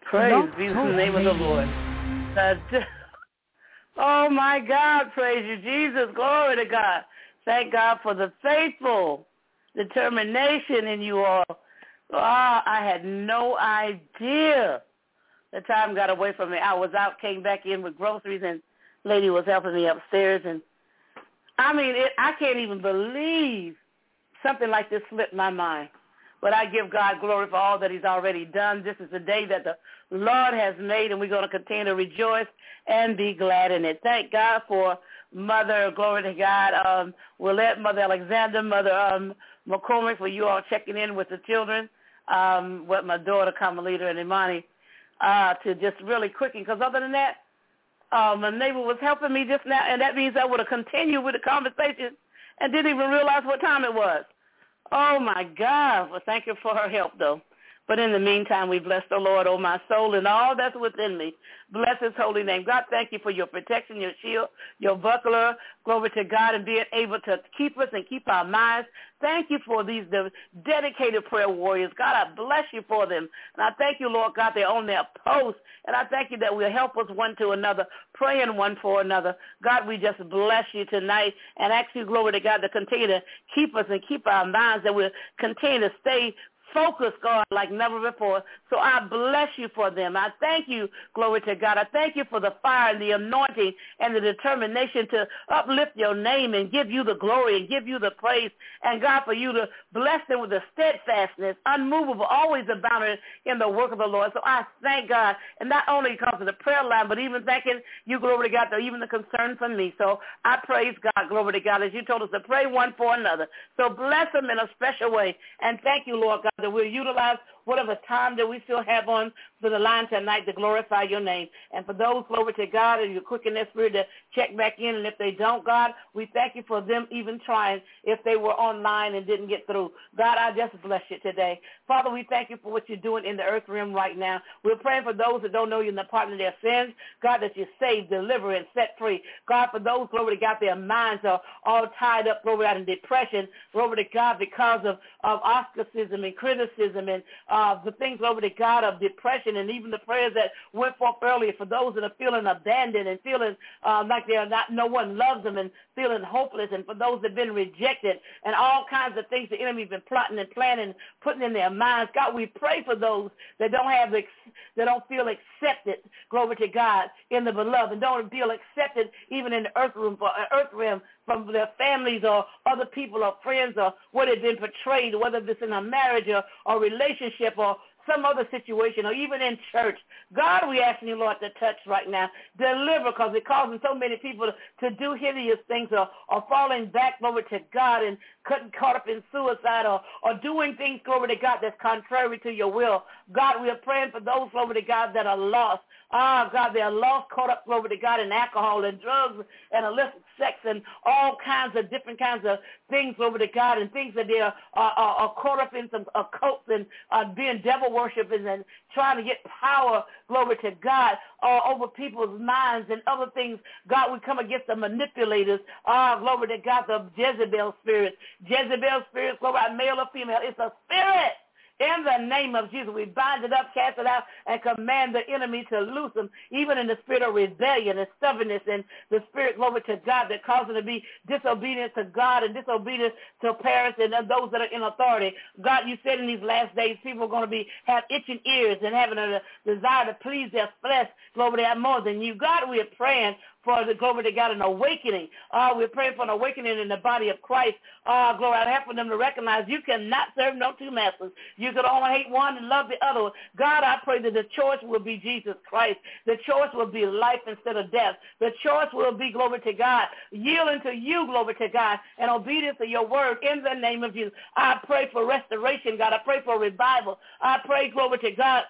Praise be the name of the Lord. Oh, my God, praise you, Jesus. Glory to God. Thank God for the faithful determination in you all. I had no idea the time got away from me. I was out, came back in with groceries, and lady was helping me upstairs. And I mean, I can't even believe something like this slipped my mind. But I give God glory for all that he's already done. This is the day that the Lord has made, and we're going to continue to rejoice and be glad in it. Thank God for Mother, glory to God, Willette, Mother Alexander, Mother McCormick, for you all checking in with the children, with my daughter, Carmelita, and Imani, to just really quicken. Because other than that, my neighbor was helping me just now, and that means I would have continued with the conversation and didn't even realize what time it was. Oh, my God. Well, thank you for her help, though. But in the meantime, we bless the Lord, oh my soul, and all that's within me. Bless his holy name. God, thank you for your protection, your shield, your buckler. Glory to God, and being able to keep us and keep our minds. Thank you for these dedicated prayer warriors. God, I bless you for them. And I thank you, Lord God, they're on their post. And I thank you that will help us one to another, praying one for another. God, we just bless you tonight and ask you, glory to God, to continue to keep us and keep our minds, that we'll continue to stay focused, God, like never before. So I bless you for them. I thank you, glory to God. I thank you for the fire and the anointing and the determination to uplift your name and give you the glory and give you the praise. And, God, for you to bless them with the steadfastness, unmovable, always abounding in the work of the Lord. So I thank God, and not only because of the prayer line, but even thanking you, glory to God, for even the concern for me. So I praise God, glory to God, as you told us to pray one for another. So bless them in a special way. And thank you, Lord God, that we'll utilize whatever time that we still have on for the line tonight to glorify your name. And for those, glory to God, and you quicken their spirit to check back in, and if they don't, God, we thank you for them even trying if they were online and didn't get through. God, I just bless you today. Father, we thank you for what you're doing in the earth realm right now. We're praying for those that don't know you in the pardon of their sins. God, that you save, deliver, and set free. God, for those, glory to God, their minds are all tied up, glory to God, in depression, glory to God, because of ostracism and criticism and the things, glory to God, of depression, and even the prayers that went forth earlier for those that are feeling abandoned and feeling like they're not, no one loves them, and feeling hopeless, and for those that have been rejected, and all kinds of things the enemy's been plotting and planning, putting in their minds. God, we pray for those that don't feel accepted, glory to God, in the beloved, and don't feel accepted even in the earth realm from their families or other people or friends, or what has been portrayed, whether it's in a marriage or relationship or some other situation, or even in church. God, we asking you, Lord, to touch right now. Deliver, because it's causing so many people to do hideous things or falling back, glory to God, and caught up in suicide or doing things, glory to God, that's contrary to your will. God, we are praying for those, glory to God, that are lost. God, they are lost, caught up, glory to God, in alcohol and drugs and illicit sex and all kinds of different kinds of things, glory to God, and things that they are caught up in, some occults and being devil worshipers and trying to get power, glory to God, over people's minds and other things. God, we come against the manipulators, glory to God, the Jezebel spirit. Jezebel spirit, glory to God, male or female, it's a spirit. In the name of Jesus, we bind it up, cast it out, and command the enemy to loose them, even in the spirit of rebellion and stubbornness and the spirit, glory to God, that causes them to be disobedient to God and disobedient to parents and those that are in authority. God, you said in these last days people are going to have itching ears and having a desire to please their flesh, glory to God, more than you. God, we are praying for the, glory to God, an awakening. We're praying for an awakening in the body of Christ. Glory, I'd help them to recognize you cannot serve no two masters. You could only hate one and love the other. God, I pray that the choice will be Jesus Christ. The choice will be life instead of death. The choice will be, glory to God, yielding to you, glory to God, and obedience to your word in the name of Jesus. I pray for restoration, God. I pray for revival. I pray, glory to God,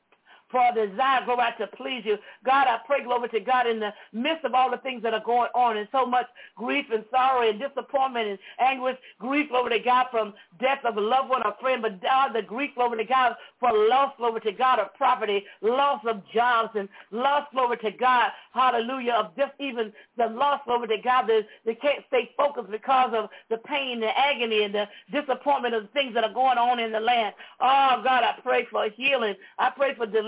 for a desire, glory, to please you. God, I pray, glory to God, in the midst of all the things that are going on and so much grief and sorrow and disappointment and anguish, grief, glory to God, from death of a loved one or friend, but God, the grief, glory to God, for loss, glory to God, of property, loss of jobs, and loss, glory to God, hallelujah, of just even the loss, glory to God, they can't stay focused because of the pain, the agony, and the disappointment of the things that are going on in the land. Oh, God, I pray for healing. I pray for deliverance.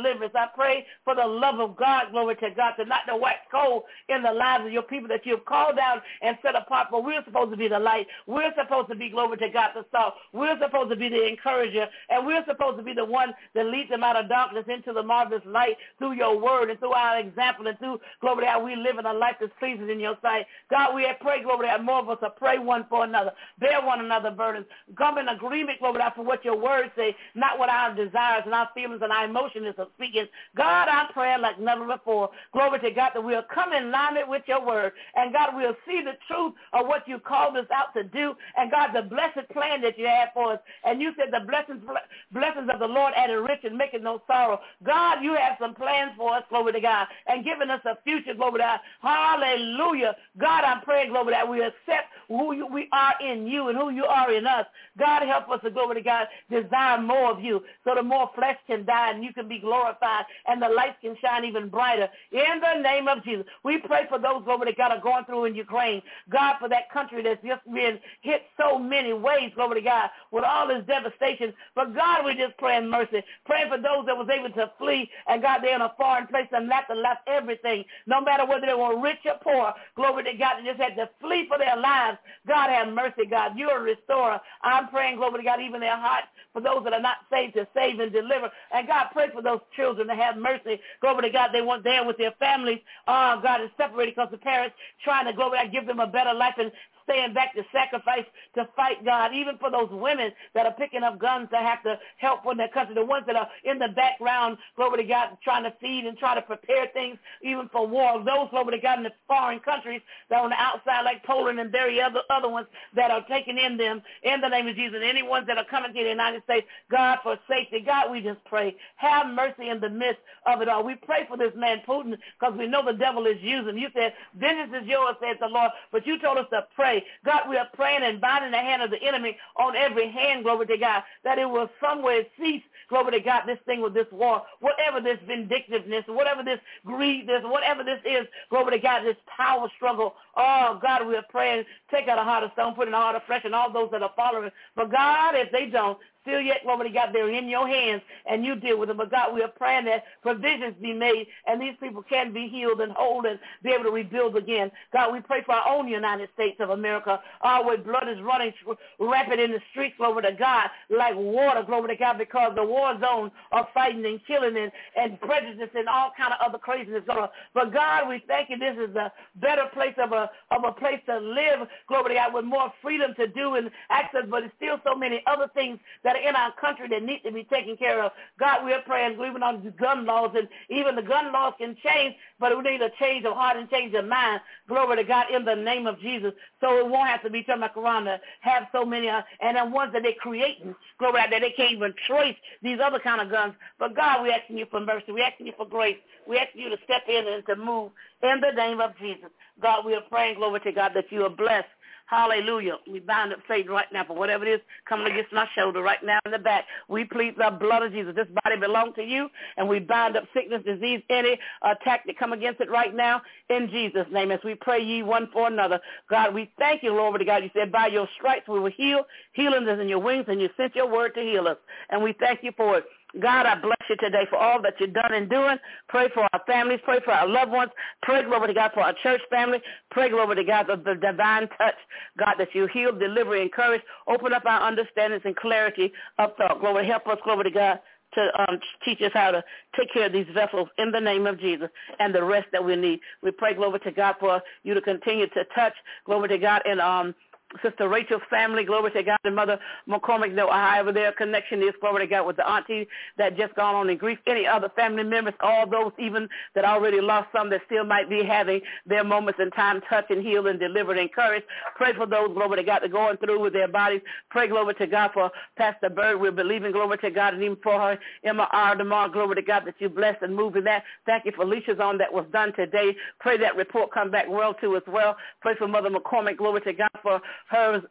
deliverance. I pray for the love of God, glory to God, to not to wax cold in the lives of your people that you have called down and set apart. For we're supposed to be the light. We're supposed to be, glory to God, the salt. We're supposed to be the encourager, and we're supposed to be the one that leads them out of darkness into the marvelous light through your word and through our example and through, glory to God, we live in a life that's pleasing in your sight. God, we pray, glory to God, more of us to pray one for another, bear one another burdens, come in agreement, glory to God, for what your words say, not what our desires and our feelings and our emotions are speaking. God, I'm praying like never before. Glory to God, that we'll come in alignment with your word. And God, we'll see the truth of what you called us out to do. And God, the blessed plan that you have for us. And you said the blessings of the Lord added rich and making no sorrow. God, you have some plans for us, glory to God, and giving us a future, glory to God. Hallelujah. God, I'm praying, glory to God, we accept who we are in you and who you are in us. God, help us to, glory to God, desire more of you so the more flesh can die and you can be glorified and the lights can shine even brighter. In the name of Jesus, we pray for those, glory to God, are going through in Ukraine. God, for that country that's just been hit so many ways, glory to God, with all this devastation. But God, we just pray in mercy. Praying for those that was able to flee, and God, they're in a foreign place and left everything, no matter whether they were rich or poor. Glory to God, they just had to flee for their lives. God, have mercy, God. You're a restorer. I'm praying, glory to God, even their hearts for those that are not saved to save and deliver. And God, pray for those children to have mercy. Glory to God, they weren't there with their families. God is separated because the parents trying to, glory to God, give them a better life and staying back to sacrifice, to fight, God, even for those women that are picking up guns that have to help for their country, the ones that are in the background, glory to God, trying to feed and try to prepare things even for war. Those, glory to God, in the foreign countries that are on the outside like Poland and very other ones that are taking in them in the name of Jesus. Any ones that are coming to the United States, God, for safety. God, we just pray. Have mercy in the midst of it all. We pray for this man Putin because we know the devil is using. You said, vengeance is yours, says the Lord, but you told us to pray. God, we are praying and binding the hand of the enemy on every hand, glory to God, that it will somewhere cease, glory to God, this thing with this war, whatever this vindictiveness, whatever this greed, whatever this is, glory to God, this power struggle. Oh, God, we are praying, take out a heart of stone, put in a heart of flesh, and all those that are following. But God, if they don't, still yet, glory to God, they're in your hands, and you deal with them. But God, we are praying that provisions be made, and these people can be healed and whole and be able to rebuild again. God, we pray for our own United States of America, where blood is running rapid in the streets, glory to God, like water, glory to God, because the war zone are fighting and killing and prejudice and all kind of other craziness going on. But God, we thank you, this is a better place of a place to live, glory to God, with more freedom to do and access, but it's still so many other things that are in our country that need to be taken care of. God, we are praying, believing on the gun laws, and even the gun laws can change, but we need a change of heart and change of mind. Glory to God in the name of Jesus. So it won't have to be turned back around to have so many, and the ones that they're creating, glory to God, that they can't even trace these other kind of guns. But God, we're asking you for mercy. We're asking you for grace. We're asking you to step in and to move in the name of Jesus. God, we are praying, glory to God, that you are blessed. Hallelujah. We bind up Satan right now for whatever it is coming against my shoulder right now in the back. We plead the blood of Jesus. This body belongs to you, and we bind up sickness, disease, any attack that come against it right now in Jesus' name. As we pray ye one for another. God, we thank you, Lord, to God. You said by your stripes we were healed. Healing is in your wings, and you sent your word to heal us. And we thank you for it. God, I bless you today for all that you've done and doing. Pray for our families. Pray for our loved ones. Pray, glory to God, for our church family. Pray, glory to God, for the divine touch, God, that you heal, deliver, encourage. Open up our understandings and clarity of thought. Glory, help us, glory to God, to teach us how to take care of these vessels in the name of Jesus and the rest that we need. We pray, glory to God, for you to continue to touch, glory to God, and Sister Rachel's family, glory to God, and Mother McCormick, however their connection is, glory to God, with the auntie that just gone on in grief, any other family members, all those even that already lost some that still might be having their moments in time, touch and heal and deliver and encourage. Pray for those, glory to God, that are going through with their bodies. Pray, glory to God, for Pastor Bird. We're believing, glory to God, and even for her MR tomorrow, glory to God, that you bless and move in that. Thank you for Alicia's on that was done today. Pray that report come back well too as well. Pray for Mother McCormick, glory to God, for her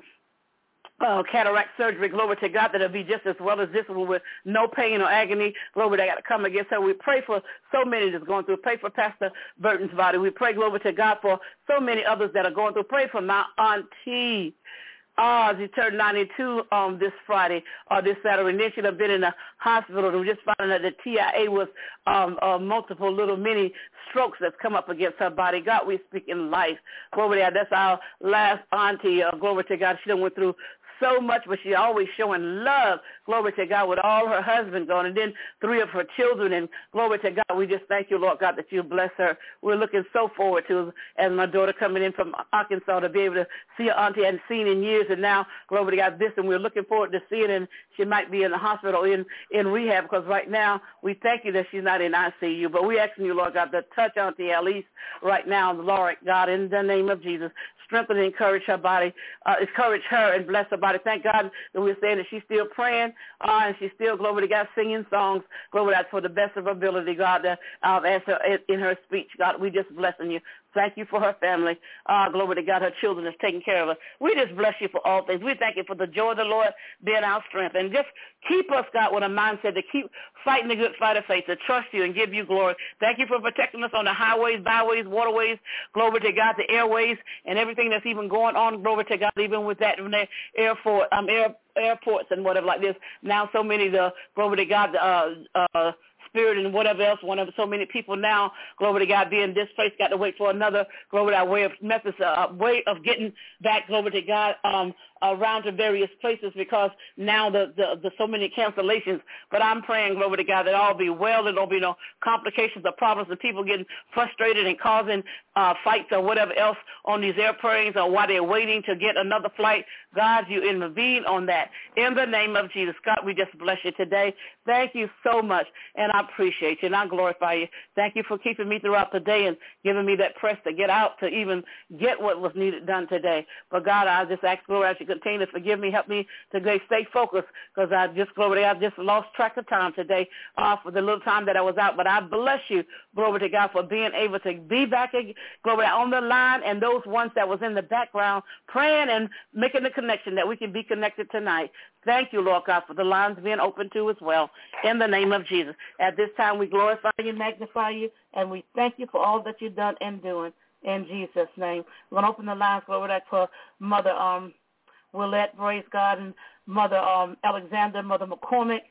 cataract surgery, glory to God, that it'll be just as well as this one with no pain or agony, glory to God, to come against her. We pray for so many that's going through. Pray for Pastor Burton's body. We pray, glory to God, for so many others that are going through. Pray for my auntie. She turned 92 this Friday or this Saturday. And then she'd have been in the hospital. We just found out that TIA was multiple little mini strokes that's come up against her body. God, we speak in life. Glory to God. That's our last auntie. Glory to God. She done went through so much, but she always showing love, glory to God, with all her husband gone, and then 3 of her children, and glory to God, we just thank you, Lord God, that you bless her. We're looking so forward to, as my daughter coming in from Arkansas, to be able to see her auntie I hadn't seen in years, and now, glory to God, this, and we're looking forward to seeing her, and she might be in the hospital in rehab, because right now, we thank you that she's not in ICU, but we're asking you, Lord God, to touch Auntie Alice right now, Lord God, in the name of Jesus. Strengthen and encourage her body, encourage her and bless her body. Thank God that we're saying that she's still praying and she's still, glory to God, singing songs, glory to God, for the best of her ability, God, as her in her speech. God, we just blessing you. Thank you for her family. Glory to God, her children is taking care of her. We just bless you for all things. We thank you for the joy of the Lord being our strength. And just keep us, God, with a mindset to keep fighting the good fight of faith, to trust you and give you glory. Thank you for protecting us on the highways, byways, waterways, glory to God, the airways, and everything that's even going on, glory to God, even with that in the airports and whatever like this. Now so many, glory to God, Spirit and whatever else, so many people now, glory to God, being displaced, got to wait for another, glory to God, way of getting back, glory to God, around to various places, because now the so many cancellations. But I'm praying, glory to God, that all be well, there don't be no complications or problems and people getting frustrated and causing fights or whatever else on these airplanes or while they're waiting to get another flight. God, you intervene on that. In the name of Jesus, God, we just bless you today. Thank you so much, and I appreciate you, and I glorify you. Thank you for keeping me throughout the day and giving me that press to get out to even get what was needed done today. But God, I just ask, Lord, as you continue to forgive me, help me to stay focused, because I just lost track of time today for the little time that I was out. But I bless you, glory to God, for being able to be back, glory, on the line, and those ones that was in the background praying and making the connection that we can be connected tonight. Thank you, Lord God, for the lines being open too as well, in the name of Jesus. At this time, we glorify you, magnify you, and we thank you for all that you've done and doing, in Jesus' name. We're going to open the lines, glory to God, for Mother Willette, praise God, and Mother Alexander, Mother McCormick,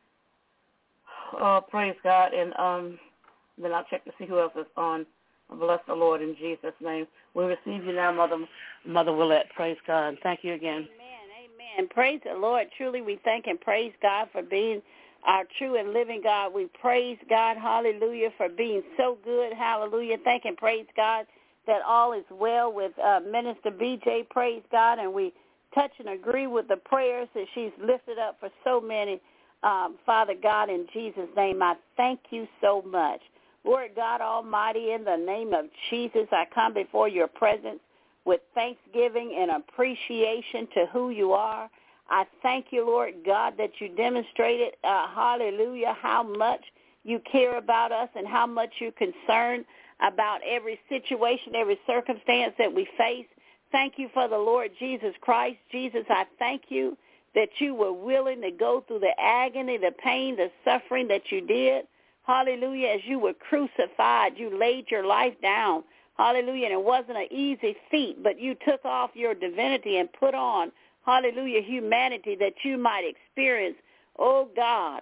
praise God, and then I'll check to see who else is on. Bless the Lord in Jesus' name. We receive you now, Mother Willette, praise God. Thank you again. And praise the Lord. Truly, we thank and praise God for being our true and living God. We praise God, hallelujah, for being so good, hallelujah. Thank and praise God that all is well with Minister BJ, praise God, and we touch and agree with the prayers that she's lifted up for so many. Father God, in Jesus' name, I thank you so much. Lord God Almighty, in the name of Jesus, I come before your presence with thanksgiving and appreciation to who you are. I thank you, Lord God, that you demonstrated, hallelujah, how much you care about us and how much you're concerned about every situation, every circumstance that we face. Thank you for the Lord Jesus Christ. Jesus, I thank you that you were willing to go through the agony, the pain, the suffering that you did. Hallelujah, as you were crucified, you laid your life down. Hallelujah, and it wasn't an easy feat, but you took off your divinity and put on, hallelujah, humanity that you might experience. Oh, God,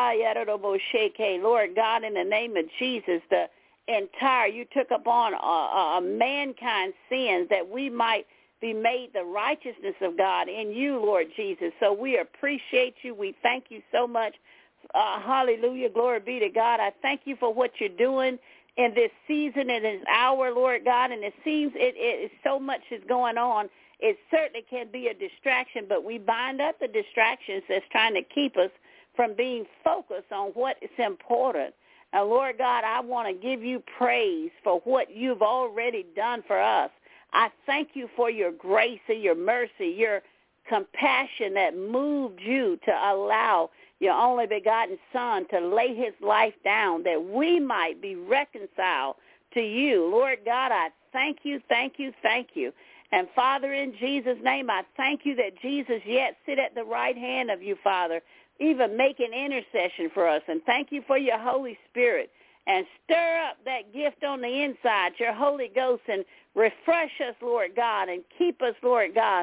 Lord God, in the name of Jesus, you took upon mankind's sins that we might be made the righteousness of God in you, Lord Jesus. So we appreciate you. We thank you so much. Hallelujah, glory be to God. I thank you for what you're doing in this season and this hour, Lord God, and it seems it so much is going on. It certainly can be a distraction, but we bind up the distractions that's trying to keep us from being focused on what is important. Now, Lord God, I want to give you praise for what you've already done for us. I thank you for your grace and your mercy, your compassion that moved you to allow your only begotten Son to lay his life down that we might be reconciled to you. Lord God, I thank you, thank you, thank you. And Father, in Jesus' name, I thank you that Jesus yet sit at the right hand of you, Father, even making intercession for us. And thank you for your Holy Spirit. And stir up that gift on the inside, your Holy Ghost, and refresh us, Lord God, and keep us, Lord God,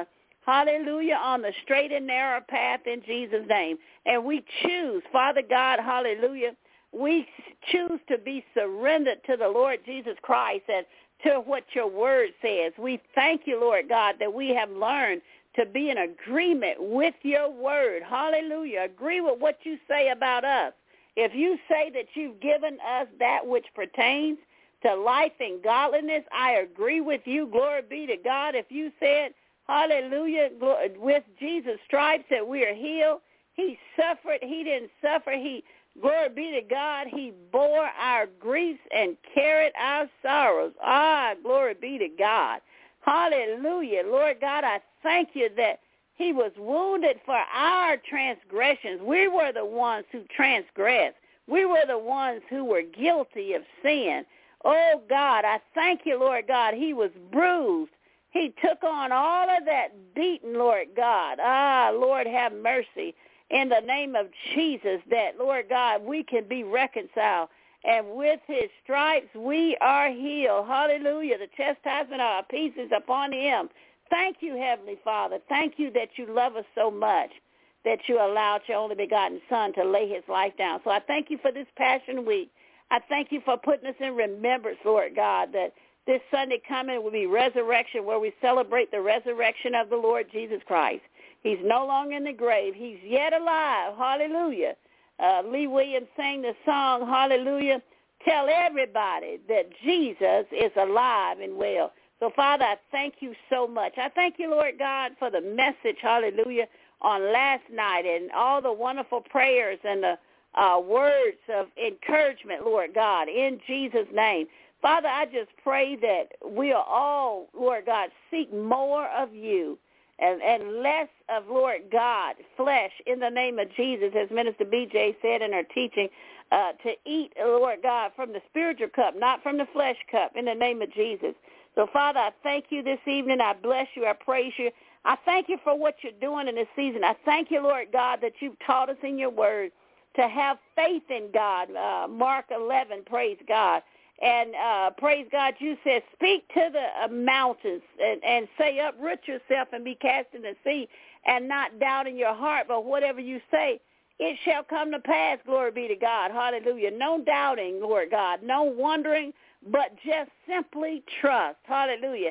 hallelujah, on the straight and narrow path in Jesus' name. And we choose, Father God, hallelujah, we choose to be surrendered to the Lord Jesus Christ and to what your word says. We thank you, Lord God, that we have learned to be in agreement with your word. Hallelujah. Agree with what you say about us. If you say that you've given us that which pertains to life and godliness, I agree with you. Glory be to God. If you said, hallelujah, with Jesus' stripes that we are healed, he suffered, he didn't suffer, glory be to God, he bore our griefs and carried our sorrows. Glory be to God. Hallelujah. Lord God, I thank you that he was wounded for our transgressions. We were the ones who transgressed. We were the ones who were guilty of sin. Oh, God, I thank you, Lord God. He was bruised. He took on all of that beaten, Lord God. Lord, have mercy in the name of Jesus that, Lord God, we can be reconciled. And with his stripes, we are healed. Hallelujah. The chastisement of our peace is upon him. Thank you, Heavenly Father. Thank you that you love us so much that you allowed your only begotten Son to lay his life down. So I thank you for this Passion Week. I thank you for putting us in remembrance, Lord God, that this Sunday coming will be resurrection, where we celebrate the resurrection of the Lord Jesus Christ. He's no longer in the grave. He's yet alive. Hallelujah. Lee Williams sang the song, hallelujah, tell everybody that Jesus is alive and well. So, Father, I thank you so much. I thank you, Lord God, for the message, hallelujah, on last night and all the wonderful prayers and the words of encouragement, Lord God, in Jesus' name. Father, I just pray that we are all, Lord God, seek more of you and less of, Lord God, flesh in the name of Jesus, as Minister B.J. said in her teaching, to eat, Lord God, from the spiritual cup, not from the flesh cup, in the name of Jesus. So, Father, I thank you this evening. I bless you. I praise you. I thank you for what you're doing in this season. I thank you, Lord God, that you've taught us in your word to have faith in God. Mark 11, praise God. And praise God, you said, speak to the mountains and say, uproot yourself and be cast in the sea, and not doubt in your heart, but whatever you say, it shall come to pass. Glory be to God. Hallelujah. No doubting, Lord God. No wondering, but just simply trust. Hallelujah.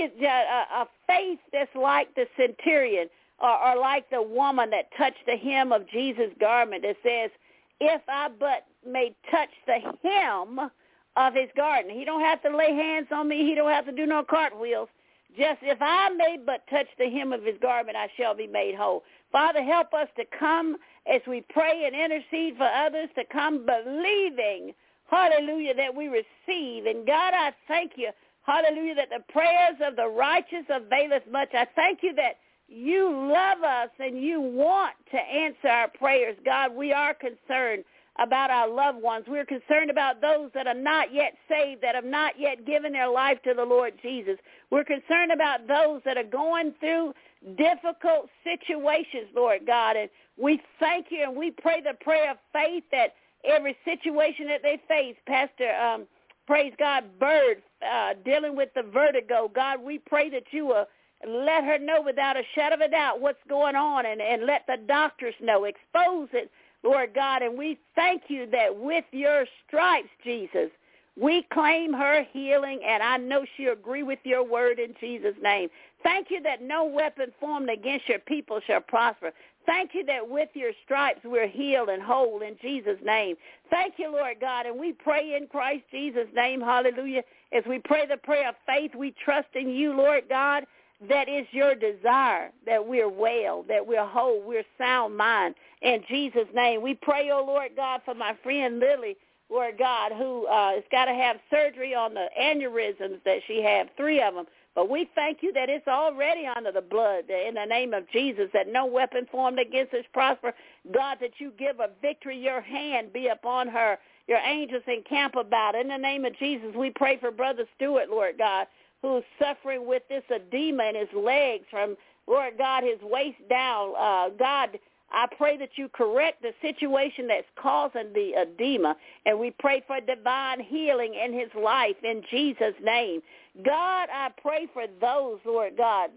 A faith that's like the centurion or like the woman that touched the hem of Jesus' garment that says, if I but may touch the hem of his garment. He don't have to lay hands on me. He don't have to do no cartwheels. Just if I may but touch the hem of his garment, I shall be made whole. Father, help us to come as we pray and intercede for others, to come believing, hallelujah, that we receive. And God, I thank you, hallelujah, that the prayers of the righteous availeth much. I thank you that you love us and you want to answer our prayers. God, we are concerned about our loved ones. We're concerned about those that are not yet saved, that have not yet given their life to the Lord Jesus. We're concerned about those that are going through difficult situations, Lord God. And we thank you and we pray the prayer of faith that every situation that they face, Pastor, praise God, Bird, dealing with the vertigo, God, we pray that you will let her know without a shadow of a doubt what's going on, and let the doctors know. Expose it, Lord God, and we thank you that with your stripes, Jesus, we claim her healing, and I know she'll agree with your word in Jesus' name. Thank you that no weapon formed against your people shall prosper. Thank you that with your stripes we're healed and whole in Jesus' name. Thank you, Lord God, and we pray in Christ Jesus' name, hallelujah. As we pray the prayer of faith, we trust in you, Lord God, that is your desire, that we're well, that we're whole, we're sound mind. In Jesus' name, we pray, oh Lord God, for my friend Lily, Lord God, who has got to have surgery on the aneurysms that she had, 3 of them. But we thank you that it's already under the blood in the name of Jesus, that no weapon formed against us prosper. God, that you give a victory, your hand be upon her. Your angels encamp about it. In the name of Jesus, we pray for Brother Stewart, Lord God, who's suffering with this edema in his legs from, Lord God, his waist down. God, I pray that you correct the situation that's causing the edema, and we pray for divine healing in his life in Jesus' name. God, I pray for those, Lord God, that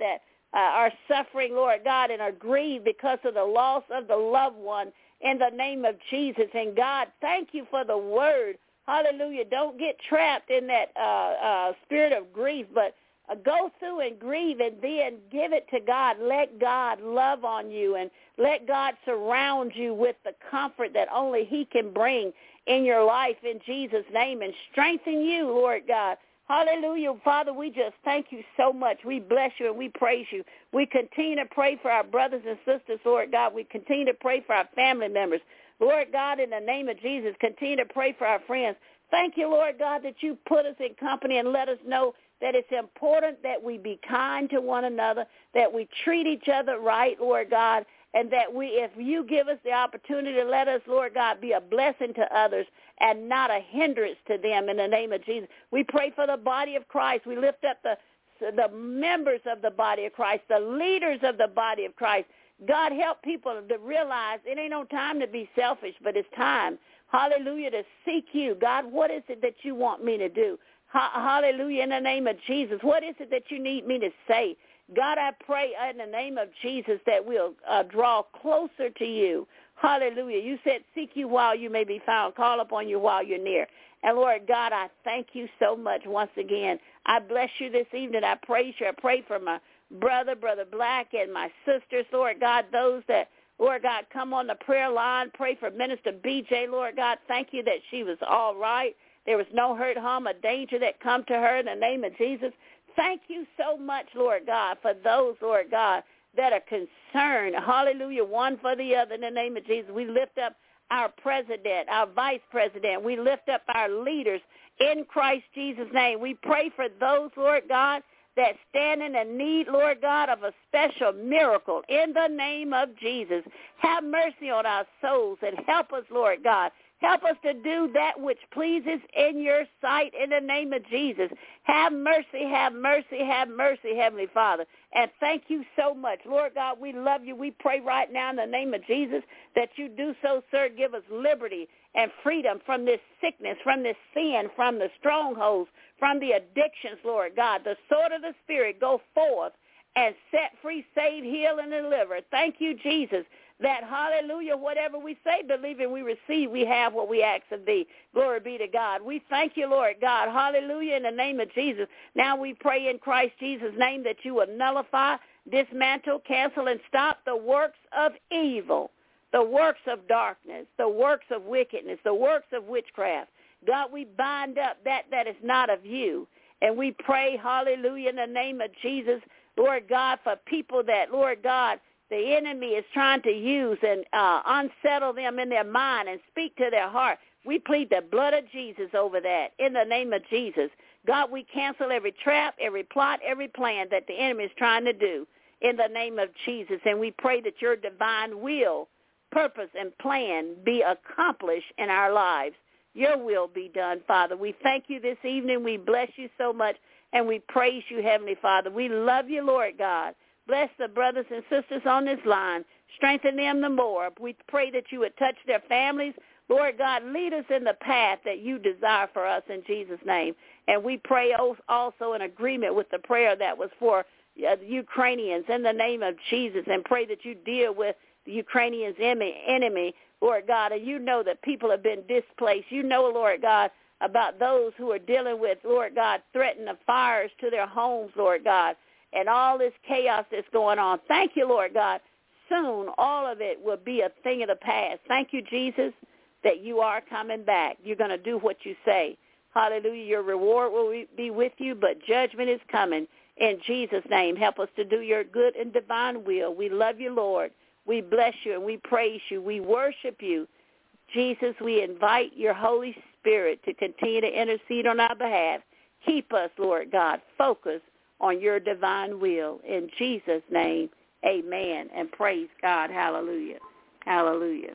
are suffering, Lord God, and are grieved because of the loss of the loved one in the name of Jesus. And God, thank you for the word. Hallelujah. Don't get trapped in that spirit of grief, but go through and grieve and then give it to God. Let God love on you and let God surround you with the comfort that only he can bring in your life in Jesus' name and strengthen you, Lord God. Hallelujah. Father, we just thank you so much. We bless you and we praise you. We continue to pray for our brothers and sisters, Lord God. We continue to pray for our family members. Lord God, in the name of Jesus, continue to pray for our friends. Thank you, Lord God, that you put us in company and let us know that it's important that we be kind to one another, that we treat each other right, Lord God, and that if you give us the opportunity to let us, Lord God, be a blessing to others and not a hindrance to them in the name of Jesus. We pray for the body of Christ. We lift up the members of the body of Christ, the leaders of the body of Christ. God, help people to realize it ain't no time to be selfish, but it's time, hallelujah, to seek you. God, what is it that you want me to do? Hallelujah, in the name of Jesus. What is it that you need me to say? God, I pray in the name of Jesus that we'll draw closer to you. Hallelujah. You said, seek you while you may be found. Call upon you while you're near. And, Lord God, I thank you so much once again. I bless you this evening. I praise you. I pray for my Brother Black, and my sisters, Lord God, those that, Lord God, come on the prayer line. Pray for Minister BJ, Lord God. Thank you that she was all right. There was no hurt, harm, or danger that come to her in the name of Jesus. Thank you so much, Lord God, for those, Lord God, that are concerned. Hallelujah, one for the other in the name of Jesus. We lift up our president, our vice president. We lift up our leaders in Christ Jesus' name. We pray for those, Lord God, that stand in the need, Lord God, of a special miracle in the name of Jesus. Have mercy on our souls and help us, Lord God. Help us to do that which pleases in your sight in the name of Jesus. Have mercy, have mercy, have mercy, Heavenly Father. And thank you so much. Lord God, we love you. We pray right now in the name of Jesus that you do so, sir. Give us liberty and freedom from this sickness, from this sin, from the strongholds, from the addictions, Lord God. The sword of the Spirit go forth and set free, save, heal, and deliver. Thank you, Jesus, that, hallelujah, whatever we say, believe, and we receive, we have what we ask of thee. Glory be to God. We thank you, Lord God. Hallelujah, in the name of Jesus. Now we pray in Christ Jesus' name that you will nullify, dismantle, cancel, and stop the works of evil, the works of darkness, the works of wickedness, the works of witchcraft. God, we bind up that is not of you. And we pray, hallelujah, in the name of Jesus, Lord God, for people that, Lord God, the enemy is trying to use and unsettle them in their mind and speak to their heart. We plead the blood of Jesus over that in the name of Jesus. God, we cancel every trap, every plot, every plan that the enemy is trying to do in the name of Jesus. And we pray that your divine will, purpose, and plan be accomplished in our lives. Your will be done, Father. We thank you this evening. We bless you so much, and we praise you, Heavenly Father. We love you, Lord God. Bless the brothers and sisters on this line. Strengthen them the more. We pray that you would touch their families. Lord God, lead us in the path that you desire for us in Jesus' name. And we pray also in agreement with the prayer that was for the Ukrainians in the name of Jesus, and pray that you deal with the Ukrainians' enemy, Lord God. And you know that people have been displaced. You know, Lord God, about those who are dealing with, Lord God, threatening of fires to their homes, Lord God, and all this chaos that's going on. Thank you, Lord God. Soon all of it will be a thing of the past. Thank you, Jesus, that you are coming back. You're going to do what you say. Hallelujah. Your reward will be with you, but judgment is coming. In Jesus' name, help us to do your good and divine will. We love you, Lord. We bless you and we praise you. We worship you. Jesus, we invite your Holy Spirit to continue to intercede on our behalf. Keep us, Lord God, focused on your divine will. In Jesus' name, amen. And praise God. Hallelujah. Hallelujah.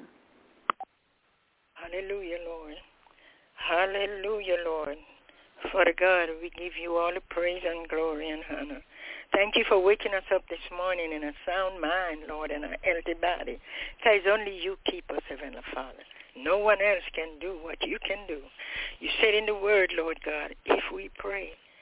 Hallelujah, Lord. Hallelujah, Lord. Father God, we give you all the praise and glory and honor. Thank you for waking us up this morning in a sound mind, Lord, and a healthy body. Because only you keep us, Heavenly Father. No one else can do what you can do. You said in the word, Lord God, if we pray,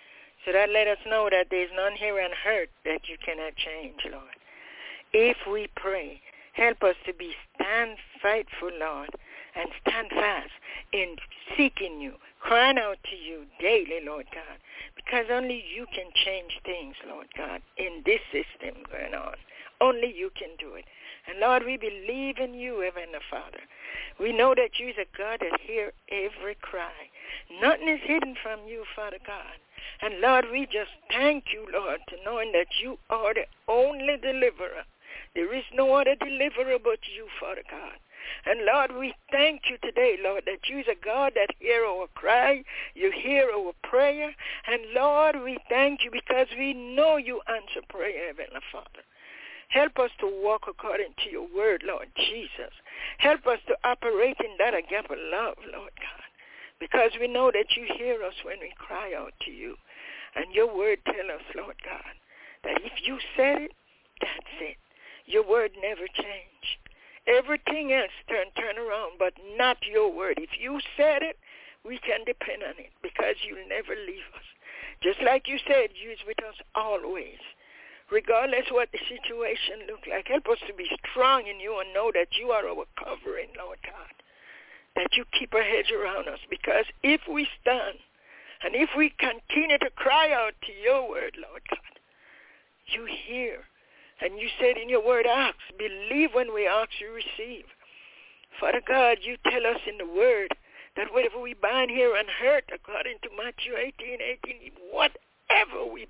So that let us know that there's none here on earth that you cannot change, Lord. If we pray, help us to be stand faithful, Lord, and stand fast in seeking you, crying out to you daily, Lord God, because only you can change things, Lord God, in this system going on. Only you can do it. And Lord, we believe in you, Heavenly Father. We know that you is a God that hears every cry. Nothing is hidden from you, Father God. And Lord, we just thank you, Lord, to knowing that you are the only deliverer. There is no other deliverer but you, Father God. And Lord, we thank you today, Lord, that you is a God that hear our cry, you hear our prayer. And Lord, we thank you because we know you answer prayer, Heavenly Father. Help us to walk according to your word, Lord Jesus. Help us to operate in that agape love, Lord God, because we know that you hear us when we cry out to you. And your word tells us, Lord God, that if you said it, that's it. Your word never changed. Everything else turn around, but not your word. If you said it, we can depend on it because you'll never leave us. Just like you said, you is with us always. Regardless what the situation looks like, help us to be strong in you and know that you are our covering, Lord God, that you keep a hedge around us. Because if we stand and if we continue to cry out to your word, Lord God, you hear. And you said in your word, ask, believe when we ask, you receive. Father God, you tell us in the word that whatever we bind here on earth, according to Matthew 18:18, whatever we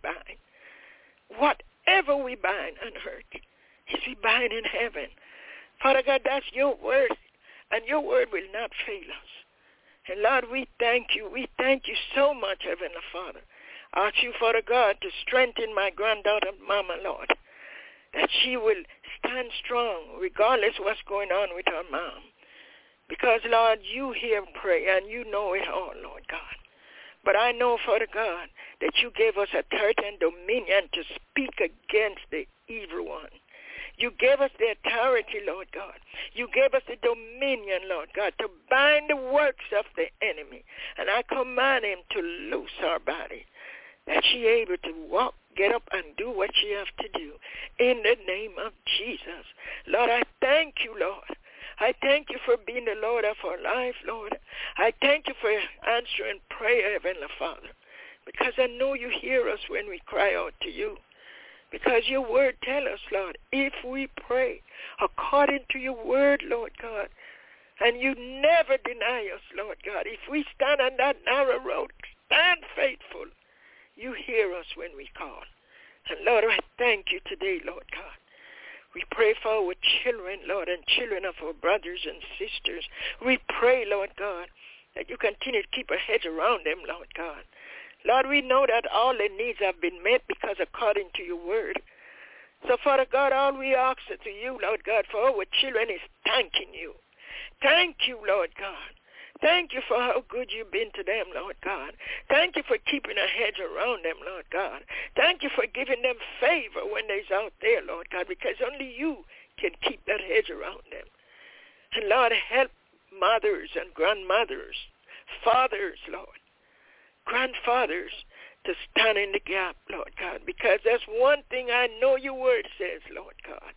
bind on earth, is we bind in heaven. Father God, that's your word, and your word will not fail us. And Lord, we thank you. We thank you so much, Heavenly Father. I ask you, Father God, to strengthen my granddaughter, Mama, Lord, that she will stand strong regardless what's going on with her mom. Because, Lord, you hear prayer and you know it all, Lord God. But I know, Father God, that you gave us authority and dominion to speak against the evil one. You gave us the authority, Lord God. You gave us the dominion, Lord God, to bind the works of the enemy. And I command him to loose our body, that she able to walk, get up, and do what she have to do. In the name of Jesus. Lord, I thank you, Lord. I thank you for being the Lord of our life, Lord. I thank you for answering prayer, Heavenly Father, because I know you hear us when we cry out to you. Because your word tells us, Lord, if we pray according to your word, Lord God, and you never deny us, Lord God, if we stand on that narrow road, stand faithful, you hear us when we call. And Lord, I thank you today, Lord God. We pray for our children, Lord, and children of our brothers and sisters. We pray, Lord God, that you continue to keep a hedge around them, Lord God. Lord, we know that all their needs have been met because according to your word. So, Father God, all we ask to you, Lord God, for our children is thanking you. Thank you, Lord God. Thank you for how good you've been to them, Lord God. Thank you for keeping a hedge around them, Lord God. Thank you for giving them favor when they're out there, Lord God, because only you can keep that hedge around them. And, Lord, help mothers and grandmothers, fathers, Lord, grandfathers, to stand in the gap, Lord God, because that's one thing I know your word says, Lord God.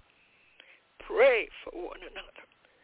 Pray for one another.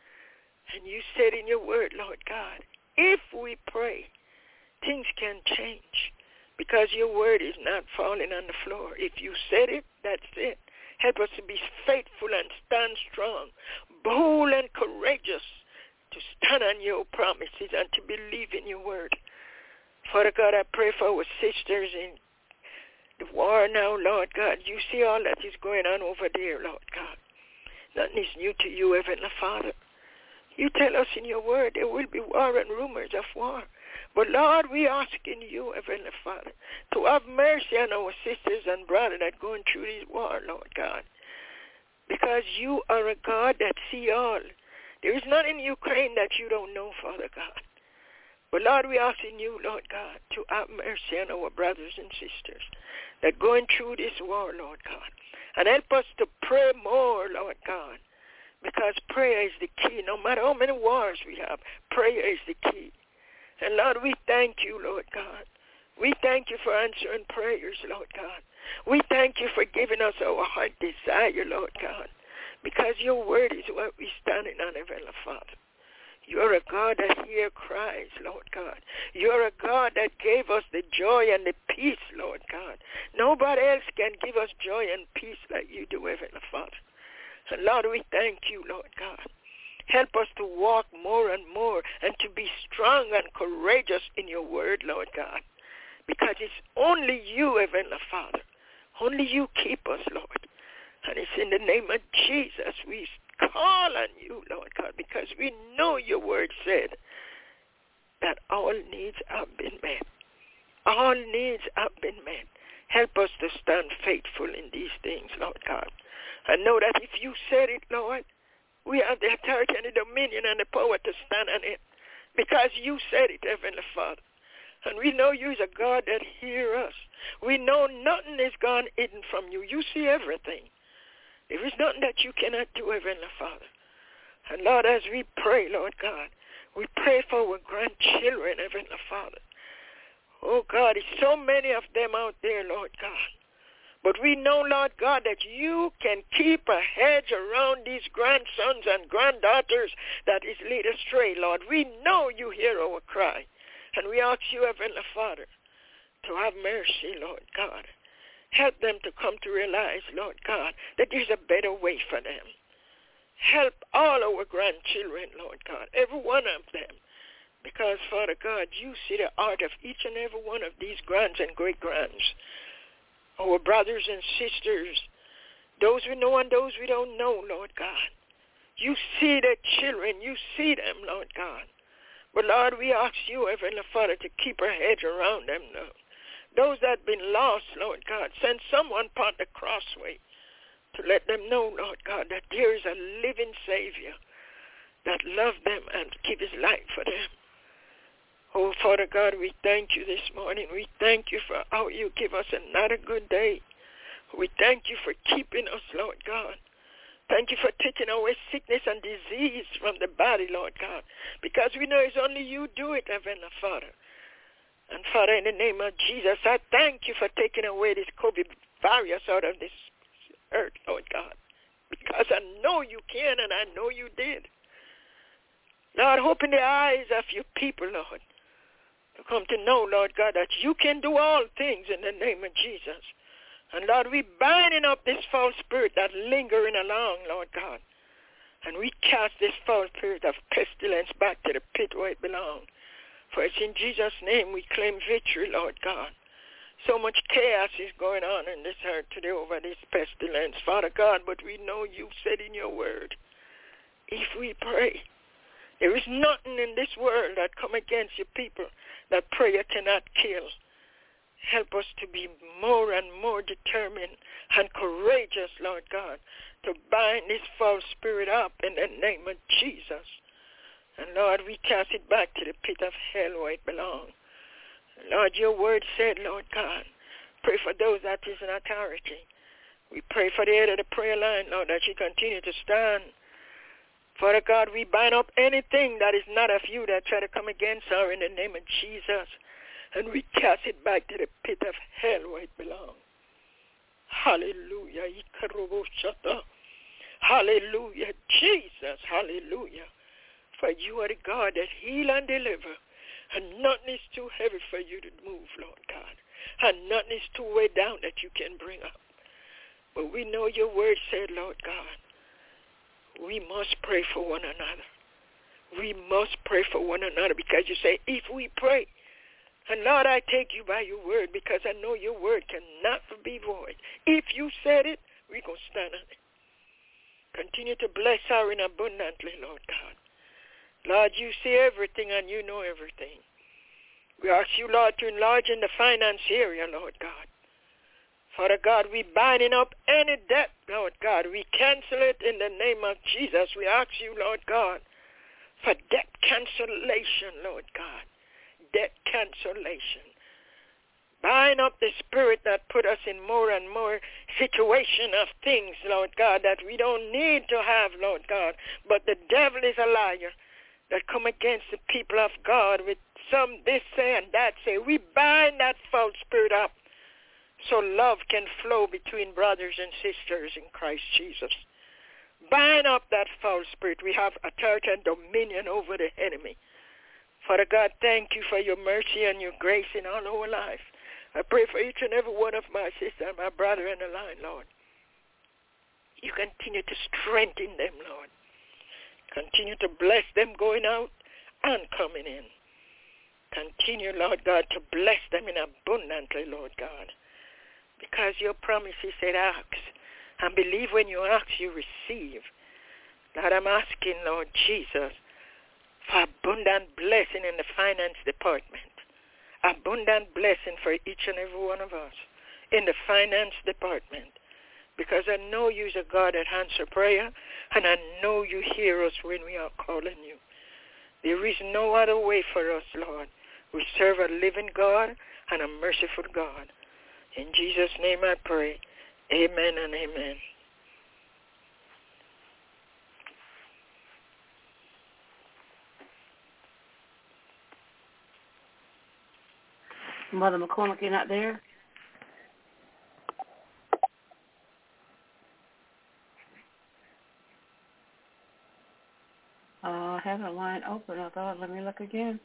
And you said in your word, Lord God, if we pray, things can change because your word is not falling on the floor. If you said it, that's it. Help us to be faithful and stand strong, bold and courageous to stand on your promises and to believe in your word. Father God, I pray for our sisters in the war now, Lord God. You see all that is going on over there, Lord God. Nothing is new to you, Heavenly Father. You tell us in your word there will be war and rumors of war. But, Lord, we ask in you, Heavenly Father, to have mercy on our sisters and brothers that are going through this war, Lord God. Because you are a God that sees all. There is nothing in Ukraine that you don't know, Father God. But, Lord, we ask in you, Lord God, to have mercy on our brothers and sisters that are going through this war, Lord God. And help us to pray more, Lord God. Because prayer is the key. No matter how many wars we have, prayer is the key. And Lord, we thank you, Lord God. We thank you for answering prayers, Lord God. We thank you for giving us our heart desire, Lord God, because your word is what we're standing on, Heavenly Father. You're a God that hears cries, Lord God. You're a God that gave us the joy and the peace, Lord God. Nobody else can give us joy and peace like you do, Heavenly Father. And Lord, we thank you, Lord God. Help us to walk more and more and to be strong and courageous in your word, Lord God. Because it's only you, Heavenly Father. Only you keep us, Lord. And it's in the name of Jesus we call on you, Lord God, because we know your word said that all needs have been met. All needs have been met. Help us to stand faithful in these things, Lord God. And know that if you said it, Lord, we have the authority and the dominion and the power to stand on it because you said it, Heavenly Father. And we know you is a God that hears us. We know nothing is gone hidden from you. You see everything. There is nothing that you cannot do, Heavenly Father. And Lord, as we pray, Lord God, we pray for our grandchildren, Heavenly Father. Oh God, there's so many of them out there, Lord God. But we know, Lord God, that you can keep a hedge around these grandsons and granddaughters that is led astray, Lord. We know you hear our cry. And we ask you, Heavenly Father, to have mercy, Lord God. Help them to come to realize, Lord God, that there's a better way for them. Help all our grandchildren, Lord God, every one of them. Because, Father God, you see the heart of each and every one of these grands and great-grands. Our brothers and sisters, those we know and those we don't know, Lord God. You see the children. You see them, Lord God. But, Lord, we ask you, Heavenly Father, to keep our hedge around them, Lord. Those that have been lost, Lord God, send someone upon the crossway to let them know, Lord God, that there is a living Savior that loved them and give his life for them. Oh, Father God, we thank you this morning. We thank you for how you give us another good day. We thank you for keeping us, Lord God. Thank you for taking away sickness and disease from the body, Lord God, because we know it's only you do it, Heavenly Father. And Father, in the name of Jesus, I thank you for taking away this COVID virus out of this earth, Lord God, because I know you can and I know you did. Lord, open the eyes of your people, Lord, to come to know, Lord God, that you can do all things in the name of Jesus. And Lord, we binding up this foul spirit that lingering along, Lord God. And we cast this foul spirit of pestilence back to the pit where it belongs. For it's in Jesus' name we claim victory, Lord God. So much chaos is going on in this earth today over this pestilence, Father God, but we know you said in your word, if we pray, there is nothing in this world that come against your people that prayer cannot kill. Help us to be more and more determined and courageous, Lord God, to bind this false spirit up in the name of Jesus. And Lord, we cast it back to the pit of hell where it belongs. Lord, your word said, Lord God, pray for those that is in authority. We pray for the head of the prayer line, Lord, that you continue to stand. Father God, we bind up anything that is not of you that try to come against her in the name of Jesus. And we cast it back to the pit of hell where it belongs. Hallelujah. Hallelujah. Jesus. Hallelujah. For you are the God that heal and deliver. And nothing is too heavy for you to move, Lord God. And nothing is too way down that you can bring up. But we know your word said, Lord God, we must pray for one another. We must pray for one another because you say, if we pray. And Lord, I take you by your word because I know your word cannot be void. If you said it, we're going to stand on it. Continue to bless her in abundantly, Lord God. Lord, you see everything and you know everything. We ask you, Lord, to enlarge in the finance area, Lord God. Father God, we binding up any debt, Lord God. We cancel it in the name of Jesus. We ask you, Lord God, for debt cancellation, Lord God. Debt cancellation. Bind up the spirit that put us in more and more situation of things, Lord God, that we don't need to have, Lord God. But the devil is a liar. that come against the people of God with some this say and that say. We bind that foul spirit up so love can flow between brothers and sisters in Christ Jesus. Bind up that foul spirit. We have authority and dominion over the enemy. Father God, thank you for your mercy and your grace in all our life. I pray for each and every one of my sister and my brother in the line, Lord. You continue to strengthen them, Lord. Continue to bless them going out and coming in. Continue, Lord God, to bless them in abundantly, Lord God. Because your promise is said, ask. And believe when you ask, you receive. Lord, I'm asking, Lord Jesus, for abundant blessing in the finance department. Abundant blessing for each and every one of us in the finance department. Because I know you're a God that answers prayer, and I know you hear us when we are calling you. There is no other way for us, Lord. We serve a living God and a merciful God. In Jesus' name I pray. Amen and amen. Mother McCormick, you're not there? I have a line open. I thought, let me look again.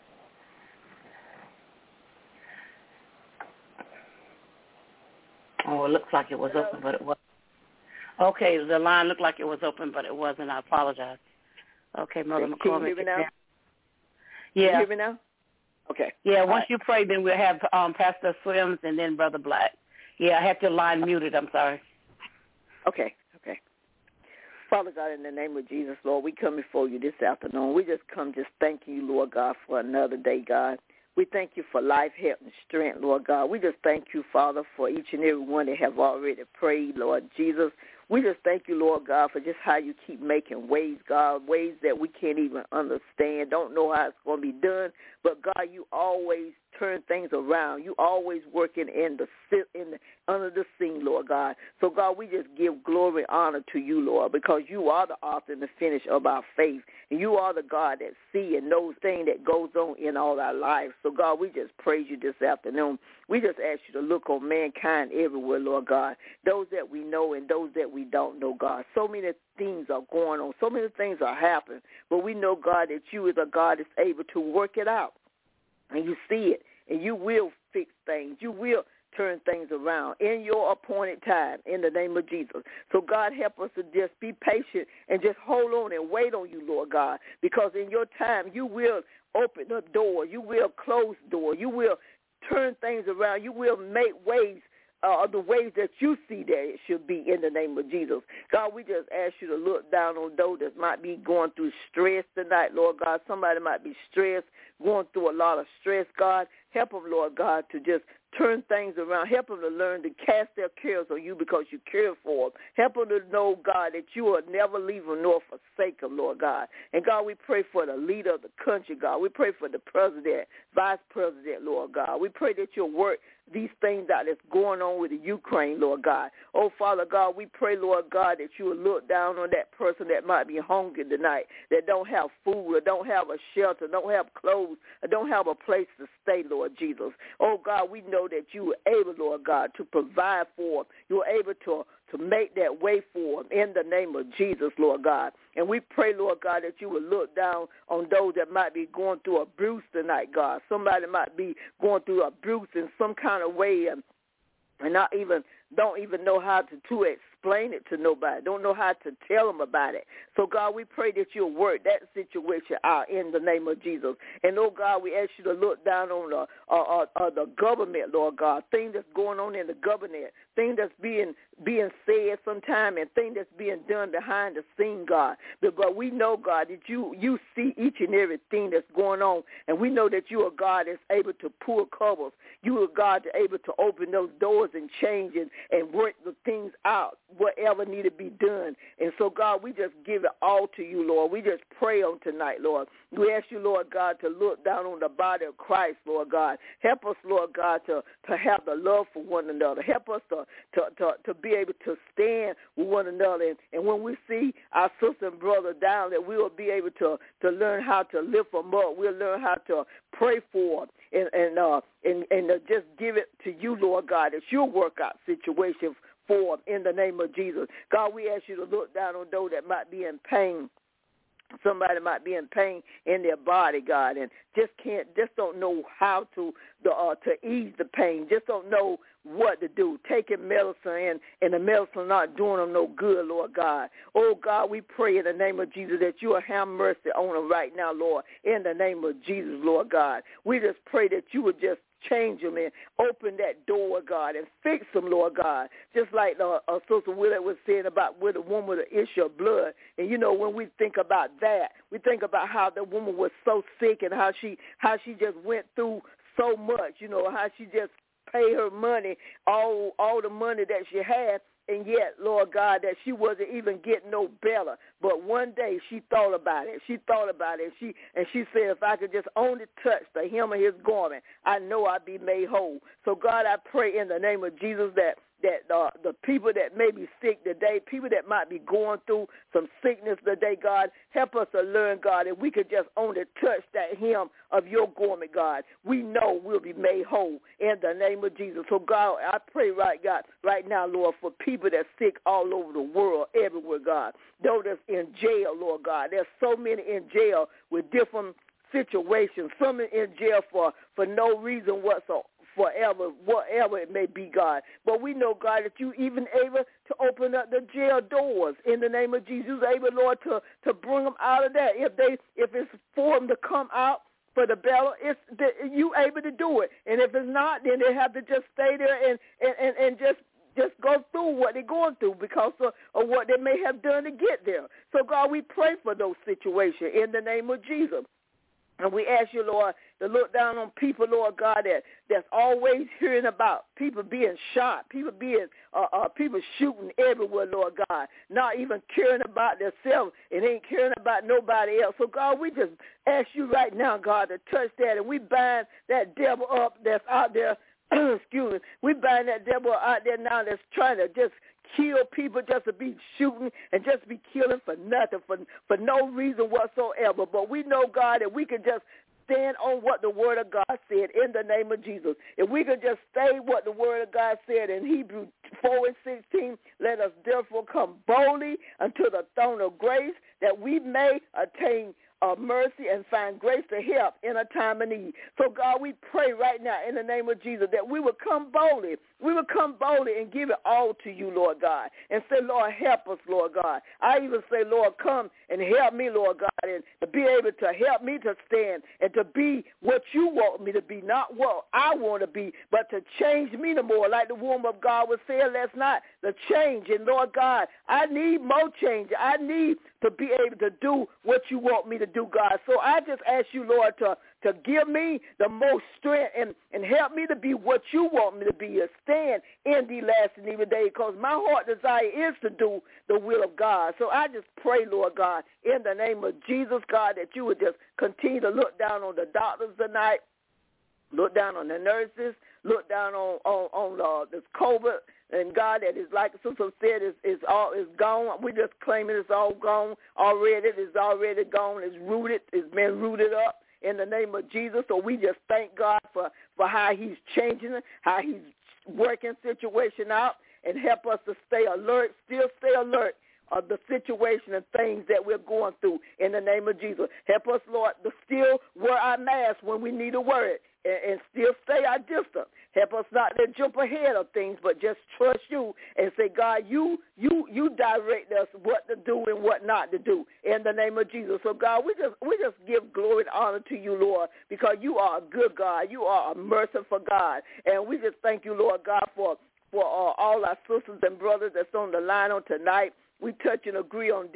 Oh, it looks like it was open, but it wasn't. Okay, the line looked like it was open, but it wasn't. I apologize. Okay, Mother McCormick. Can you hear me now? Yeah. Can you hear me now? Okay. Yeah, once you pray, then we'll have Pastor Swims and then Brother Black. Yeah, I have your line muted. I'm sorry. Okay. Father God, in the name of Jesus, Lord, we come before you this afternoon. We just come just thanking you, Lord God, for another day, God. We thank you for life, health, and strength, Lord God. We just thank you, Father, for each and every one that have already prayed, Lord Jesus. We just thank you, Lord God, for just how you keep making ways, God, ways that we can't even understand, don't know how it's going to be done. But, God, you always turn things around. You always working under the scene, Lord God. So, God, we just give glory and honor to you, Lord, because you are the author and the finish of our faith. And you are the God that see and knows things that goes on in all our lives. So, God, we just praise you this afternoon. We just ask you to look on mankind everywhere, Lord God, those that we know and those that we don't know, God. So many things are going on. So many things are happening. But we know, God, that you is a God that's able to work it out. And you see it, and you will fix things. You will turn things around in your appointed time in the name of Jesus. So, God, help us to just be patient and just hold on and wait on you, Lord God, because in your time you will open the door. You will close the door. You will turn things around. You will make ways the ways that you see that it should be in the name of Jesus. God, we just ask you to look down on those that might be going through stress tonight, Lord God. Somebody might be stressed, going through a lot of stress, God. Help them, Lord God, to just turn things around. Help them to learn to cast their cares on you because you care for them. Help them to know, God, that you will never leave them nor forsake them, Lord God. And, God, we pray for the leader of the country, God. We pray for the president, vice president, Lord God. We pray that you'll work these things out that's going on with the Ukraine, Lord God. Oh, Father God, we pray, Lord God, that you will look down on that person that might be hungry tonight, that don't have food or don't have a shelter, don't have clothes, or don't have a place to stay, Lord Jesus. Oh, God, we know that you are able, Lord God, to provide for them. You are able to make that way for them in the name of Jesus, Lord God. And we pray, Lord God, that you will look down on those that might be going through abuse tonight, God. Somebody might be going through abuse in some kind of way and don't even know how to explain it to nobody, don't know how to tell them about it. So, God, we pray that you'll work that situation out in the name of Jesus. And, oh, God, we ask you to look down on the government, Lord God, things that's going on in the government, things that's being said sometime and things that's being done behind the scene, God. But we know, God, that you see each and everything that's going on, and we know that you are God that's able to pull covers. You are God that's able to open those doors and change and work the things out, whatever need to be done. And so, God, we just give it all to you, Lord. We just pray on tonight, Lord. We ask you, Lord God, to look down on the body of Christ, Lord God. Help us, Lord God, to have the love for one another. Help us to be able to stand with one another. And when we see our sister and brother down, that we will be able to learn how to lift them up. We'll learn how to pray for them and just give it to you, Lord God, that you'll work out situations for them in the name of Jesus. God, we ask you to look down on those that might be in pain. Somebody might be in pain in their body, God, and just don't know how to ease the pain. Just don't know what to do. Taking medicine and the medicine not doing them no good, Lord God. Oh, God, we pray in the name of Jesus that you will have mercy on them right now, Lord, in the name of Jesus, Lord God. We just pray that you would just change them and open that door, God, and fix them, Lord God. Just like Sister Willett was saying about with a woman with an issue of blood. And, you know, when we think about that, we think about how the woman was so sick and how she just went through so much, you know, how she just paid her money, all the money that she had, and yet, Lord God, that she wasn't even getting no better. But one day she thought about it. She said, if I could just only touch the hem of his garment, I know I'd be made whole. So, God, I pray in the name of Jesus that the people that may be sick today, people that might be going through some sickness today, God, help us to learn, God, if we could just only touch that hem of your garment, God, we know we'll be made whole in the name of Jesus. So, God, I pray right now, Lord, for people that's sick all over the world, everywhere, God. Those that's in jail, Lord God. There's so many in jail with different situations. Some in jail for no reason whatsoever. Forever, whatever it may be, God. But we know, God, that you even able to open up the jail doors in the name of Jesus. You're able, Lord, to bring them out of that. If it's for them to come out for the battle, you able to do it. And if it's not, then they have to just stay there and just go through what they're going through because of what they may have done to get there. So, God, we pray for those situations in the name of Jesus. And we ask you, Lord, to look down on people, Lord God, that's always hearing about people being shot, people shooting everywhere, Lord God, not even caring about themselves and ain't caring about nobody else. So, God, we just ask you right now, God, to touch that, and we bind that devil up that's out there. Excuse me. We bind that devil out there now that's trying to just kill people, just to be shooting and just be killing for nothing, for no reason whatsoever. But we know, God, that we can just stand on what the Word of God said in the name of Jesus. If we could just say what the Word of God said in Hebrews 4:16, let us therefore come boldly unto the throne of grace that we may attain mercy and find grace to help in a time of need. So, God, we pray right now in the name of Jesus that we will come boldly. We will come boldly and give it all to you, Lord God, and say, Lord, help us, Lord God. I even say, Lord, come and help me, Lord God, and to be able to help me to stand and to be what you want me to be, not what I want to be, but to change me the more, like the woman of God was saying last night, the change. And, Lord God, I need more change. I need to be able to do what you want me to do, God. So I just ask you, Lord, to give me the most strength and help me to be what you want me to be, a stand in the last and evil day, because my heart desire is to do the will of God. So I just pray, Lord God, in the name of Jesus, God, that you would just continue to look down on the doctors tonight, look down on the nurses, look down on this COVID. And God, that is like Sister said, is gone. We just claiming it's all gone already. It's already gone. It's rooted. It's been rooted up in the name of Jesus. So we just thank God for how he's changing it, how he's working situation out, and help us to stay alert, still stay alert of the situation and things that we're going through in the name of Jesus. Help us, Lord, to still wear our mask when we need to wear it and still stay our distance. Help us not to jump ahead of things, but just trust you and say, God, you direct us what to do and what not to do in the name of Jesus. So, God, we just give glory and honor to you, Lord, because you are a good God. You are a merciful God. And we just thank you, Lord God, for all our sisters and brothers that's on the line on tonight. We touch and agree on them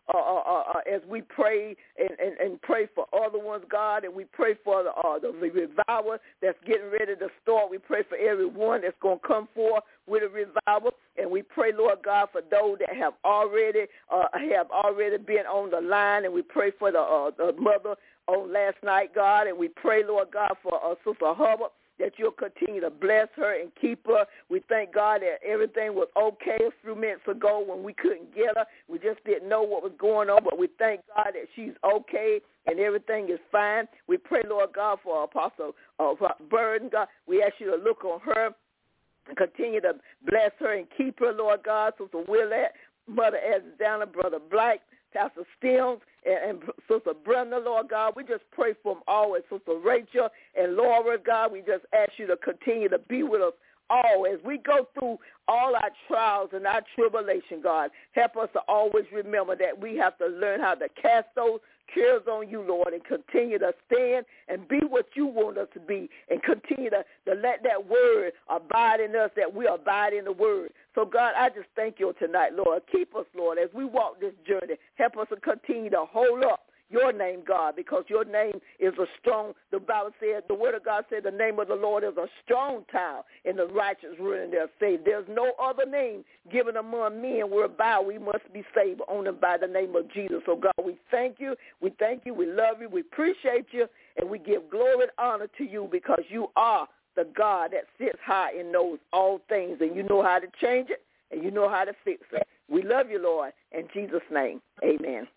as we pray and pray for other ones, God, and we pray for the revival that's getting ready to start. We pray for everyone that's going to come forth with a revival, and we pray, Lord God, for those that have already been on the line, and we pray for the mother on last night, God, and we pray, Lord God, for Sister Hubbard, that you'll continue to bless her and keep her. We thank God that everything was okay a few minutes ago when we couldn't get her. We just didn't know what was going on, but we thank God that she's okay and everything is fine. We pray, Lord God, for Apostle Burden, God. We ask you to look on her and continue to bless her and keep her, Lord God. Sister Willette, Mother Adriana, Brother Black, Pastor Stills, and Sister Brenda, Lord God. We just pray for them all, and Sister Rachel and Laura, God. We just ask you to continue to be with us all as we go through all our trials and our tribulation, God. Help us to always remember that we have to learn how to cast those cares on you, Lord, and continue to stand and be what you want us to be, and continue to let that word abide in us, that we abide in the word. So, God, I just thank you tonight, Lord. Keep us, Lord, as we walk this journey. Help us to continue to hold up your name, God, because your name is a strong, the Bible said, the word of God said the name of the Lord is a strong tower, and the righteous run in there saved. There's no other name given among men whereby we must be saved, only by the name of Jesus. So, God, we thank you, we love you, we appreciate you, and we give glory and honor to you because you are the God that sits high and knows all things, and you know how to change it, and you know how to fix it. We love you, Lord. In Jesus' name, amen.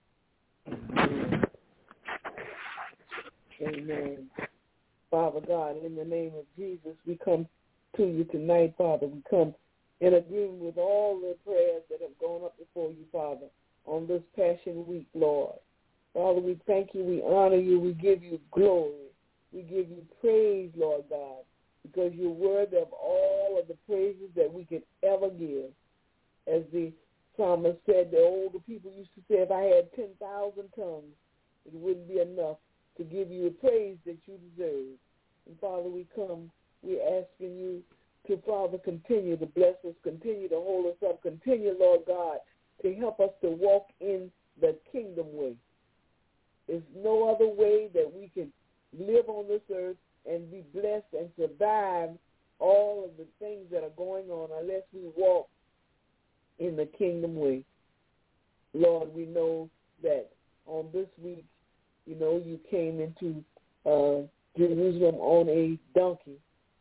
Amen. Father God, in the name of Jesus, we come to you tonight, Father. We come in agreement with all the prayers that have gone up before you, Father, on this Passion Week, Lord. Father, we thank you, we honor you, we give you glory. We give you praise, Lord God, because you're worthy of all of the praises that we could ever give. As the psalmist said, the older people used to say, if I had 10,000 tongues, it wouldn't be enough to give you the praise that you deserve. And Father, we're asking you to, Father, continue to bless us, continue to hold us up, continue, Lord God, to help us to walk in the kingdom way. There's no other way that we can live on this earth and be blessed and survive all of the things that are going on unless we walk in the kingdom way. Lord, we know that on this week, you know, you came into Jerusalem on a donkey.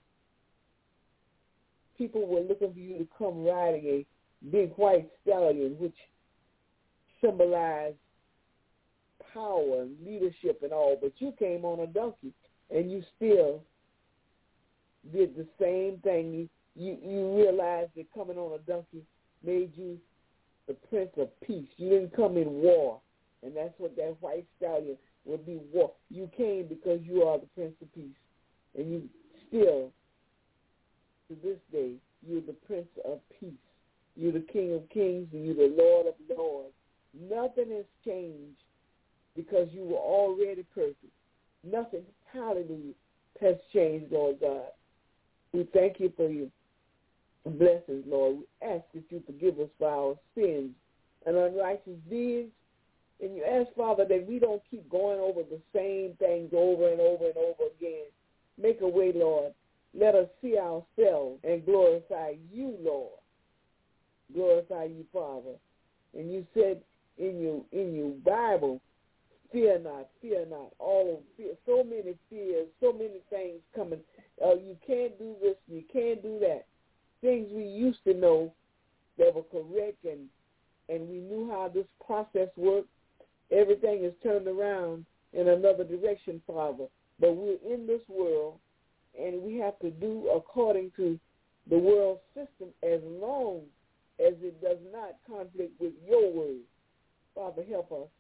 People were looking for you to come riding a big white stallion, which symbolized power and leadership and all, but you came on a donkey, and you still did the same thing. You realized that coming on a donkey made you the Prince of Peace. You didn't come in war, and that's what that white stallion would be, war. You came because you are the Prince of Peace, and you still, to this day, you're the Prince of Peace. You're the King of Kings, and you're the Lord of Lords. Nothing has changed because you were already perfect. Nothing, hallelujah, has changed, Lord God. We thank you for your blessings, Lord. We ask that you forgive us for our sins and unrighteous deeds. And you ask, Father, that we don't keep going over the same things over and over and over again. Make a way, Lord. Let us see ourselves and glorify you, Lord. Glorify you, Father. And you said in your Bible, fear not, fear not. All of fear, so many fears, so many things coming. You can't do this, you can't do that. Things we used to know that were correct, and we knew how this process worked. Everything is turned around in another direction, Father. But we're in this world, and we have to do according to the world system as long as it does not conflict with your word. Father, help us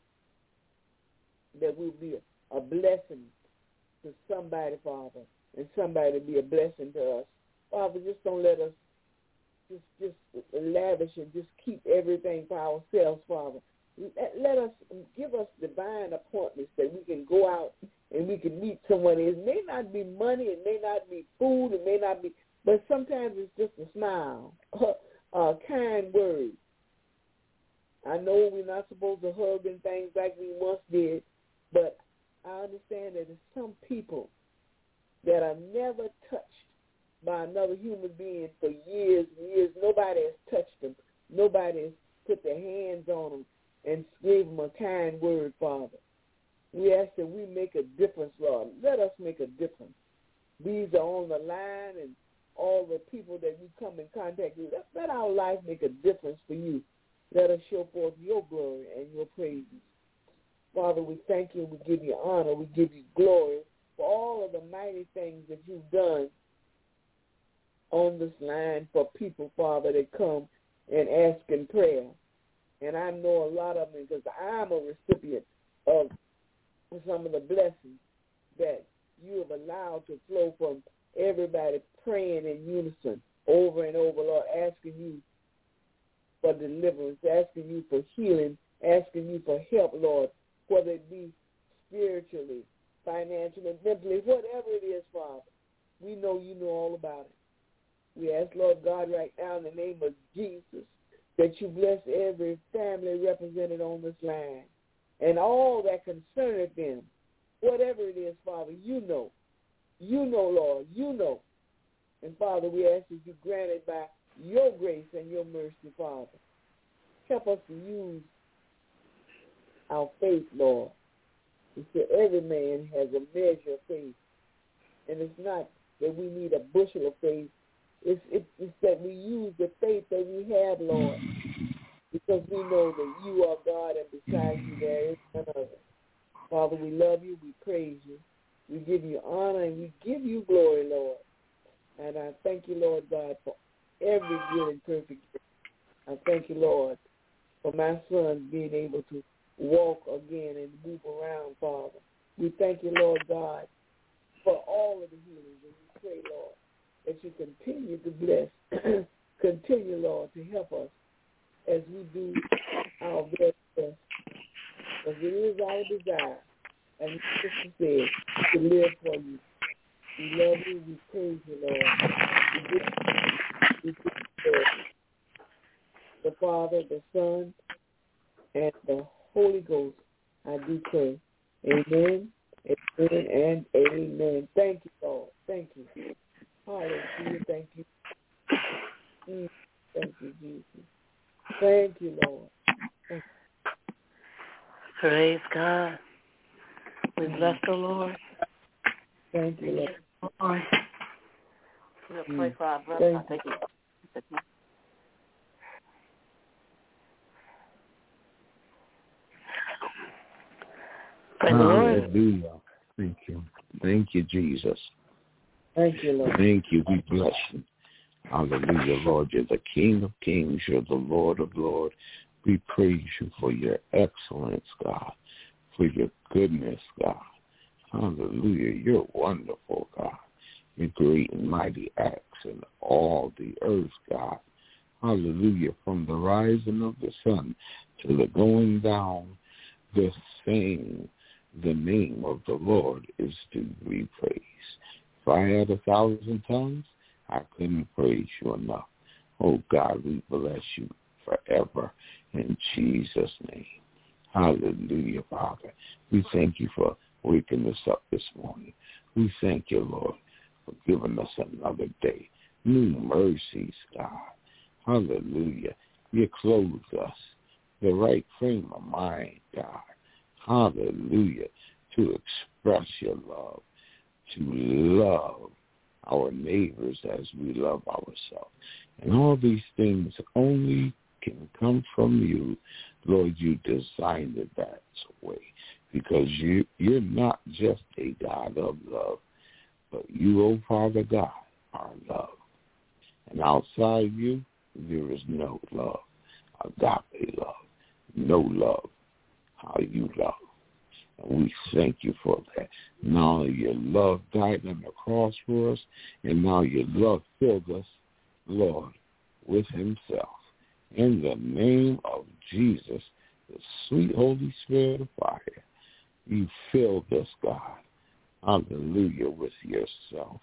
that we'll be a blessing to somebody, Father, and somebody be a blessing to us. Father, just don't let us just lavish and just keep everything for ourselves, Father. Let us, give us divine appointments that we can go out and we can meet someone. It may not be money, it may not be food, it may not be, but sometimes it's just a smile, a kind word. I know we're not supposed to hug and things like we once did, but I understand that there's some people that are never touched by another human being for years and years. Nobody has touched them. Nobody has put their hands on them and gave them a kind word, Father. We ask that we make a difference, Lord. Let us make a difference. These are on the line and all the people that we come in contact with. Let our life make a difference for you. Let us show forth your glory and your praises. Father, we thank you and we give you honor. We give you glory for all of the mighty things that you've done on this line for people, Father, that come and ask in prayer. And I know a lot of them because I'm a recipient of some of the blessings that you have allowed to flow from everybody praying in unison over and over, Lord, asking you for deliverance, asking you for healing, asking you for help, Lord, whether it be spiritually, financially, mentally, whatever it is, Father. We know you know all about it. We ask, Lord God, right now in the name of Jesus, that you bless every family represented on this line and all that concerneth them. Whatever it is, Father, you know. You know, Lord, you know. And, Father, we ask that you grant it by your grace and your mercy, Father. Help us to use our faith, Lord. You said every man has a measure of faith. And it's not that we need a bushel of faith. It's that we use the faith that we have, Lord, because we know that you are God and besides you there is none other. Father, we love you. We praise you. We give you honor and we give you glory, Lord. And I thank you, Lord God, for every good and perfect gift. I thank you, Lord, for my son being able to walk again and move around, Father. We thank you, Lord God, for all of the healings. And we pray, Lord, that you continue to bless. Continue, Lord, to help us as we do our very best. Because it is our desire, and Sister said, to live for you. We love you. We praise you, Lord. We give you the Father, the Son, and the Holy Ghost. I do pray. Amen, amen, and amen. Thank you, Lord. Thank you. Hallelujah. Thank you. Thank you, Jesus. Thank you, Lord. Thank you. Praise God. We bless the Lord. Thank you, Lord. We'll pray for our brother. Thank you. Praise the Lord. Hallelujah. Thank you. Thank you, Jesus. Thank you, Lord. Thank you. We bless you. Hallelujah, Lord. You're the King of kings. You're the Lord of lords. We praise you for your excellence, God, for your goodness, God. Hallelujah. You're wonderful, God. Your great and mighty acts in all the earth, God. Hallelujah. From the rising of the sun to the going down, the same, the name of the Lord is to be praised. If I had 1,000 tongues, I couldn't praise you enough. Oh, God, we bless you forever in Jesus' name. Hallelujah, Father. We thank you for waking us up this morning. We thank you, Lord, for giving us another day. New mercies, God. Hallelujah. You clothed us, the right frame of mind, God. Hallelujah. To express your love, to love our neighbors as we love ourselves. And all these things only can come from you. Lord, you designed it that way because you're not just a God of love, but you, oh Father God, are love. And outside you, there is no love, agape love, no love, how you love. And we thank you for that. Now your love died on the cross for us, and now your love filled us, Lord, with himself. In the name of Jesus, the sweet Holy Spirit of fire, you filled us, God, hallelujah, with yourself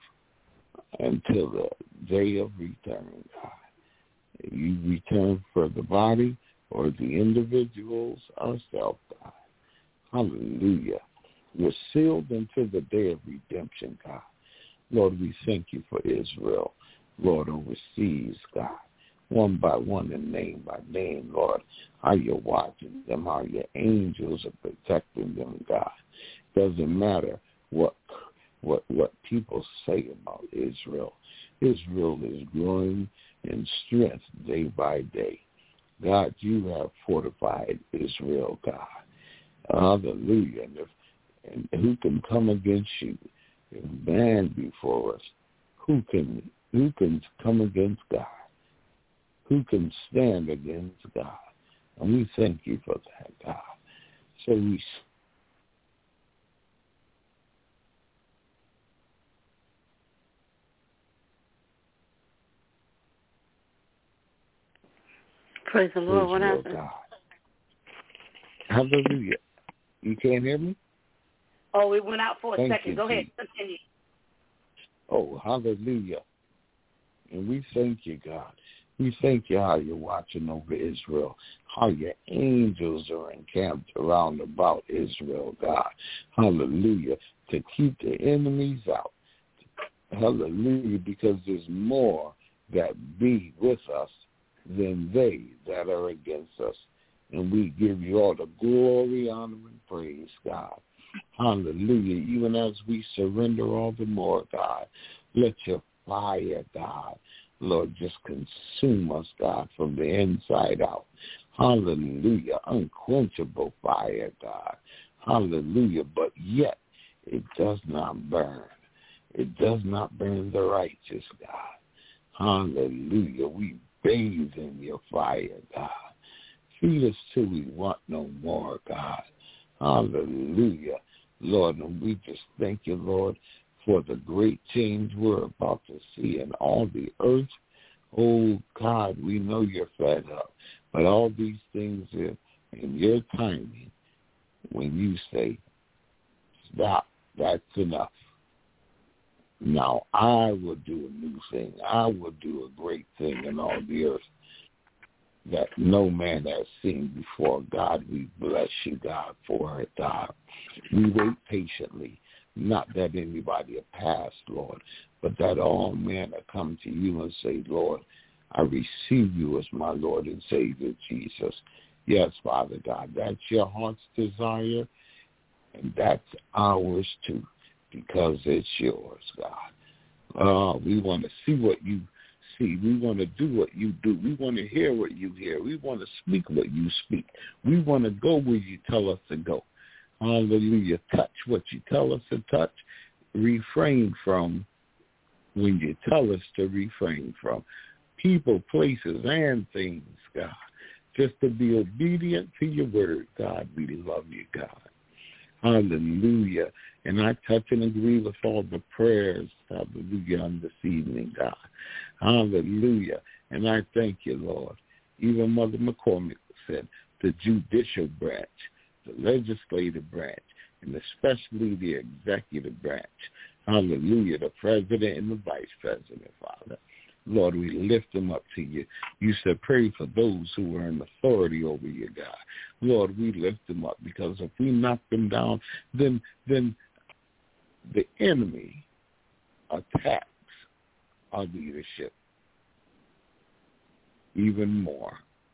until the day of return, God. You return for the body, or the individuals ourselves, God. Hallelujah. We're sealed until the day of redemption, God. Lord, we thank you for Israel, Lord, overseas, God, one by one and name by name, Lord, how you're watching them, how your angels are protecting them, God. Doesn't matter what people say about Israel. Israel is growing in strength day by day. God, you have fortified Israel, God. Hallelujah. And who can come against you? If man before us, who can come against God? Who can stand against God? And we thank you for that, God. So we praise the Lord. What happened? God. Hallelujah. You can't hear me? Oh, we went out for a Thank second. you, Go ahead. Jesus. Continue. Oh, hallelujah. And we thank you, God. We thank you how you're watching over Israel, how your angels are encamped around about Israel, God. Hallelujah. To keep the enemies out. Hallelujah. Because there's more that be with us than they that are against us. And we give you all the glory, honor, and praise, God. Hallelujah. Even as we surrender all the more, God, let your fire, God, Lord, just consume us, God, from the inside out. Hallelujah. Unquenchable fire, God. Hallelujah. But yet it does not burn. It does not burn the righteous, God. Hallelujah. We bathe in your fire, God. Feed us till we want no more, God. Hallelujah. Lord, and we just thank you, Lord, for the great change we're about to see in all the earth. Oh, God, we know you're fed up. But all these things are in your timing. When you say, stop, that's enough. Now I will do a new thing. I will do a great thing in all the earth that no man has seen before. God, we bless you, God, for it, God. We wait patiently, not that anybody will pass, Lord, but that all men will come to you and say, Lord, I receive you as my Lord and Savior, Jesus. Yes, Father God, that's your heart's desire, and that's ours too, because it's yours, God. We want to see what you see. We want to do what you do. We want to hear what you hear. We want to speak what you speak. We want to go where you tell us to go. Hallelujah. Touch what you tell us to touch. Refrain from when you tell us to refrain from. People, places, and things, God. Just to be obedient to your word, God. We love you, God. Hallelujah. And I touch and agree with all the prayers, hallelujah, on this evening, God. Hallelujah. And I thank you, Lord. Even Mother McCormick said the judicial branch, the legislative branch, and especially the executive branch. Hallelujah. The president and the vice president, Father. Lord, we lift them up to you. You said pray for those who are in authority over you, God. Lord, we lift them up because if we knock them down, then the enemy attacks our leadership even more.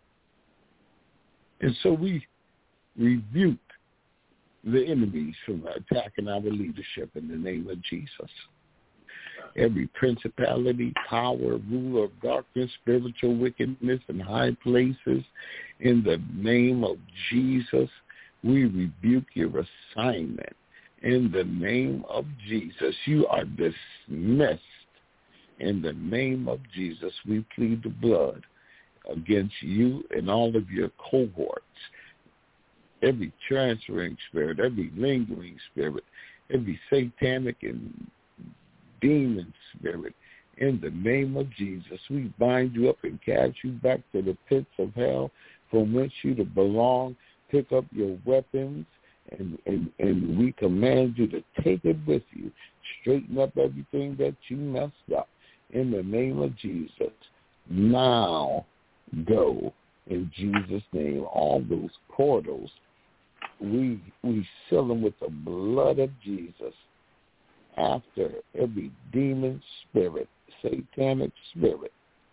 And so we rebuke the enemies from attacking our leadership in the name of Jesus. Every principality, power, ruler of darkness, spiritual wickedness in high places, in the name of Jesus, we rebuke your assignment. In the name of Jesus, you are dismissed. In the name of Jesus, we plead the blood against you and all of your cohorts. Every transferring spirit, every lingering spirit, every satanic and demon spirit, in the name of Jesus, we bind you up and cast you back to the pits of hell from whence you to belong. Pick up your weapons, and we command you to take it with you. Straighten up everything that you messed up. In the name of Jesus, now go In Jesus' name, all those portals, we seal them with the blood of Jesus. After every demon spirit, satanic spirit,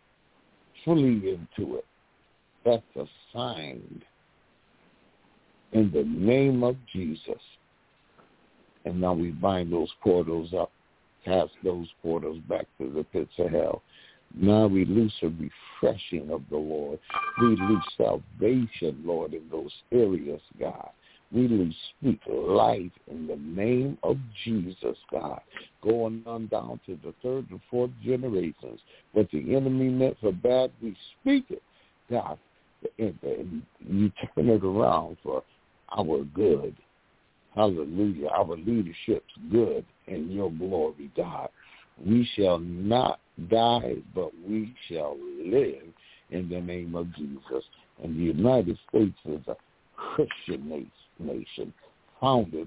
flee into it. That's assigned in the name of Jesus. And now we bind those portals up, cast those portals back to the pits of hell. Now we loose a refreshing of the Lord. We loose salvation, Lord, in those areas, God. We loose speak life in the name of Jesus, God. Going on down to the third and fourth generations. What the enemy meant for bad, we speak it, God. And you turn it around for our good. Hallelujah. Our leadership's good in your glory, God. We shall not die, but we shall live in the name of Jesus. And the United States is a Christian nation founded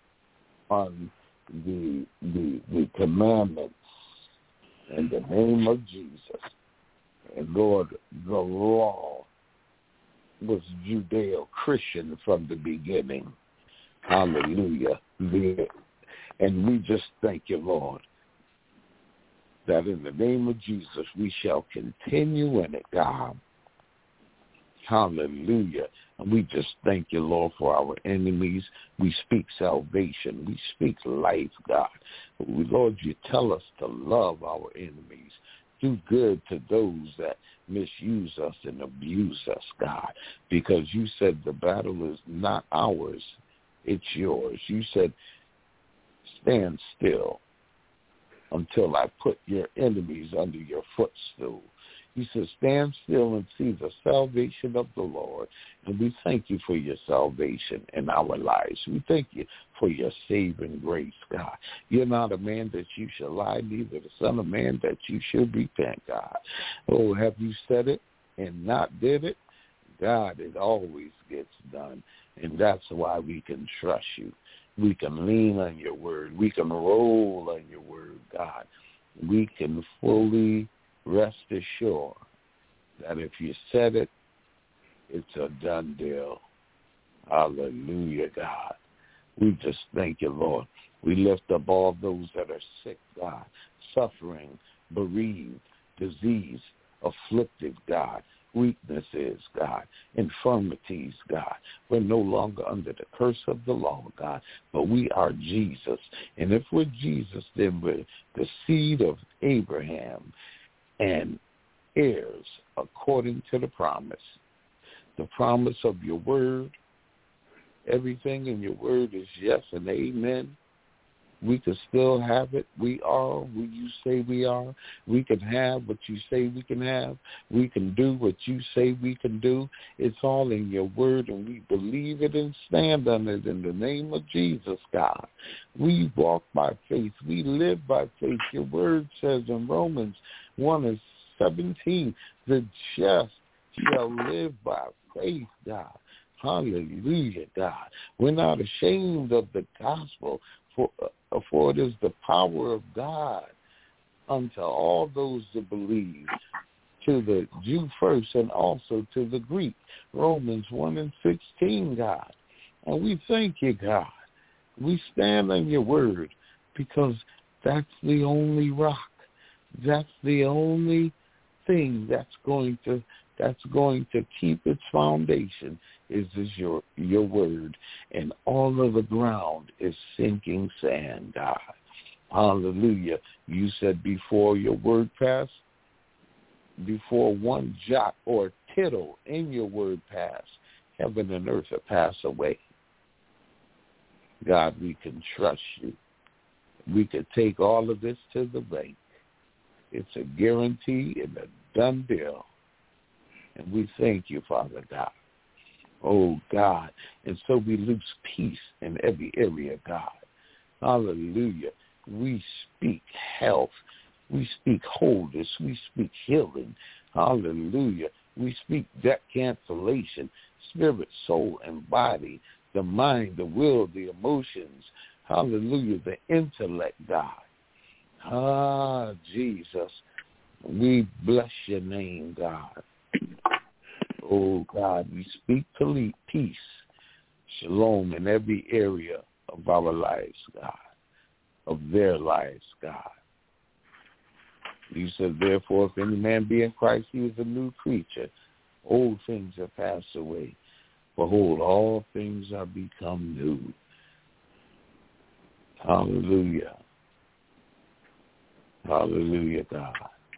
on the commandments in the name of Jesus. And Lord, the law was Judeo-Christian from the beginning. Hallelujah. And we just thank you, Lord, that in the name of Jesus we shall continue in it, God. Hallelujah. And we just thank you, Lord, for our enemies. We speak salvation. We speak life, God. Lord, you tell us to love our enemies. Do good to those that misuse us and abuse us, God, because you said the battle is not ours, it's yours. You said, stand still until I put your enemies under your footstool. He says, stand still and see the salvation of the Lord. And we thank you for your salvation in our lives. We thank you for your saving grace, God. You're not a man that you shall lie, neither the son of man that you should repent, God. Oh, have you said it and not did it? God, it always gets done. And that's why we can trust you. We can lean on your word. We can roll on your word, God. We can fully rest assured that if you said it, it's a done deal. Hallelujah, God. We just thank you, Lord. We lift up all those that are sick, God, suffering, bereaved, diseased, afflicted, God, weaknesses, God, infirmities, God. We're no longer under the curse of the law, God, but we are Jesus. And if we're Jesus, then we're the seed of Abraham and heirs according to the promise of your word. Everything in your word is yes and amen. We can still have it. We are who you say we are. We can have what you say we can have. We can do what you say we can do. It's all in your word, and we believe it and stand on it in the name of Jesus, God. We walk by faith. We live by faith. Your word says in Romans 1:17, the just shall live by faith, God. Hallelujah, God. We're not ashamed of the gospel, for it is the power of God unto all those that believe, to the Jew first and also to the Greek. Romans 1:16, God. And we thank you, God. We stand on your word because that's the only rock. That's the only thing that's going to keep its foundation is your word, and all of the ground is sinking sand, God. Hallelujah. You said before your word passed, before one jot or tittle in your word passed, heaven and earth will pass away. God, we can trust you. We could take all of this to the bank. It's a guarantee and a done deal. And we thank you, Father God. Oh, God. And so we lose peace in every area, God. Hallelujah. We speak health. We speak wholeness. We speak healing. Hallelujah. We speak debt cancellation, spirit, soul, and body, the mind, the will, the emotions. Hallelujah. The intellect, God. Jesus. We bless your name, God. Oh, God, we speak peace, shalom in every area of our lives, God, of their lives, God. You said, therefore, if any man be in Christ, he is a new creature. Old things have passed away. Behold, all things are become new. Hallelujah. Hallelujah, God.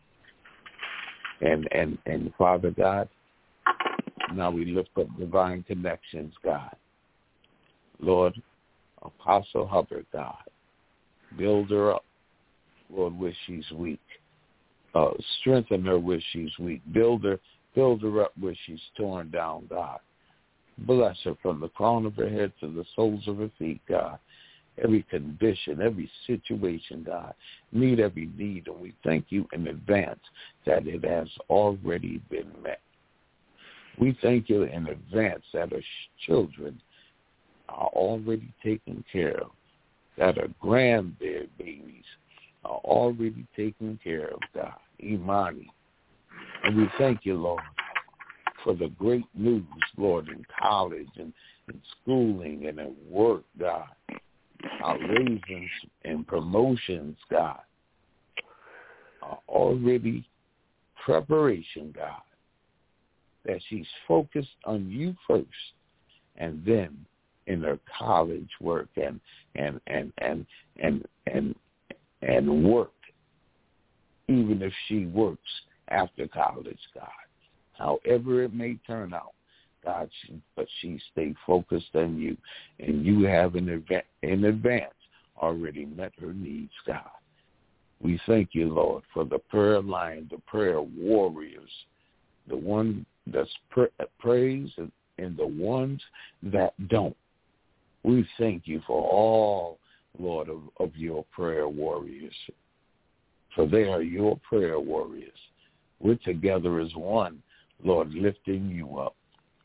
And Father God, now we lift up divine connections, God. Lord, Apostle Hubbard, God, build her up, Lord, where she's weak. Strengthen her where she's weak. Build her up where she's torn down, God. Bless her from the crown of her head to the soles of her feet, God. Every condition, every situation, God. Meet every need, and we thank you in advance that it has already been met. We thank you in advance that her children are already taken care of, that her grandbabies are already taken care of, God. Imani. And we thank you, Lord, for the great news, Lord, in college and in schooling and at work, God. Our raisins and promotions, God, are already preparation, God, that she's focused on you first, and then in her college work and work, even if she works after college, God. However it may turn out, God, but she stayed focused on you, and you have in advance already met her needs, God. We thank you, Lord, for the prayer line, the prayer warriors, the one that's prays and the ones that don't. We thank you for all, Lord, of your prayer warriors, for they are your prayer warriors. We're together as one, Lord, lifting you up,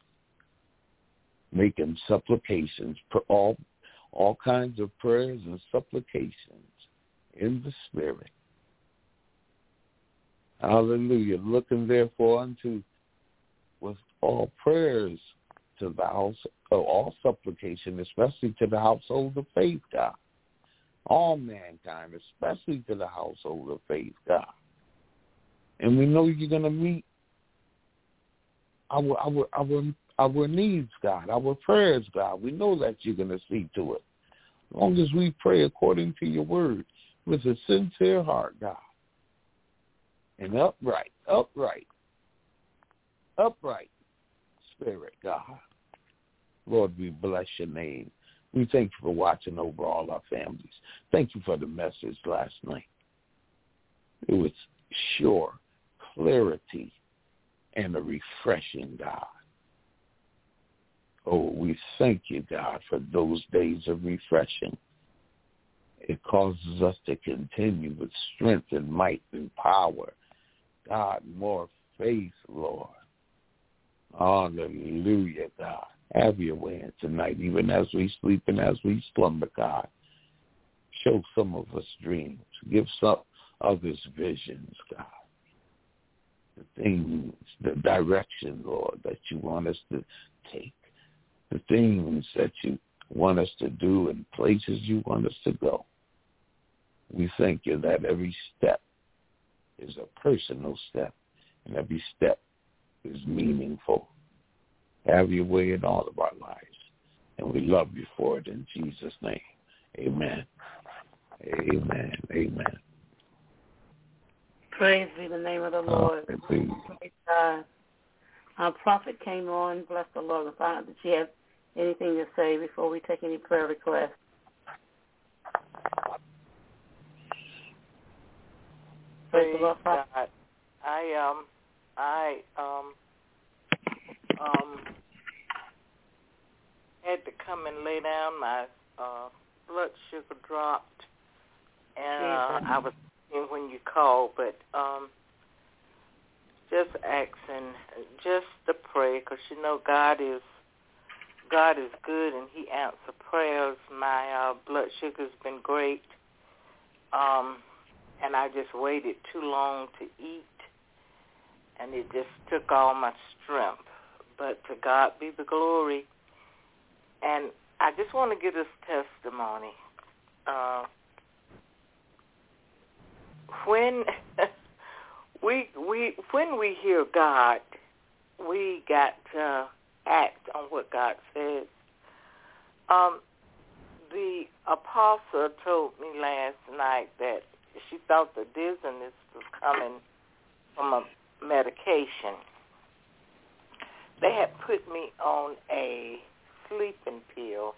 making supplications, all kinds of prayers and supplications in the Spirit. Hallelujah. Looking therefore unto with all prayers to the house, all supplication, especially to the household of faith, God. All mankind, especially to the household of faith, God. And we know you're going to meet our needs, God, our prayers, God. We know that you're going to see to it. As long as we pray according to your word with a sincere heart, God. And upright spirit, God. Lord, we bless your name. We thank you for watching over all our families. Thank you for the message last night. It was sure clarity and a refreshing, God. Oh, we thank you, God, for those days of refreshing. It causes us to continue with strength and might and power. God, more faith, Lord. Hallelujah, God. Have your way tonight, even as we sleep and as we slumber, God. Show some of us dreams. Give some others visions, God. The things, the direction, Lord, that you want us to take. The things that you want us to do and places you want us to go. We thank you that every step is a personal step, and every step is meaningful. Have your way in all of our lives, and we love you for it in Jesus' name. Amen. Amen. Amen. Praise be the name of the Lord. Praise God. Our prophet came on. Bless the Lord. If I, did she have anything to say before we take any prayer requests? Praise the Lord, prophet. God. I had to come and lay down. My blood sugar dropped, and I was thinking when you called, but just asking just to pray, because you know God is good and He answers prayers. My blood sugar's been great, and I just waited too long to eat, and it just took all my strength. But to God be the glory. And I just want to give this testimony. When we hear God, we got to act on what God says. The apostle told me last night that she thought the dizziness was coming from a medication. They had put me on a sleeping pill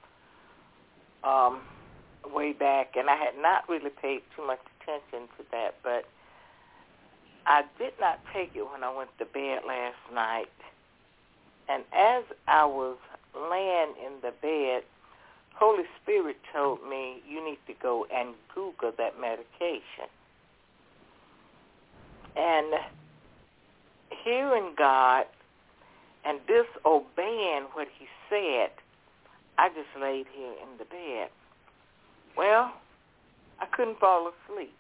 way back, and I had not really paid too much attention to that, but I did not take it when I went to bed last night. And as I was laying in the bed, Holy Spirit told me, you need to go and Google that medication. And hearing God and disobeying what he said, I just laid here in the bed. Well, I couldn't fall asleep.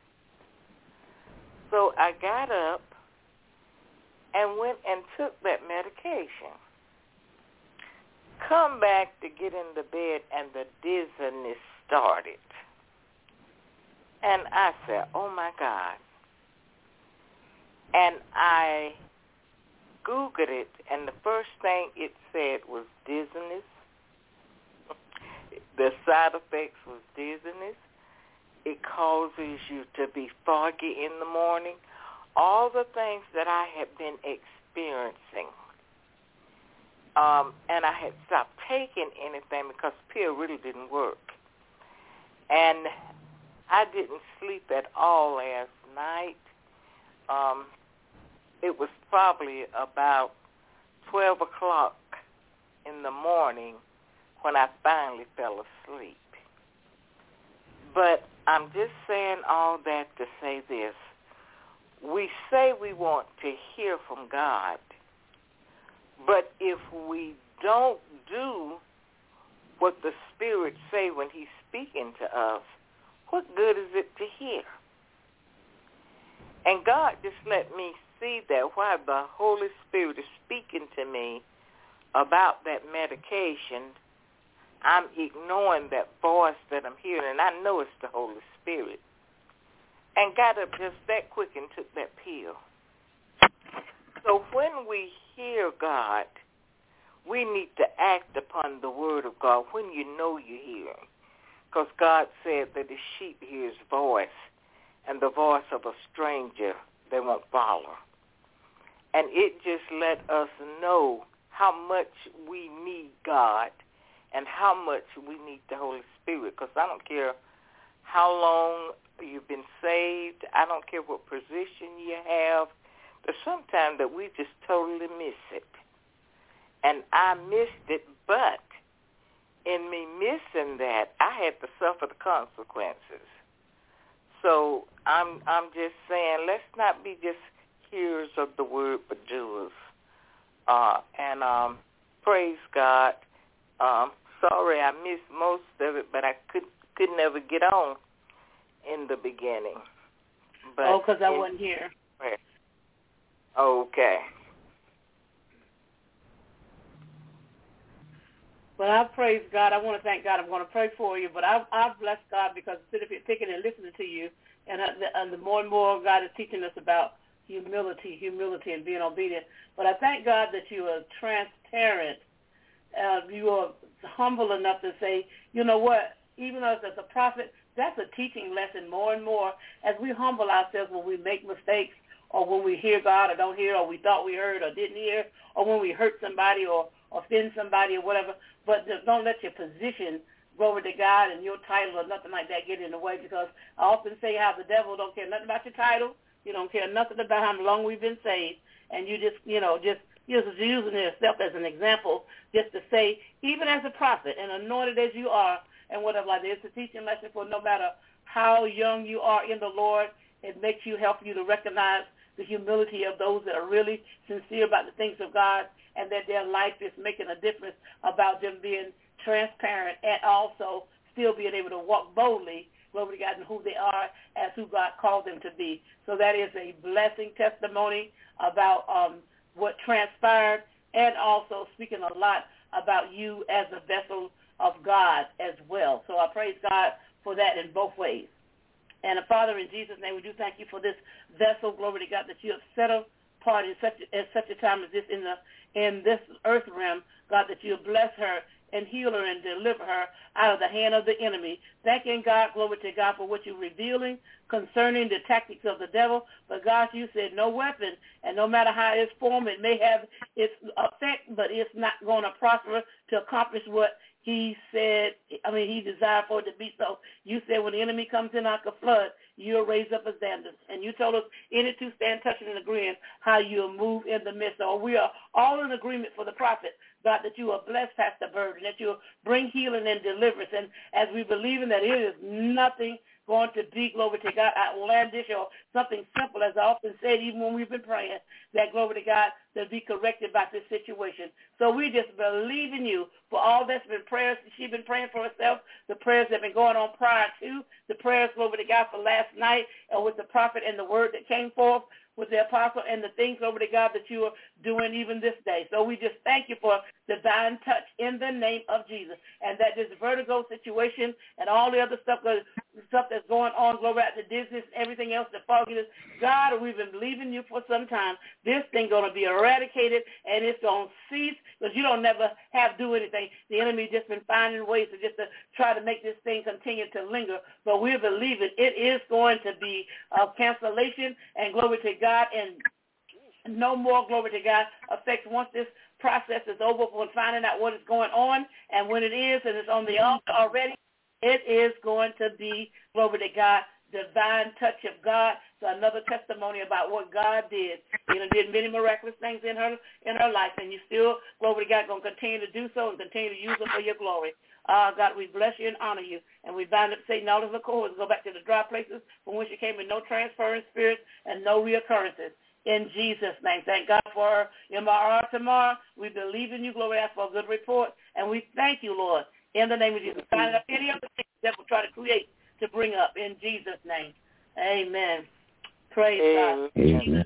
So I got up and went and took that medication. Come back to get in the bed, and the dizziness started. And I said, oh, my God. And I Googled it, and the first thing it said was dizziness. The side effects was dizziness. It causes you to be foggy in the morning. All the things that I had been experiencing. And I had stopped taking anything because pill really didn't work. And I didn't sleep at all last night. It was probably about 12 o'clock in the morning when I finally fell asleep. But I'm just saying all that to say this. We say we want to hear from God, but if we don't do what the Spirit say when he's speaking to us, what good is it to hear? And God just let me see that while the Holy Spirit is speaking to me about that medication, I'm ignoring that voice that I'm hearing, and I know it's the Holy Spirit. And got up just that quick and took that pill. So when we hear God, we need to act upon the word of God when you know you hear him. Because God said that his sheep hear his voice, and the voice of a stranger they won't follow. And it just let us know how much we need God and how much we need the Holy Spirit. Because I don't care how long you've been saved. I don't care what position you have. There's sometimes that we just totally miss it. And I missed it, but in me missing that, I had to suffer the consequences. So I'm just saying, let's not be just hearers of the word, but doers. And praise God. Sorry I missed most of it, but I could never get on in the beginning. But because I wasn't here. Okay. Well, I praise God. I want to thank God. I'm going to pray for you, but I bless God because sitting here picking and listening to you, and the more and more God is teaching us about humility and being obedient. But I thank God that you are transparent. You are humble enough to say, you know what, even though as a prophet, that's a teaching lesson more and more as we humble ourselves when we make mistakes or when we hear God or don't hear or we thought we heard or didn't hear or when we hurt somebody or offend somebody or whatever. But don't let your position, glory to God, and your title or nothing like that get in the way, because I often say how the devil don't care nothing about your title. You don't care nothing about how long we've been saved. And you just using yourself as an example just to say, even as a prophet and anointed as you are and whatever like that, it's a teaching lesson for no matter how young you are in the Lord. It makes you, help you to recognize the humility of those that are really sincere about the things of God and that their life is making a difference about them being transparent and also still being able to walk boldly, glory to God, and who they are as who God called them to be. So that is a blessing testimony about what transpired, and also speaking a lot about you as a vessel of God as well. So I praise God for that in both ways. And Father, in Jesus' name, we do thank you for this vessel, glory to God, that you have set apart at such a time as this in this earth realm, God, that you have blessed her and heal her and deliver her out of the hand of the enemy. Thanking God, glory to God, for what you're revealing concerning the tactics of the devil. But God, you said no weapon, and no matter how it's formed, it may have its effect, but it's not going to prosper to accomplish what he said, he desired for it to be so. You said when the enemy comes in like a flood, you'll raise up a standard. And you told us, any two stand touching and agreeing, how you'll move in the midst. So we are all in agreement for the prophet, God, that you will bless Pastor Bird, and that you'll bring healing and deliverance. And as we believe in that, it is nothing going to be, glory to God, outlandish or something simple, as I often said, even when we've been praying, that, glory to God, to be corrected by this situation. So we just believe in you for all that's been prayers. She's been praying for herself, the prayers that have been going on prior to, the prayers, glory to God, for last night, and with the prophet and the word that came forth with the apostle, and the things, glory to God, that you are doing even this day. So we just thank you for divine touch in the name of Jesus, and that this vertigo situation and all the other stuff that's going on, glory to the dizziness, everything else, the fogginess, God, we've been believing you for some time. This thing going to be eradicated, and it's going to cease, because you don't never have to do anything. The enemy just been finding ways to try to make this thing continue to linger, but we're believing it is going to be a cancellation, and glory to God, and no more, glory to God, effects once this process is over for finding out what is going on, and when it is, and it's on the altar already, it is going to be, glory to God, divine touch of God. So another testimony about what God did. Did many miraculous things in her life, and you still, glory to God, going to continue to do so and continue to use it for your glory. God, we bless you and honor you, and we bind up Satan, all of the cords, go back to the dry places from which you came with no transferring spirits and no reoccurrences. In Jesus' name, thank God for MRR tomorrow. We believe in you, glory, ask for a good report, and we thank you, Lord, in the name of Jesus. Bind up any other things that will try to create to bring up in Jesus' name. Amen. Praise God. Amen.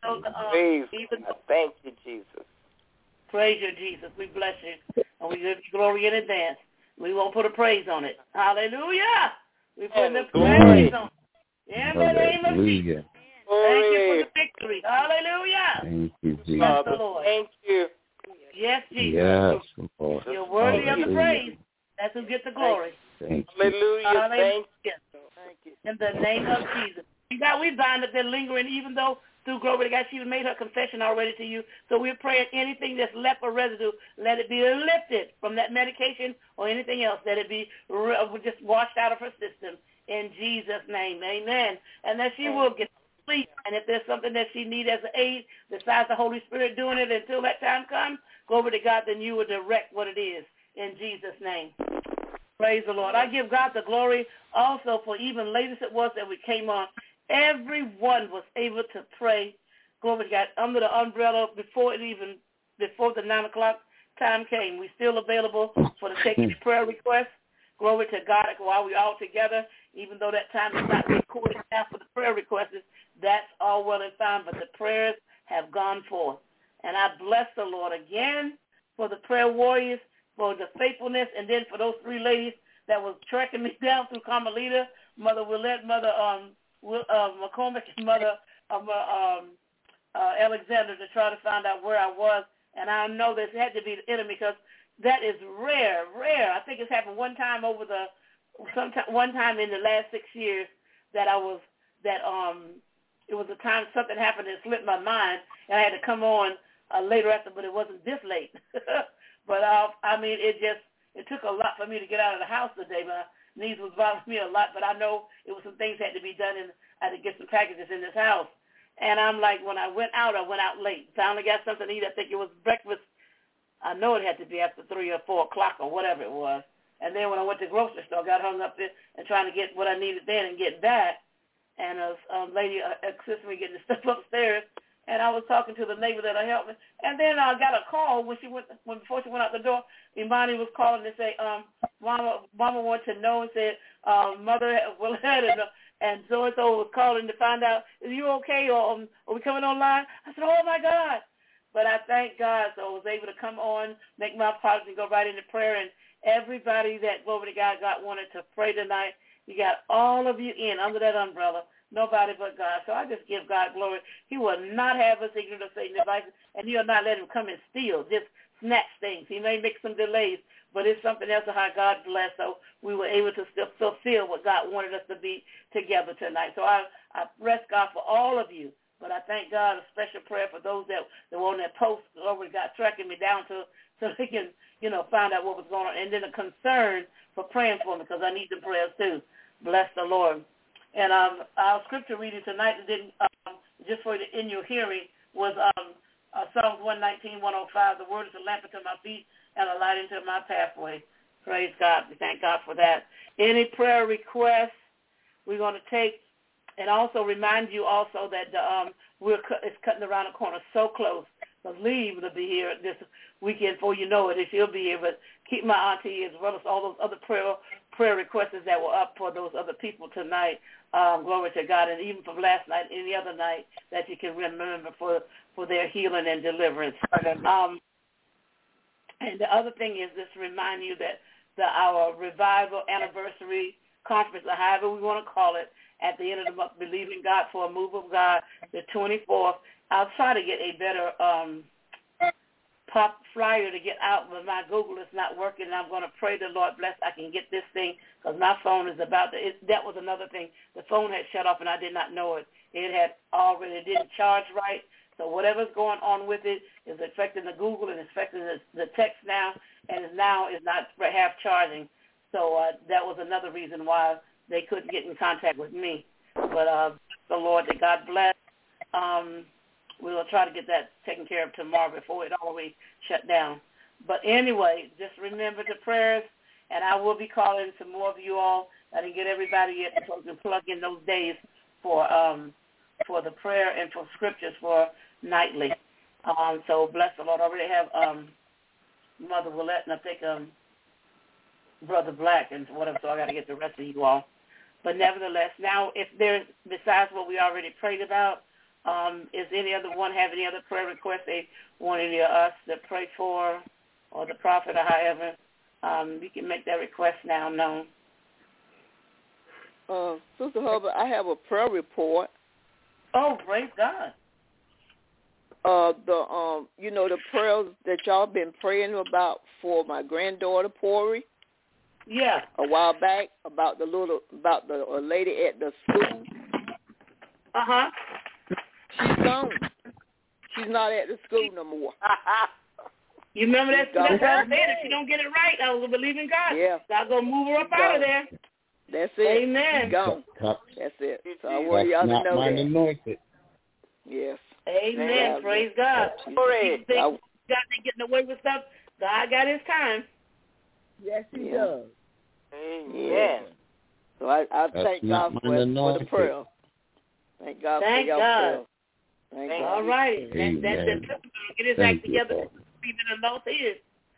Thank you, Jesus. Praise you, Jesus. We bless you, and we give you glory in advance. We won't put a praise on it. Hallelujah. We put the praise on it. In the name of Jesus. Thank you for the victory. Hallelujah. Thank you, Jesus. Bless the Lord. Thank you. Yes, Jesus. Yes, Lord. You're worthy of the praise. That's who gets the glory. Thank you. Hallelujah. Thank you. In the name of Jesus. God, we bind up that lingering, even though through glory to God, she made her confession already to you. So we're praying anything that's left or residue, let it be lifted from that medication or anything else, that it be just washed out of her system. In Jesus' name, amen. And that she will get sleep. And if there's something that she needs as an aid, besides the Holy Spirit doing it until that time comes, glory to God, then you will direct what it is. In Jesus' name. Praise the Lord. I give God the glory also for even late as it was that we came on. Everyone was able to pray, glory to God, under the umbrella before the 9 o'clock time came. We're still available for the taking prayer requests. Glory to God while we're all together, even though that time is not recorded now for the prayer requests. That's all well and fine, but the prayers have gone forth. And I bless the Lord again for the prayer warriors, for the faithfulness, and then for those three ladies that was tracking me down through Carmelita, Mother Willette, Mother McCormick, and Mother Alexander, to try to find out where I was. And I know this had to be the enemy, because that is rare. I think it's happened one time in the last 6 years that it was a time something happened that slipped my mind, and I had to come on later after, but it wasn't this late. But it took a lot for me to get out of the house today. My knees was bothering me a lot, but I know it was some things that had to be done, and I had to get some packages in this house. And I'm like, when I went out late. Finally got something to eat. I think it was breakfast. I know it had to be after 3 or 4 o'clock or whatever it was. And then when I went to the grocery store, got hung up there and trying to get what I needed then and get back. And a lady assisted me getting the stuff upstairs. And I was talking to the neighbor that helped me. And then I got a call before she went out the door. Imani was calling to say, Mama wanted to know, and said, Mother Willette and so-and-so was calling to find out, is you okay, or are we coming online? I said, oh, my God. But I thank God, so I was able to come on, make my apology, and go right into prayer. And everybody that, glory to God, wanted to pray tonight, you got all of you in under that umbrella, nobody but God. So I just give God glory. He will not have us ignorant of Satan's devices, and he'll not let him come and steal, just snatch things. He may make some delays, but it's something else of how God bless. So we were able to still fulfill what God wanted us to be together tonight. So I bless God for all of you. But I thank God, a special prayer for those that were on that post over God tracking me down so they can, find out what was going on. And then a concern for praying for me because I need the prayers too. Bless the Lord. And our scripture reading tonight, just for in your hearing, was Psalms 119, 105. The word is a lamp unto my feet and a light into my pathway. Praise God. We thank God for that. Any prayer requests we're going to take. And also remind you also that it's cutting around the corner so close. Believe will be here this weekend before you know it. She'll be here. But keep my auntie as well as all those other prayer requests that were up for those other people tonight. Glory to God. And even from last night, any other night that you can remember for their healing and deliverance. And the other thing is just to remind you that our revival anniversary conference, or however we want to call it, at the end of the month, believing God for a move of God, the 24th. I'll try to get a better pop flyer to get out, but my Google is not working, and I'm going to pray the Lord bless I can get this thing because my phone is about to – that was another thing. The phone had shut off, and I did not know it. It didn't charge right. So whatever's going on with it is affecting the Google and affecting the text now, and now is not half charging. So that was another reason why they couldn't get in contact with me. But the Lord, that God bless. We will try to get that taken care of tomorrow before it always shut down. But anyway, just remember the prayers, and I will be calling some more of you all. I didn't get everybody yet so we can plug in those days for the prayer and for scriptures for nightly. So bless the Lord. I already have Mother Willette, and I think Brother Black and whatever, so I got to get the rest of you all. But nevertheless, now if there's, besides what we already prayed about, is any other one have any other prayer requests they want any of us to pray for, or the prophet, or however, you can make that request now known. Sister Hubbard, I have a prayer report. Oh, praise God. The prayers that y'all been praying about for my granddaughter Pori. Yeah. A while back about the lady at the school. Uh-huh. She's gone. She's not at the school no more. You remember that's what I said? If you don't get it right, I will believe in God. Yeah. God's going to move her up out of there. That's it. Amen. She's gone. That's it. So I want y'all to know mine that. Anointed. Yes. Amen. Praise God. God ain't getting away with stuff. God got his time. Yes, he does. Amen. Yeah. So I thank God for the prayer. Thank God for your prayer. Thank God. All right. That's get his act together. Even the Lord is.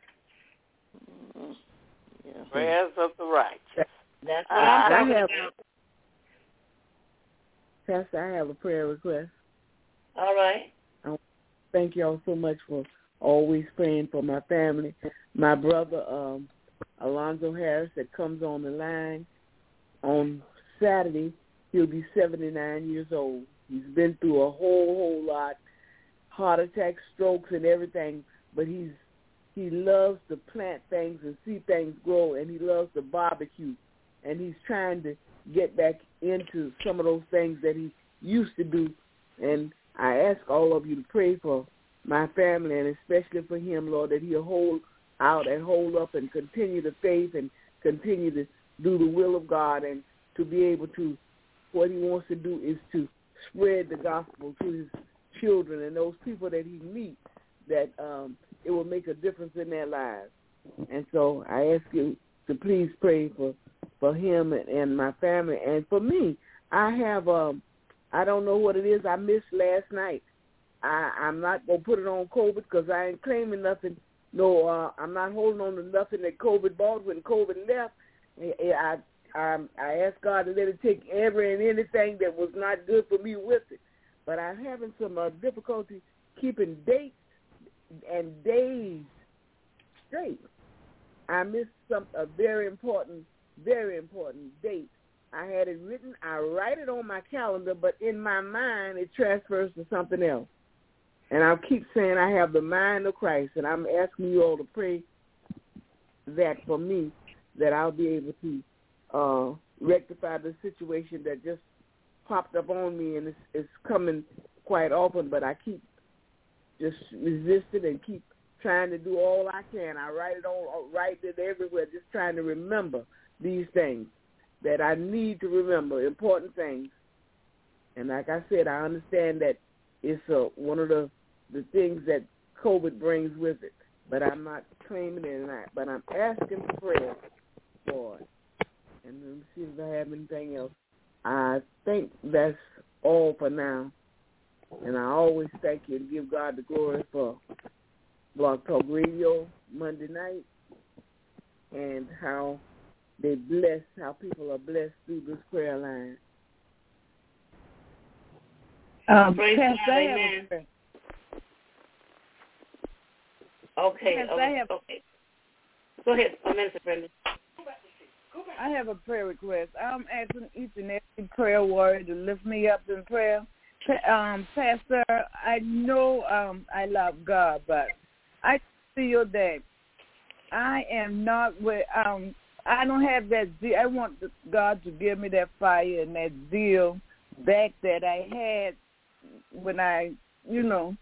Yeah. Prayers of the righteous. That's what I'm talking about. Pastor, I have a prayer request. All right. Thank y'all so much for always praying for my family. My brother, Alonzo Harris, that comes on the line on Saturday, he'll be 79 years old. He's been through a whole lot, heart attacks, strokes, and everything, but he loves to plant things and see things grow, and he loves to barbecue, and he's trying to get back into some of those things that he used to do. And I ask all of you to pray for my family, and especially for him, Lord, that he'll hold out and hold up and continue the faith and continue to do the will of God, and to be able to, what he wants to do is to spread the gospel to his children and those people that he meets, that it will make a difference in their lives. And so I ask you to please pray for him and my family. And for me, I have, I don't know what it is I missed last night. I'm not going to put it on COVID because I ain't claiming nothing. No, I'm not holding on to nothing that COVID bought when COVID left. I asked God to let it take every and anything that was not good for me with it. But I'm having some difficulty keeping dates and days straight, I missed a very important date. I had it written. I write it on my calendar, but in my mind, it transfers to something else. And I'll keep saying I have the mind of Christ, and I'm asking you all to pray that for me, that I'll be able to rectify the situation that just popped up on me, and it's coming quite often, but I keep just resisting and keep trying to do all I can. I write it everywhere, just trying to remember these things that I need to remember, important things. And like I said, I understand that it's one of the things that COVID brings with it, but I'm not claiming it, but I'm asking for prayer for it. And let me see if I have anything else. I think that's all for now. And I always thank you and give God the glory for Blog Talk Radio Monday night and how people are blessed through this prayer line. Praise God, amen. Okay. Go ahead, Minister Brenda. I have a prayer request. I'm asking each and every prayer warrior to lift me up in prayer. Pastor, I know I love God, but I feel that I am not with, I don't have that zeal. I want God to give me that fire and that zeal back that I had when I don't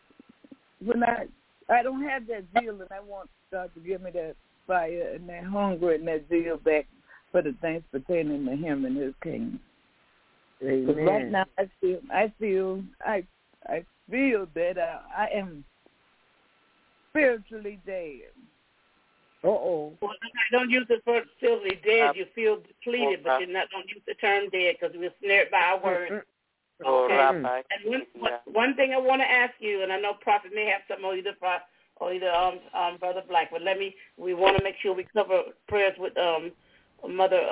have that zeal, and I want God to give me that fire and that hunger and that zeal back for the things pertaining to Him and His kingdom. Because right now I feel that I am spiritually dead. Well, don't use the word spiritually dead. You feel depleted, but don't use the term dead because we're snared by our words. Okay. And one thing I want to ask you, and I know Prophet may have something, or either Brother Black, but we want to make sure we cover prayers with Mother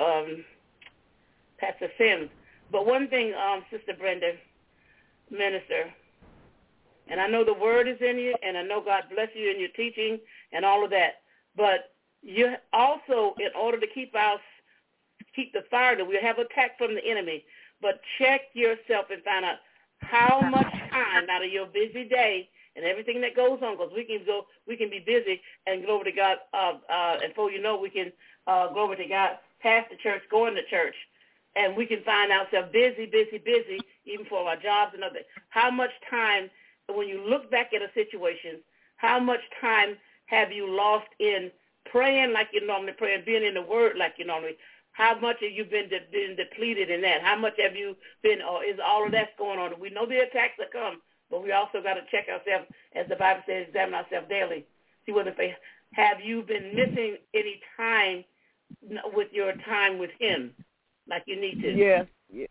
Pastor Sims. But one thing, Sister Brenda, Minister, and I know the word is in you, and I know God bless you in your teaching and all of that, but you also, in order to keep the fire, that we have attack from the enemy, but check yourself and find out how much time out of your busy day and everything that goes on, because we can be busy and glory to God, and before you know, we can glory to God, pass the church, going to church, and we can find ourselves busy, even for our jobs and other. How much time, when you look back at a situation, how much time have you lost in praying like you normally pray and being in the Word like you normally? How much have you been depleted in that? How much have you been, or is all of that going on? We know the attacks that come, but we also got to check ourselves, as the Bible says, examine ourselves daily. See whether have you been missing any time with your time with Him like you need to? Yes,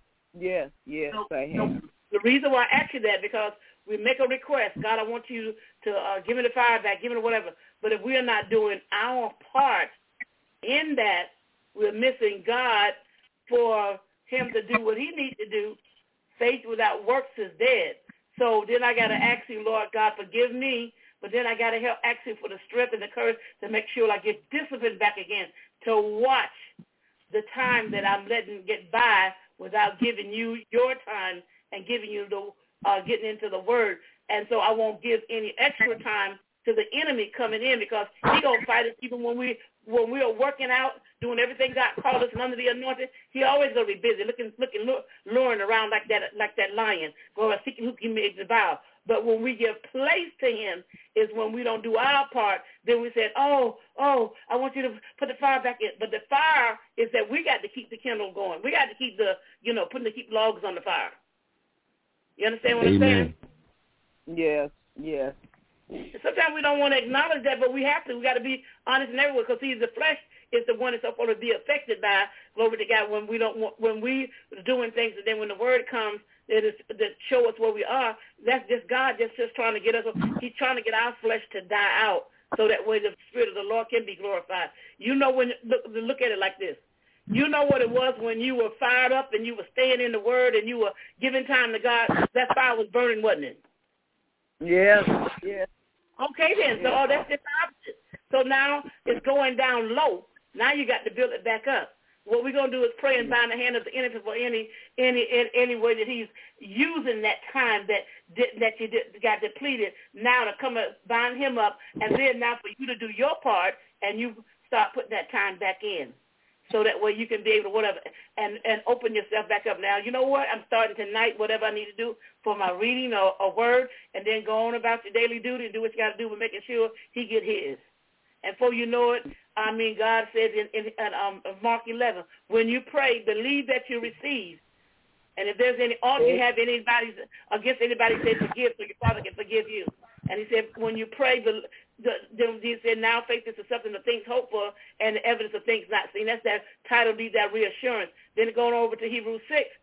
so, I have. The reason why I ask you that, because we make a request. God, I want you to give me the fire back, give me whatever. But if we are not doing our part in that, we're missing God for Him to do what He needs to do. Faith without works is dead. So then I got to ask you, Lord God, forgive me. But then I got to ask you for the strength and the courage to make sure I get disciplined back again, to watch the time that I'm letting get by without giving you your time and giving you getting into the Word. And so I won't give any extra time to the enemy coming in, because he gonna fight us even when we are working out, doing everything God called us and under the anointing. He always gonna be busy, luring around like that lion, going seeking who can be devoured. But when we give place to Him is when we don't do our part. Then we said, oh, I want you to put the fire back in. But the fire is that we got to keep the kindle going. We got to keep keep logs on the fire. You understand what I'm saying? Yes. Sometimes we don't want to acknowledge that, but we have to. We got to be honest and everywhere, because the flesh is the one that's supposed to be affected by, glory to God, when we doing things, and then when the Word comes that show us where we are, that's just God just trying to get us. He's trying to get our flesh to die out, so that way the Spirit of the Lord can be glorified. You know, when look at it like this. You know what it was when you were fired up and you were staying in the Word and you were giving time to God. That fire was burning, wasn't it? Yes. Okay, then. So that's just the opposite. So now it's going down low. Now you got to build it back up. What we're going to do is pray and bind the hand of the enemy for any way that he's using that time that you got depleted. Now to come and bind him up, and then now for you to do your part, and you start putting that time back in. So that way you can be able to whatever and open yourself back up. Now, you know what? I'm starting tonight, whatever I need to do for my reading or a word, and then go on about your daily duty and do what you got to do with making sure he get his. And before you know it, I mean, God says in Mark 11, when you pray, believe that you receive. And if there's any ought you have anybody against anybody, say forgive so your Father can forgive you. And he said, when you pray, he said, now faith is the substance of things hoped for and the evidence of things not seen. That's that title, be that reassurance. Then going over to Hebrews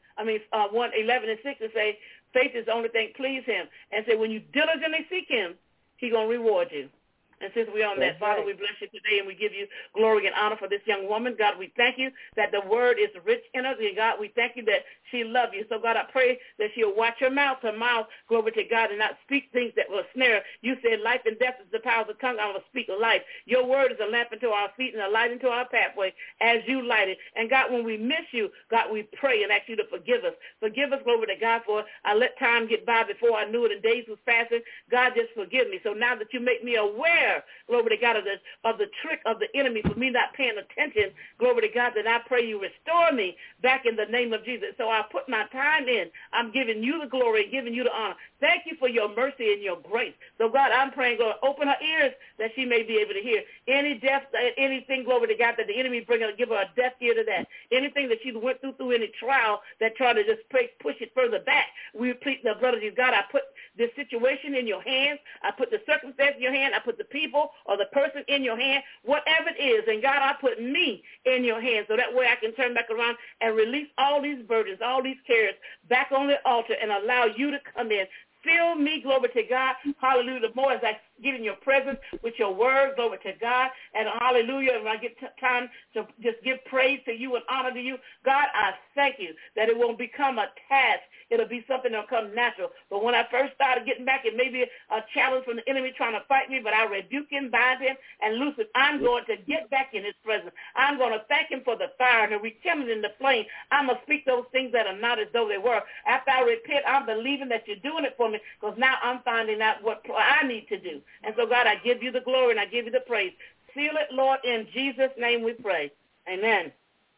1:11-6 to say, faith is the only thing please him. And say, when you diligently seek him, he's going to reward you. And since we're on that, Father, we bless you today, and we give you glory and honor for this young woman. God, we thank you that the word is rich in us. And God, we thank you that she loves you. So, God, I pray that she'll watch her mouth, glory to God, and not speak things that will snare. You said life and death is the power of the tongue. I will speak life. Your word is a lamp unto our feet and a light unto our pathway as you light it. And, God, when we miss you, God, we pray and ask you to forgive us. Forgive us, glory to God, for I let time get by before I knew it and days was passing. God, just forgive me. So now that you make me aware, glory to God, of the trick of the enemy for me not paying attention, glory to God, that I pray you restore me back in the name of Jesus. So I put my time in. I'm giving you the glory and giving you the honor. Thank you for your mercy and your grace. So, God, I'm praying, God, open her ears that she may be able to hear. Anything, glory to God, that the enemy bring her, give her a deaf ear to that. Anything that she went through any trial that tried to just push it further back, we plead the blood of Jesus. God, I put this situation in your hands. I put the circumstance in your hand. I put the people or the person in your hand, whatever it is. And, God, I put me in your hand so that way I can turn back around and release all these burdens, all these cares back on the altar and allow you to come in. Fill me, glory to God, hallelujah, the more as I get in your presence with your word, glory to God, and hallelujah, when I get time to just give praise to you and honor to you, God, I thank you that it won't become a task. It'll be something that'll come natural. But when I first started getting back, it may be a challenge from the enemy trying to fight me, but I rebuke him, bind him, and loose him. I'm going to get back in his presence. I'm going to thank him for the fire and the rekindling in the flame. I'm going to speak those things that are not as though they were. After I repent, I'm believing that you're doing it for me because now I'm finding out what I need to do. And so, God, I give you the glory and I give you the praise. Seal it, Lord, in Jesus' name we pray. Amen.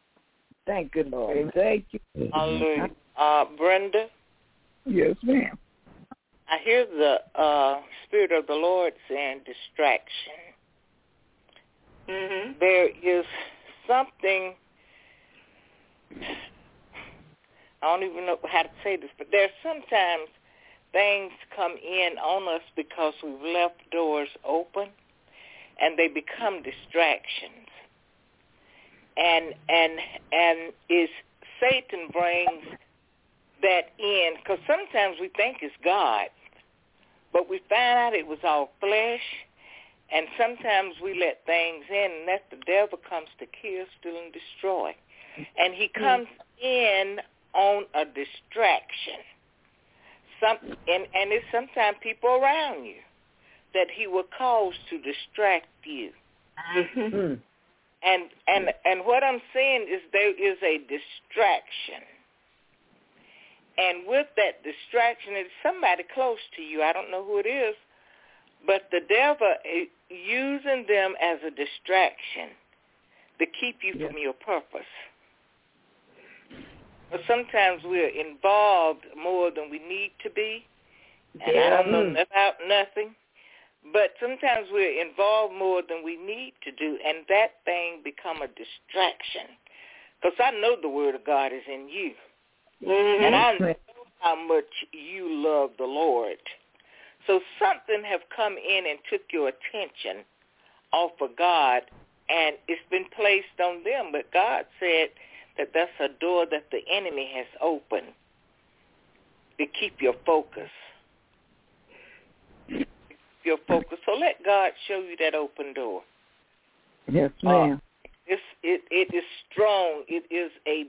Thank you, Lord. Thank you. Hallelujah. Brenda? Yes, ma'am. I hear the Spirit of the Lord saying distraction. Mm-hmm. There is something, I don't even know how to say this, but there's sometimes things come in on us because we've left doors open and they become distractions. And is Satan brings that in, because sometimes we think it's God, but we find out it was all flesh, and sometimes we let things in, and that the devil comes to kill, steal, and destroy. And he comes in on a distraction. And it's sometimes people around you that he will cause to distract you. Mm-hmm. And what I'm saying is there is a distraction. And with that distraction, it's somebody close to you. I don't know who it is, but the devil is using them as a distraction to keep you from your purpose. But sometimes we're involved more than we need to be, and I don't know about nothing, but sometimes we're involved more than we need to do, and that thing become a distraction. Because I know the Word of God is in you. Mm-hmm. And I know how much you love the Lord. So something have come in and took your attention off of God, and it's been placed on them. But God said that that's a door that the enemy has opened to keep your focus. So let God show you that open door. Yes, ma'am. It is strong. It is a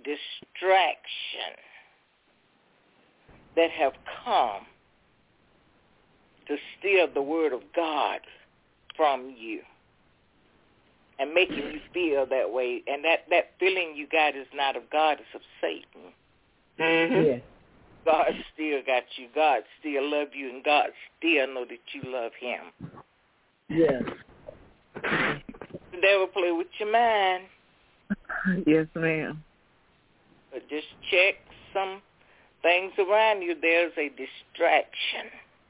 distraction that have come to steal the word of God from you and making you feel that way. And that feeling you got is not of God, it's of Satan. Mm-hmm. Yes. God still got you. God still love you, and God still know that you love him. Yes. The devil play with your mind. Yes, ma'am. But just check some things around you. There's a distraction.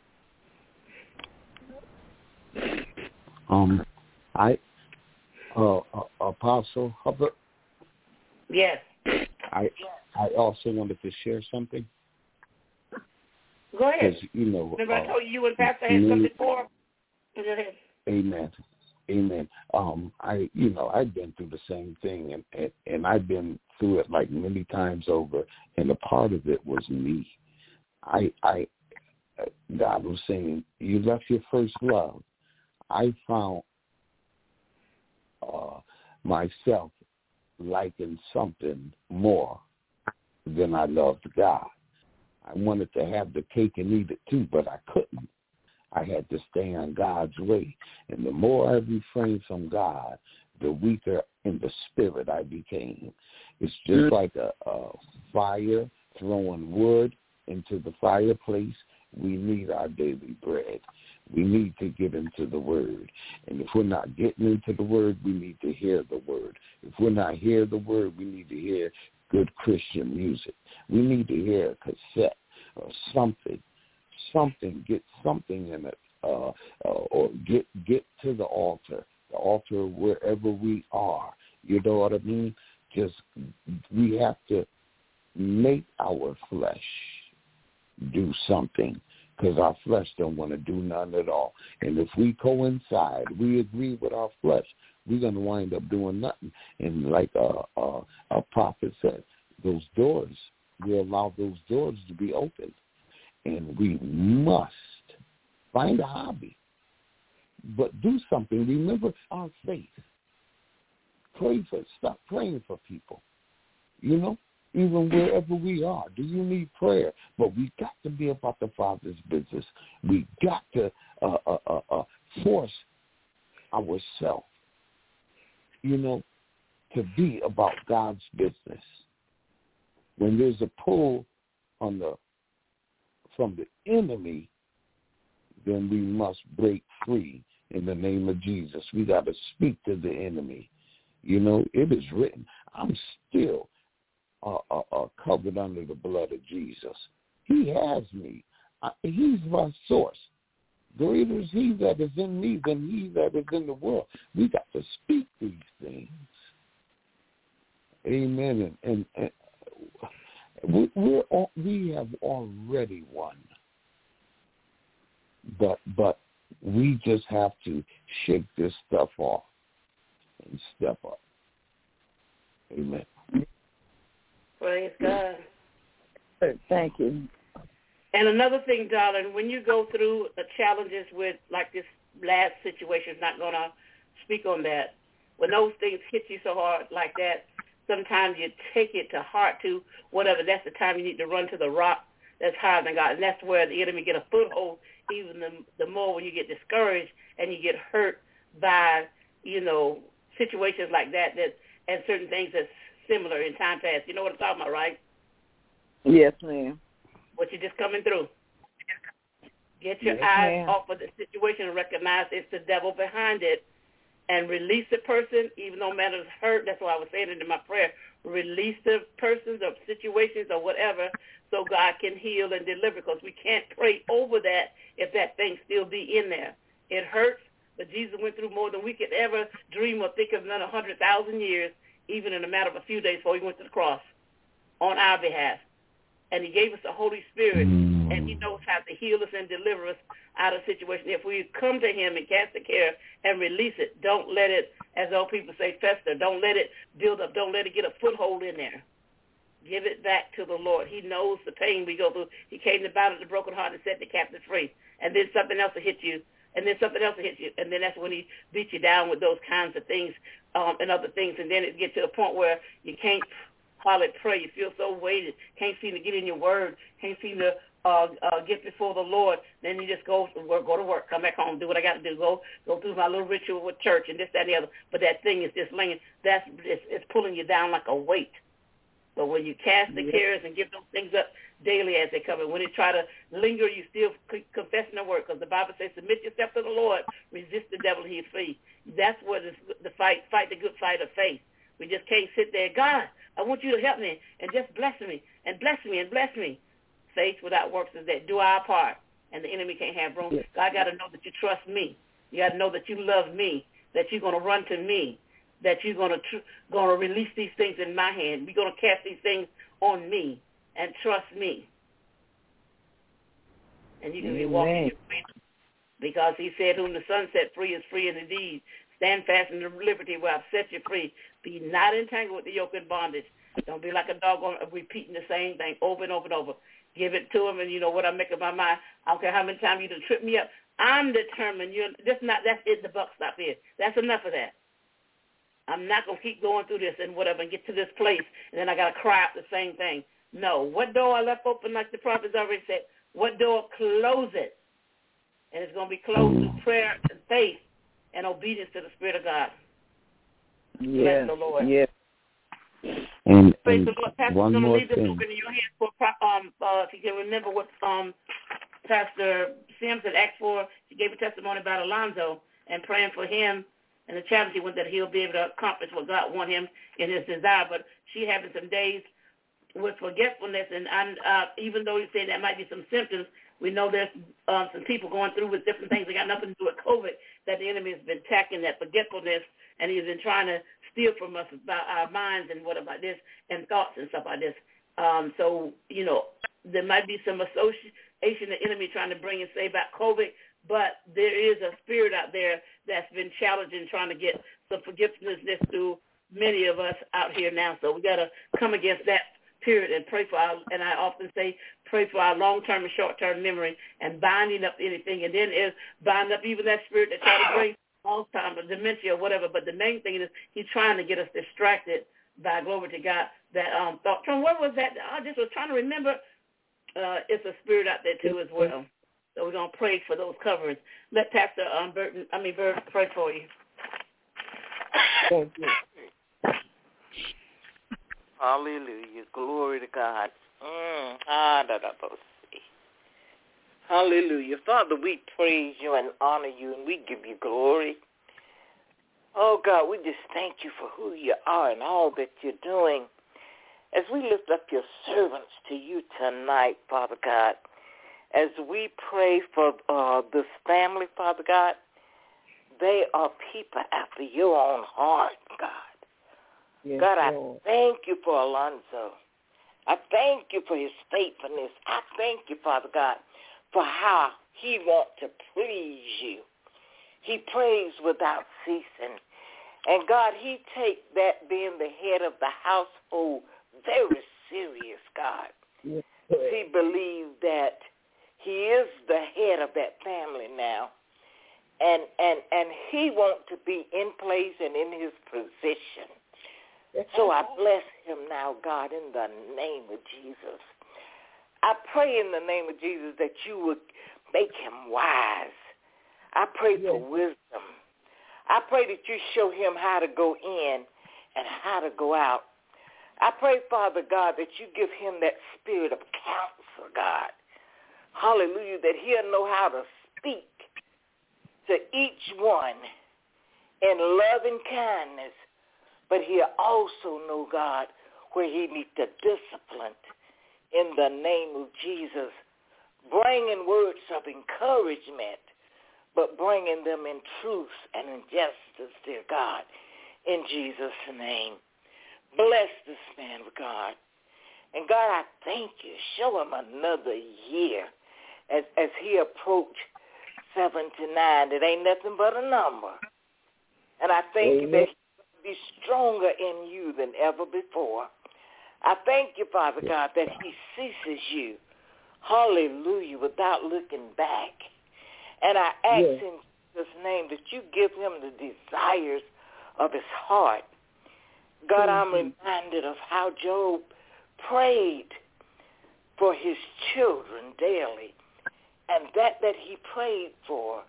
Apostle Hubbard. Yes. I also wanted to share something. Go ahead. You know, remember I told you and Pastor had something for? Go ahead. Amen. I've been through the same thing, and I've been through it like many times over, and a part of it was me. God was saying, you left your first love. I found myself liking something more than I loved God. I wanted to have the cake and eat it too, but I couldn't. I had to stay on God's way. And the more I refrained from God, the weaker in the spirit I became. It's just like a fire throwing wood into the fireplace. We need our daily bread. We need to get into the Word. And if we're not getting into the Word, we need to hear the Word. If we're not hearing the Word, we need to hear good Christian music. We need to hear a cassette or something. Get something in it, or get to the altar wherever we are. You know what I mean? Just we have to make our flesh do something, because our flesh don't want to do none at all. And if we coincide, we agree with our flesh, we're going to wind up doing nothing. And like a prophet said, those doors, we allow those doors to be open. And we must find a hobby, but do something. Remember our faith. Stop praying for people. You know, even wherever we are. Do you need prayer? But we got to be about the Father's business. We got to force ourselves, to be about God's business. When there's a pull from the enemy, then we must break free in the name of Jesus. We got to speak to the enemy. It is written. I'm still covered under the blood of Jesus. He has me. He's my source. Greater is he that is in me than he that is in the world. We got to speak these things. Amen. And we have already won, but we just have to shake this stuff off and step up. Amen. Praise God. Thank you. And another thing, darling, when you go through the challenges with, like this last situation, not going to speak on that, when those things hit you so hard like that, sometimes you take it to heart to whatever. That's the time you need to run to the rock that's higher than God. And that's where the enemy get a foothold even the more when you get discouraged and you get hurt by, situations like that and certain things that's similar in time past. You know what I'm talking about, right? Yes, ma'am. What you're just coming through. Get your eyes off of the situation and recognize it's the devil behind it. And release the person, even though matters hurt. That's why I was saying it in my prayer. Release the persons or situations or whatever so God can heal and deliver, because we can't pray over that if that thing still be in there. It hurts, but Jesus went through more than we could ever dream or think of in 100,000 years, even in a matter of a few days before he went to the cross on our behalf. And he gave us the Holy Spirit, and he knows how to heal us and deliver us out of situations. If we come to him and cast the care and release it, don't let it, as old people say, fester. Don't let it build up. Don't let it get a foothold in there. Give it back to the Lord. He knows the pain we go through. He came to bind the broken heart and set the captive free. And then something else will hit you, and then something else will hit you, and then that's when he beats you down with those kinds of things and other things. And then it gets to a point where you can't hardly pray. You feel so weighted. Can't seem to get in your word. Can't seem to get before the Lord. Then you just go to work, come back home, do what I got to do, go through my little ritual with church and this, that, and the other. But that thing is just laying. It's pulling you down like a weight. But when you cast the cares and give those things up daily as they come, and when they try to linger, you still confessing the word, because the Bible says, submit yourself to the Lord, resist the devil, he flee. That's what is the fight the good fight of faith. We just can't sit there, God, I want you to help me, and just bless me, and bless me, and bless me. Faith without works is that. Do our part, and the enemy can't have room. God got to know that you trust me. You got to know that you love me, that you're going to run to me, that you're going to release these things in my hand. We're going to cast these things on me and trust me. And you can be walking in freedom, because he said, whom the Son set free is free indeed. Stand fast in the liberty where I've set you free. Be not entangled with the yoke and bondage. Don't be like a dog repeating the same thing over and over and over. Give it to him, and you know what, I make up my mind. I don't care how many times you done trip me up. I'm determined. That's it. The buck stop here. That's enough of that. I'm not going to keep going through this and whatever and get to this place, and then I got to cry out the same thing. No. What door I left open, like the prophets already said, what door close it? And it's going to be closed through prayer and faith and obedience to the Spirit of God. Bless the Lord. Yeah. And praise the Lord. Pastor's one going to more leave this thing. book in your hands for, if you can remember what Pastor Sims had asked for. She gave a testimony about Alonzo and praying for him and the challenge he went, that he'll be able to accomplish what God wants him in his desire. But she having some days with forgetfulness, and even though you say that might be some symptoms, we know there's some people going through with different things that got nothing to do with COVID, that the enemy has been attacking that forgetfulness, and he's been trying to steal from us about our minds and whatever like this, and thoughts and stuff like this. So, there might be some association the enemy trying to bring and say about COVID, but there is a spirit out there that's been challenging, trying to get some forgiveness through many of us out here now. So we got to come against that period and pray for and I often say, pray for our long-term and short-term memory and binding up anything. And then bind up even that spirit that try to bring Alzheimer's, dementia, or whatever. But the main thing is he's trying to get us distracted by, glory to God, that thought. What was that? I just was trying to remember. It's a spirit out there too as well. So we're going to pray for those coverings. Let Pastor Bert pray for you. Thank you. Hallelujah. Glory to God. Hallelujah. Father, we praise you and honor you, and we give you glory. Oh, God, we just thank you for who you are and all that you're doing. As we lift up your servants to you tonight, Father God, as we pray for this family, Father God, they are people after your own heart, God. Yes, God, I Lord. thank you for Alonzo. I thank you for his faithfulness. I thank you, Father God, for how he wants to please you. He prays without ceasing. And God, he takes that being the head of the household very serious, God. Yes, he believes that he is the head of that family now. And he wants to be in place and in his position. So I bless him now, God, in the name of Jesus. I pray in the name of Jesus that you would make him wise. I pray for wisdom. I pray that you show him how to go in and how to go out. I pray, Father God, that you give him that spirit of counsel, God. Hallelujah, that he'll know how to speak to each one in love and kindness, but he'll also know, God, where he needs to discipline in the name of Jesus, bringing words of encouragement, but bringing them in truth and in justice, dear God, in Jesus' name. Bless this man, God. And God, I thank you. Show him another year as he approached 79. It ain't nothing but a number. And I thank you that he will be stronger in you than ever before. I thank you, Father God, that he sees you, hallelujah, without looking back. And I ask in Jesus' name that you give him the desires of his heart. God, I'm reminded of how Job prayed for his children daily. And that he prayed for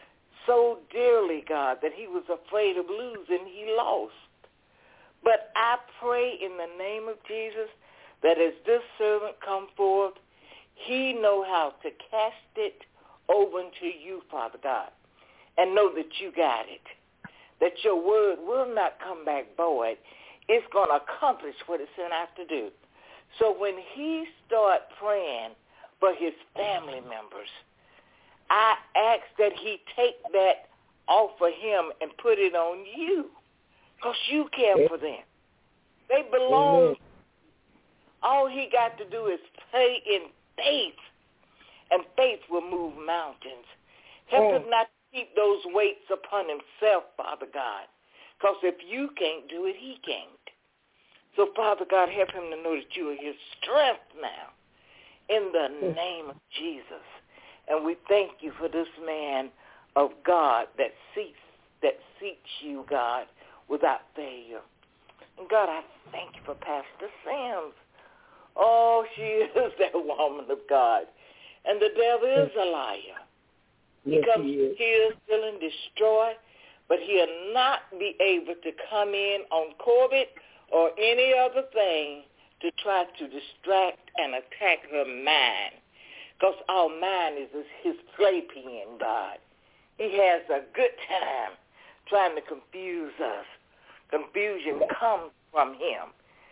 so dearly, God, that he was afraid of losing, he lost. But I pray in the name of Jesus that as this servant come forth, he know how to cast it over into you, Father God, and know that you got it, that your word will not come back void. It's going to accomplish what it's sent out to do. So when he start praying for his family members, I ask that he take that off of him and put it on you, because you care for them. They belong. All he got to do is pray in faith, and faith will move mountains. Help him not to keep those weights upon himself, Father God, because if you can't do it, he can't. So, Father God, help him to know that you are his strength now, in the name of Jesus. And we thank you for this man of God that seeks you, God, without failure. And God, I thank you for Pastor Sims. Oh, she is that woman of God. And the devil is a liar. He comes to kill, steal, and destroy, but he'll not be able to come in on Corbett or any other thing to try to distract and attack her mind. Because our mind is his playpen, God. He has a good time trying to confuse us. Confusion comes from him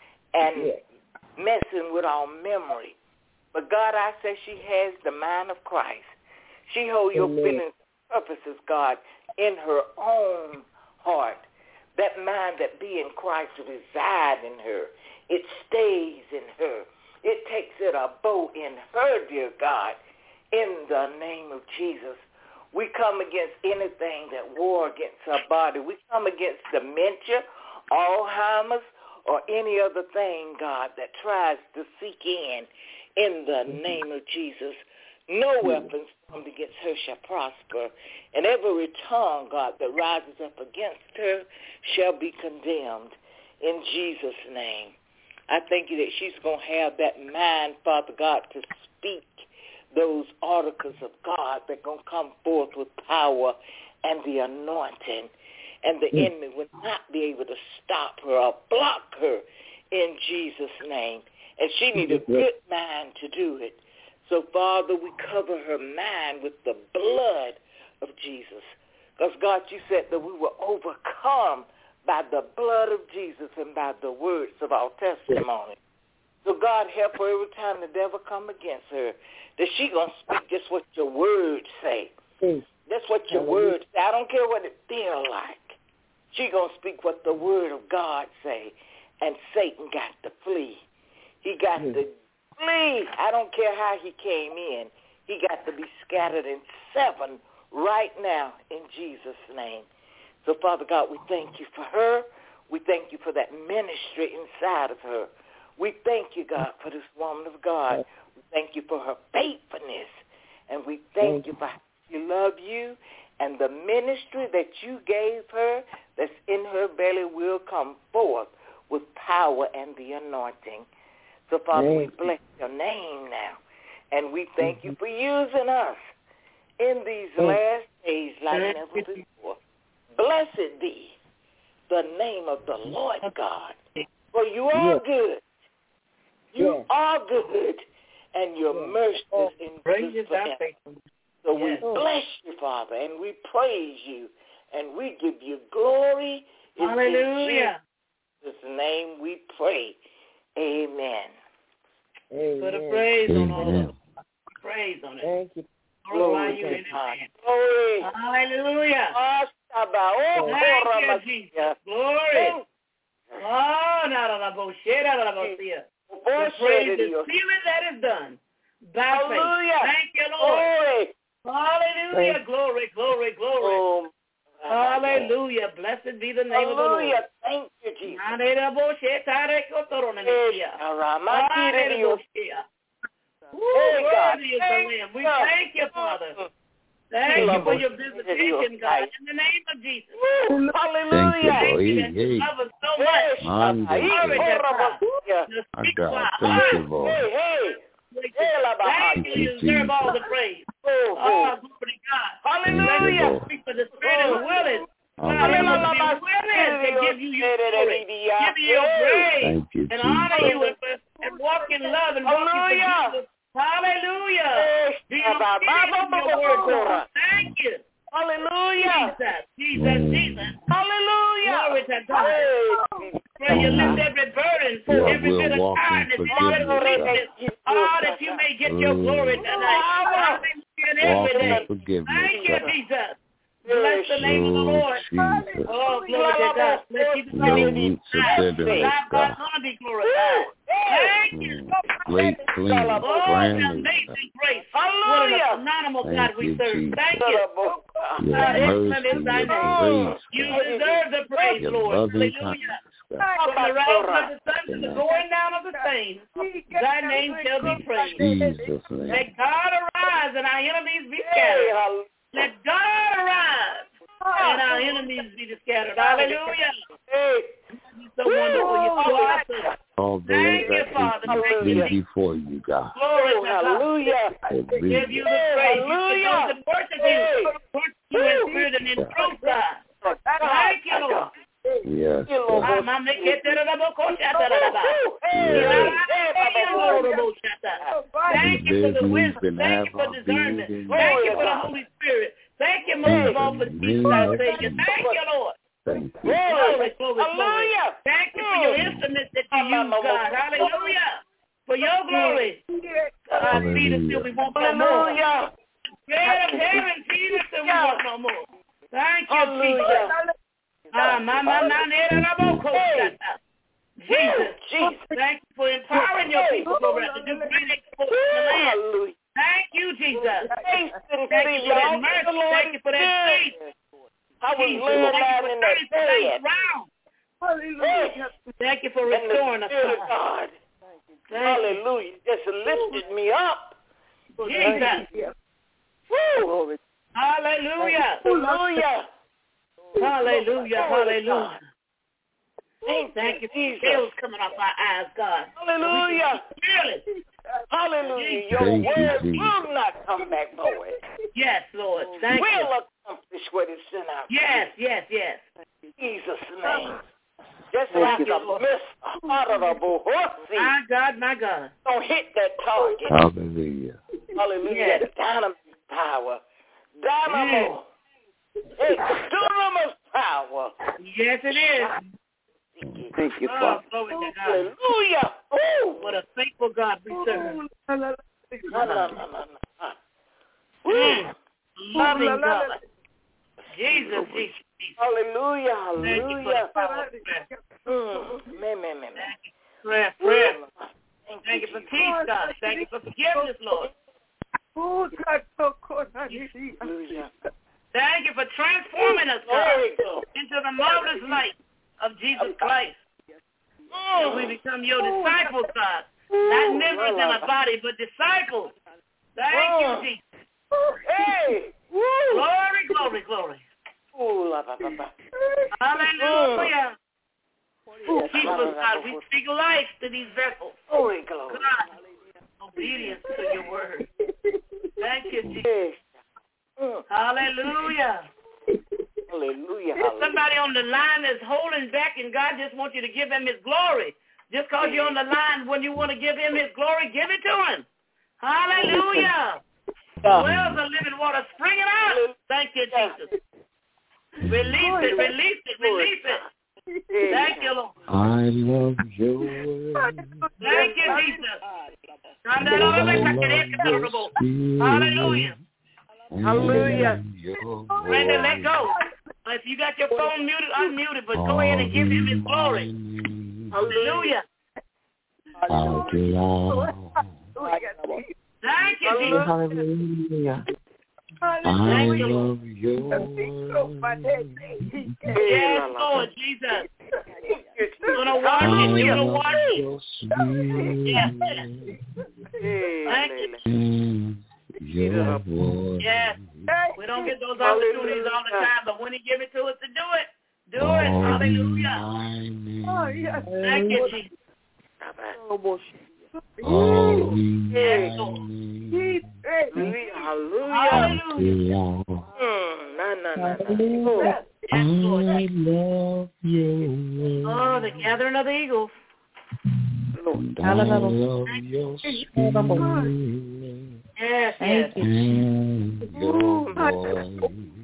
and messing with our memory. But God, I say she has the mind of Christ. She holds your feelings and purposes, God, in her own heart. That mind that be in Christ reside in her. It stays in her. It takes it a bow in her, dear God, in the name of Jesus. We come against anything that war against her body. We come against dementia, Alzheimer's, or any other thing, God, that tries to seek in the name of Jesus. No weapons formed against her shall prosper, and every tongue, God, that rises up against her shall be condemned in Jesus' name. I thank you that she's going to have that mind, Father God, to speak those articles of God that are going to come forth with power and the anointing. And the enemy will not be able to stop her or block her in Jesus' name. And she needs a good mind to do it. So, Father, we cover her mind with the blood of Jesus. Because, God, you said that we were overcome by the blood of Jesus and by the words of our testimony. So, God, help her every time the devil come against her, that she going to speak just what your words say. That's what your words say. I don't care what it feels like. She going to speak what the word of God say, and Satan got to flee. He got to flee. I don't care how he came in. He got to be scattered in 7 right now in Jesus' name. So, Father God, we thank you for her. We thank you for that ministry inside of her. We thank you, God, for this woman of God. We thank you for her faithfulness. And we thank you for how she loves you. And the ministry that you gave her that's in her belly will come forth with power and the anointing. So, Father, we bless your name now. And we thank you for using us in these last days like never before. Blessed be the name of the Lord God. For you are good. You are good. And your mercy is endures forever. So we bless you, Father, and we praise you, and we give you glory. Hallelujah. In Jesus' name we pray. Amen. Put a praise on all of it. Praise on it. Thank you. Glory to God. Glory. Hallelujah. Thank you, Jesus. Glory. Oh, the praise is feeling that is done. By faith. Thank you, Lord. Hallelujah. Glory, glory, glory. Hallelujah. Blessed be the name of the Lord. Thank you, Jesus. Worthy is the Lamb. We thank you, Father. Thank you for your visitation, God, in the name of Jesus. Hallelujah. Thank you, Thank you love us so much. Lord. Glory to God. My God, thank you, Lord. Thank you. You deserve all the praise. Oh, glory to God. Hallelujah. Speak for the spirit is willing. God, we must be willing to give you your glory, give you your praise, and honor you and walk in love and walk in forgiveness. Hallelujah. Being obedient to your word, God. Thank you. Hallelujah. Jesus. Hallelujah. Glory to God. Pray you lift every burden, every bit of tiredness, every weakness. That you may get your glory tonight. Hallelujah. Every day. Thank you, Jesus. Bless the name of the Lord. Jesus. Oh, glory to God. Let you be glorified. Thank you. Great, clean, brand new. Amazing grace. What an phenomenal God we serve. Thank you. Excellent is thy name. You deserve the praise, Lord. Hallelujah. From the rising of the sun to the going down of the same, thy name shall be praised. Jesus' name. Let God arise and our enemies be scattered. Let God arise and our enemies be scattered. Hallelujah. You're so wonderful. You're so awesome. All those that be before you, God. Glory to God. Hallelujah. Give you the praise. You should worship you. Worship you in spirit and in truth, God. Thank you, Lord. Yes. Thank you for the wisdom. Thank you for discernment. Thank you for the Holy Spirit. Thank you most of all for Jesus our Savior. Thank you, Lord. Thank you. Glory. Thank you for your instruments that you use, God. Hallelujah. For your glory. God, feed us till we want no more. Bread of heaven, feed us till we want no more. Thank you, Jesus. Jesus. Thank you for empowering your people, Lord, to do great exploits in the land. Thank you, Jesus. Thank you for that mercy. Thank you for that faith. I was laying down in that bed. Hallelujah. Thank you for restoring us, God. Hallelujah. Just lifted me up. Jesus. Woo. Hallelujah. Hallelujah. Hallelujah. Thank you for the scales coming off our eyes, God. Hallelujah. Hallelujah. Your word will not come back void. Yes, Lord. Thank you. Will accomplish what it's sent out. Yes. In Jesus' name. Just like a miss honorable horsey. My God. Don't hit that target. Hallelujah. Hallelujah. Yes. Dynamite power. Dynamo. It's dunamis power. Yes, it is. Thank you, Father. Hallelujah. What a faithful God we serve. Loving God. Jesus. Hallelujah. Prayer. Thank you for peace, God. Thank you for forgiveness, Lord. Thank you for transforming us, God, into the marvelous light of Jesus Christ. And we become your disciples, God. Not members in a body, but disciples. Thank you, Jesus. Hey! Glory. Hallelujah. Keep us, God. We speak life to these vessels. Glory. God, obedience to your word. Thank you, Jesus. Hallelujah. Somebody on the line is holding back, and God just wants you to give him his glory. Just because you're on the line, when you want to give him his glory, give it to him. Hallelujah. Wells of living water springing out. Thank you, Jesus. Release it. Thank you, Lord. I love your word. Thank you, Jesus. Hallelujah. Brenda, let go. If you got your phone muted, unmute it, but go ahead and give him his glory. Hallelujah. Thank you, Jesus. Hallelujah. I love your word. Yes, Lord Jesus. You're going to watch it. Yes. Thank you. Your voice. Yes. We don't get those opportunities all the time, but when he give it to us to do it. Hallelujah. Yes. Thank you, Jesus. Hallelujah. I love you. Oh, the gathering of the eagles. I love your spirit. Yes, yes. And your voice.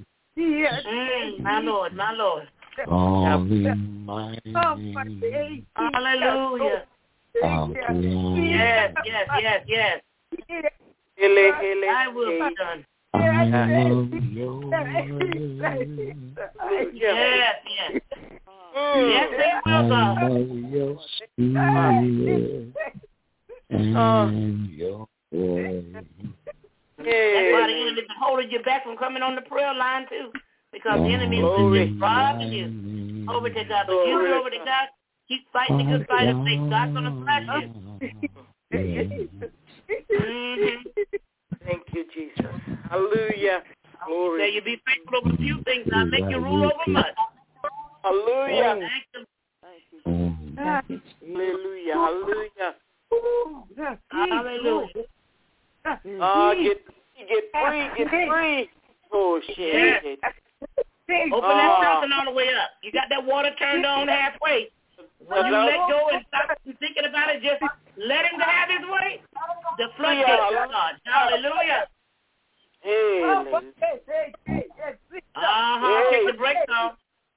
My Lord, my Lord. Calling my name. Hallelujah. Yes, yes, yes, yes. I will be done. I love your Yes, yes. Yes, they will, God. I love your spirit and your voice. That's why the enemy's holding you back from coming on the prayer line, too. Because the enemy is just robbing you. Over to God. But you over to God. Keep fighting the good fight of faith. God's going to bless you. Thank you, Jesus. Hallelujah. Glory. Say you be faithful over a few things, and I'll make you rule over much. Hallelujah. Thank you. Hallelujah. Hallelujah. Hallelujah. Get free. Oh, shit. Open that fountain all the way up. You got that water turned on halfway. When you let go and stop thinking about it, just let him have his way. The floodgates of God. Hallelujah. Take the brakes off.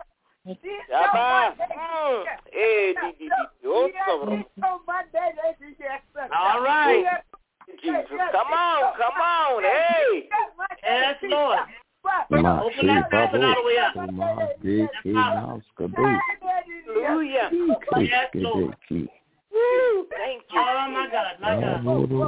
All right. Jesus, come on, hey. Yes, Lord. Open that fountain all the way up. Hallelujah. Yes, Lord. Woo, thank you. Oh, my God, my God.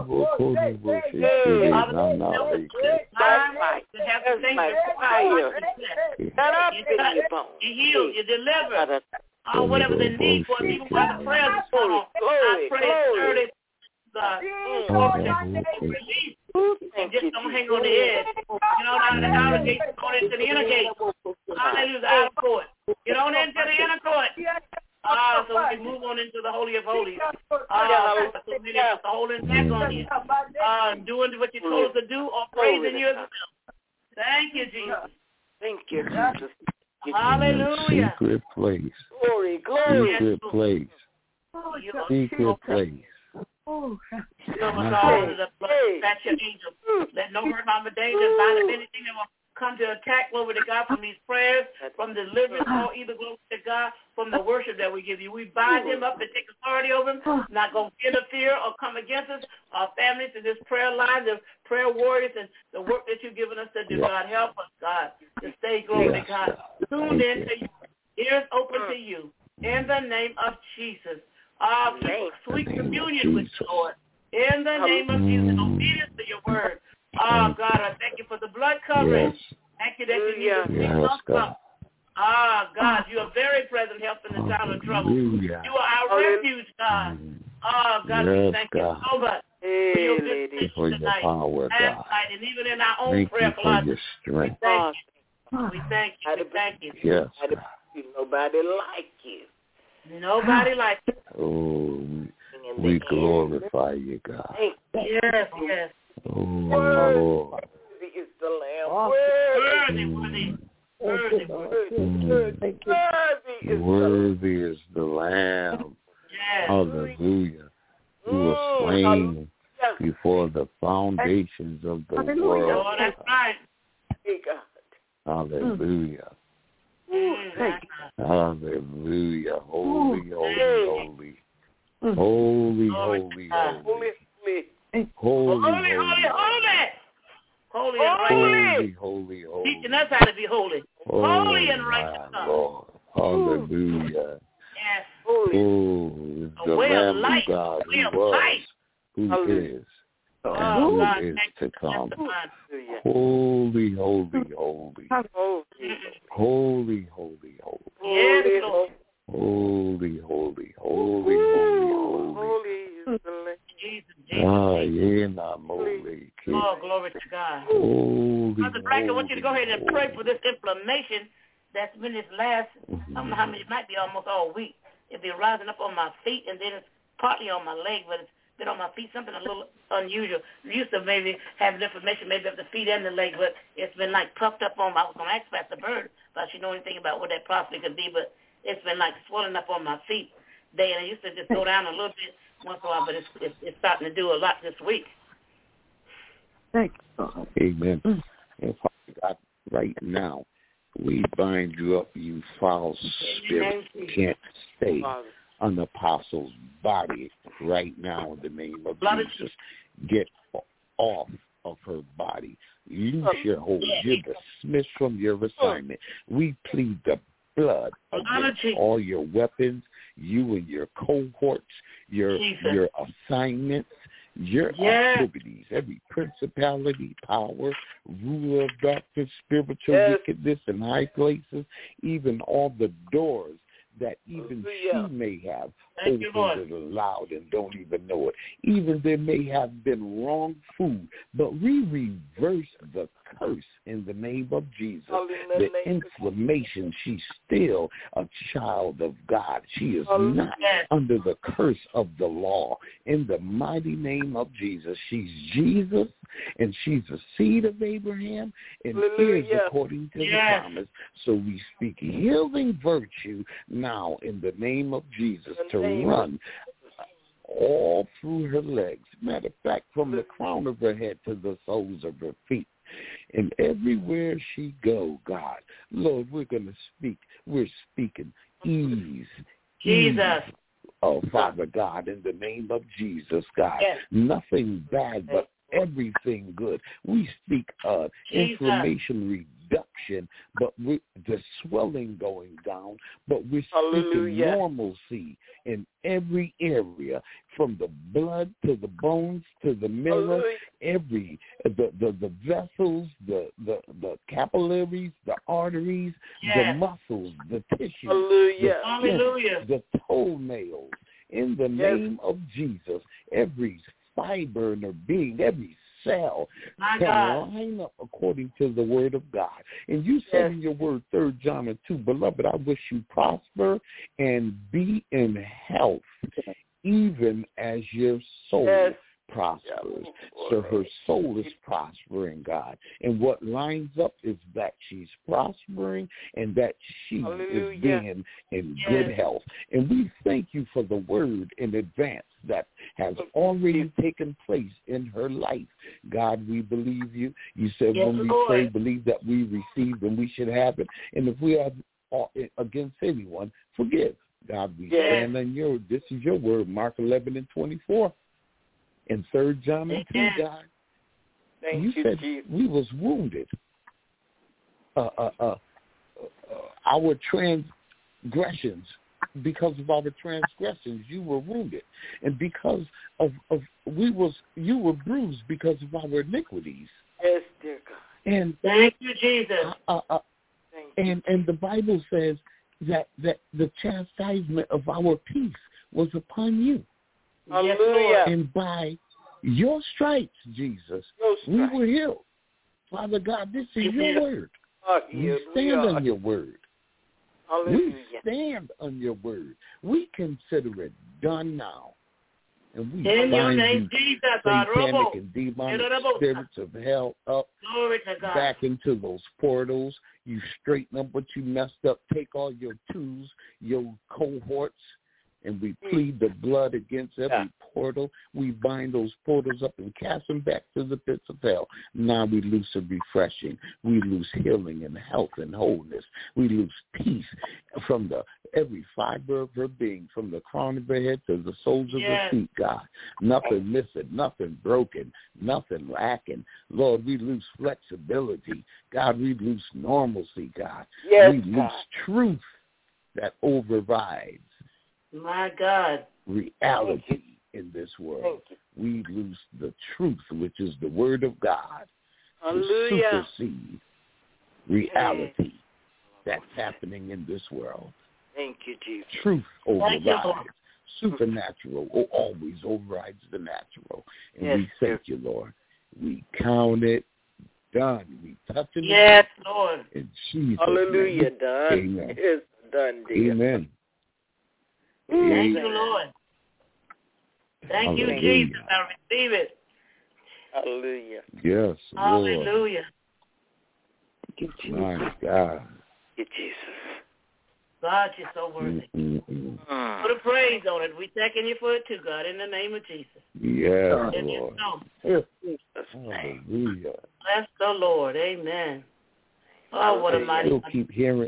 You heal, you deliver. Oh, whatever the need for, even while the prayers are on. I pray God. Release. And just don't hang on the edge. Get on out of the outer gate, go into the inner gate. Hallelujah, the outer court. Get on into the inner court. So we can move on into the Holy of Holies. So many of us are holding back on you. Doing what you told us to do or praising you as well. Thank you, Jesus. Thank you, Jesus. Hallelujah. Secret place. Glory. Secret place. Secret place. That's your angel. Let no hurt, harm, or danger, bind up anything that will come to attack, glory to God, from these prayers, from deliverance, or either, glory to God, from the worship that we give you. We bind him up and take authority over him, not going to interfere or come against us, our families, in this prayer line, the prayer warriors, and the work that you've given us to do. God, help us, God, to stay, glory to God, tuned in to you, ears open to you, in the name of Jesus. Sweet communion with you, Lord. In the name of Jesus, obedience to your word. God, I thank you for the blood covering. Thank you that you use the God, you are very present help in the time of trouble. You are our refuge, God. God, we thank you so much for your visitation tonight, and even in our own prayer closet. We thank you. Yes, nobody like you. Nobody like you. Oh, we glorify you, God. Yes. Oh, Lord. Worthy is the Lamb. Worthy is the Lamb. Yes. Hallelujah. Who was slain before the foundations of the world. Oh, that's right. Hallelujah. Hallelujah. Holy, holy, holy. Holy, holy, holy. Holy. Teaching us how to be holy. Holy and righteous. Lord. Hallelujah. Yes. Oh, the Lamb of God who was, who is, and who is to come. Holy, holy, holy. Holy, holy, holy. Yes, Lord. Holy, holy, holy, holy, holy. Jesus. Oh, glory to God. Holy, Brother Frank, I want you to go ahead and pray for this inflammation that's been this last, I don't know how many, it might be almost all week. It'll be rising up on my feet, and then it's partly on my leg, but it's been on my feet, something a little unusual. We used to maybe have information maybe of the feet and the legs, but it's been like puffed up on my, I was going to ask Pastor Bird if she know anything about what that possibly could be, but it's been like swelling up on my feet. And I used to just go down a little bit once in a while, but it's starting to do a lot this week. Thank you. Amen. And Father God, right now, we bind you up, you foul spirit. Can't stay on the apostle's body right now in the name of Jesus. Get off of her body. Loose your hold. You're dismissed from your assignment. We plead the blood against all your weapons, you and your cohorts, your assignments, your activities, every principality, power, ruler of darkness, spiritual wickedness in high places, even all the doors that even she may have opened it aloud and don't even know it. Even there may have been wrong food, but we reverse the curse in the name of Jesus. The inflammation, she's still a child of God. She is not under the curse of the law. In the mighty name of Jesus, she's Jesus, and she's a seed of Abraham, and is according to the promise. So we speak healing virtue now in the name of Jesus to run all through her legs. Matter of fact, from the crown of her head to the soles of her feet. And everywhere she go, God, Lord, we're going to speak. We're speaking ease. Jesus. Oh, Father God, in the name of Jesus, God. Nothing bad, but everything good. We speak inflammation reduction, but the swelling going down, but we're speaking normalcy in every area, from the blood to the bones to the marrow, the vessels, the capillaries, the arteries, the muscles, the tissues, the skin, the toenails. In the name of Jesus, every fiber in her being, every cell can line up according to the word of God. And you said in your word, 3 John 2, beloved, I wish you prosper and be in health, even as your soul prospers. So her soul is prospering, God. And what lines up is that she's prospering and that she is being in good health. And we thank you for the word in advance that has already taken place in her life. God, we believe you. You said when we pray, believe that we receive and we should have it. And if we have against anyone, forgive. God, we stand on this is your word, Mark 11:24. In 3 John 2, God, you said we was wounded. Our transgressions, because of our transgressions, you were wounded, and because of you were bruised because of our iniquities. Yes, dear God. And thank you, Jesus. And the Bible says that the chastisement of our peace was upon you. Hallelujah. And by your stripes, Jesus, we were healed. Father God, this is your word. We stand on your word. We stand on your word. We consider it done now. And we bind you satanic and demonic spirits of hell up, back into those portals. You straighten up what you messed up. Take all your twos, your cohorts, and we plead the blood against every portal. We bind those portals up and cast them back to the pits of hell. Now we loose a refreshing. We lose healing and health and wholeness. We lose peace from every fiber of her being, from the crown of her head to the soles of her feet, God. Nothing missing, nothing broken, nothing lacking. Lord, we lose flexibility. God, we lose normalcy, God. We lose truth that overrides, my God, reality in this world. We lose the truth, which is the word of God, to supersede reality that's happening in this world. Thank you, Jesus. Truth overrides. Supernatural always overrides the natural. And we thank you, Lord. We count it done. We touch it. Yes, Lord. In Jesus' Hallelujah, name. done. Amen. It's done, dear. Amen. Thank you, Lord. Thank you, Hallelujah. Jesus. I receive it. Hallelujah. Yes, Lord. Hallelujah. My God. Thank you, Jesus. God, you're so worthy. Put a praise on it. We're thanking you for it too, God, in the name of Jesus. Yes, And Lord. Hallelujah. Bless the Lord. Amen. Oh, what a mighty. I still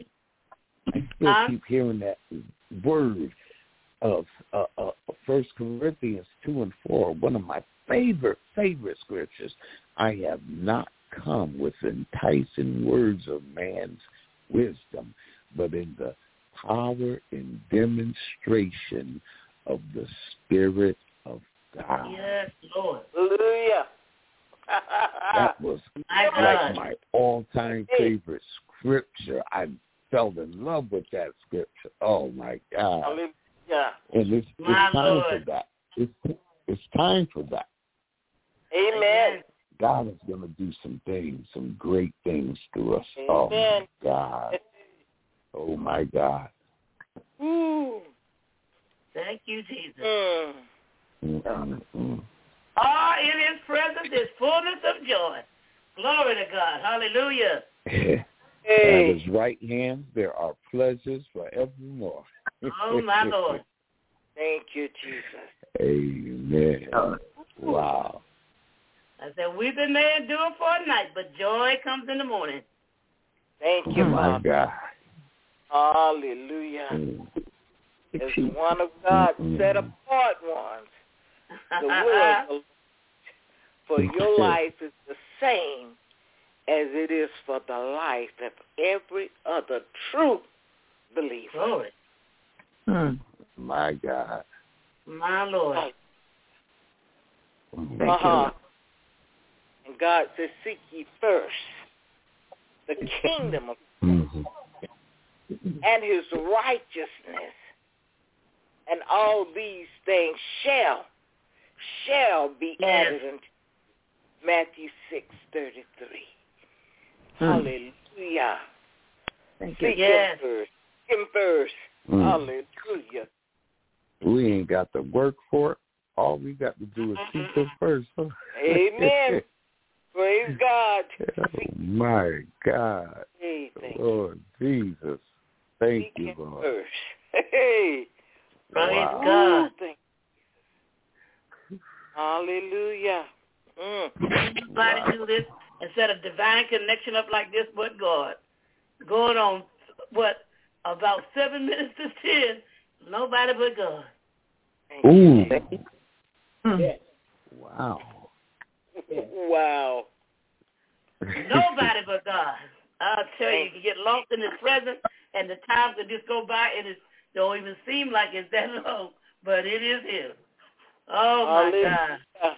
keep hearing that word of 1 Corinthians 2 and 4, one of my favorite scriptures. I have not come with enticing words of man's wisdom, but in the power and demonstration of the Spirit of God. Yes, Lord. Hallelujah. That was like my all-time favorite scripture. I fell in love with that scripture. Oh, my God. Hallelujah. And it's time for that. It's time for that. Amen. God is going to do some things, some great things through us. Amen. Oh, my God. Oh, my God. Ooh. Thank you, Jesus. Mm-hmm. In his presence is fullness of joy. Glory to God. Hallelujah. At his right hand, there are pleasures forevermore. Oh, my Lord. Thank you, Jesus. Amen. Wow. I said, weeping may endure for a night, but joy comes in the morning. Thank you, my Father. God. Hallelujah. As one of God's set apart ones, the will of the Lord for your life is the same as it is for the life of every other true believer. Glory. My God. My Lord. Thank you. And God says, seek ye first the kingdom of God and his righteousness, and all these things shall be added unto Matthew 6:33. Hallelujah. Thank you. Seek him first. Hallelujah. We ain't got to work for it. All we got to do is seek him first. Amen. Praise God. Oh, my God. Hey, Lord Jesus. Thank you, him Lord. First. Hey. Praise God. Thank you. Hallelujah. Nobody do this and set a divine connection up like this but God. Going on, about 7 minutes to 10. Nobody but God. Ooh. Yeah. Wow. Wow. Nobody but God. I'll tell you, you can get lost in his presence, and the times that just go by, and it don't even seem like it's that long, but it is him. Oh, my God.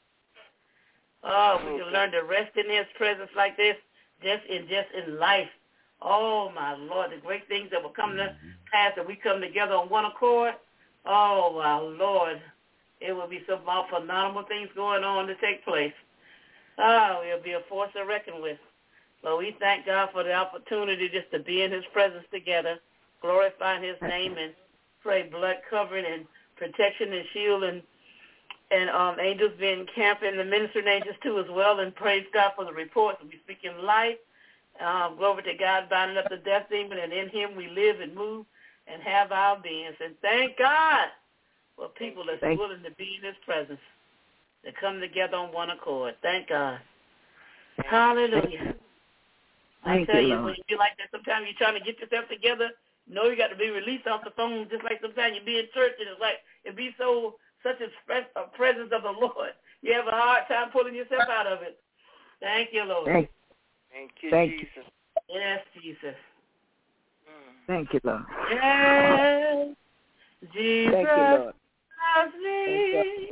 Oh, we can learn to rest in his presence like this, just in life. Oh, my Lord, the great things that will come to pass if we come together on one accord. Oh, my Lord, it will be some phenomenal things going on to take place. Oh, it'll be a force to reckon with. So we thank God for the opportunity just to be in his presence together, glorifying his name, and pray blood covering and protection and shield and angels being camping, the ministering angels too as well, and praise God for the reports. We speak in life. Glory to God, binding up the death demon, and in him we live and move and have our beings. And thank God for people that's willing to be in his presence, to come together on one accord. Thank God. Hallelujah. I tell you, when you feel like that, sometimes you're trying to get yourself together, you got to be released off the phone, just like sometimes you be in church and it's like it be such a presence of the Lord. You have a hard time pulling yourself out of it. Thank you, Lord. Thank you, Jesus. Yes, Jesus. Thank you, Lord. Yes, Jesus loves me.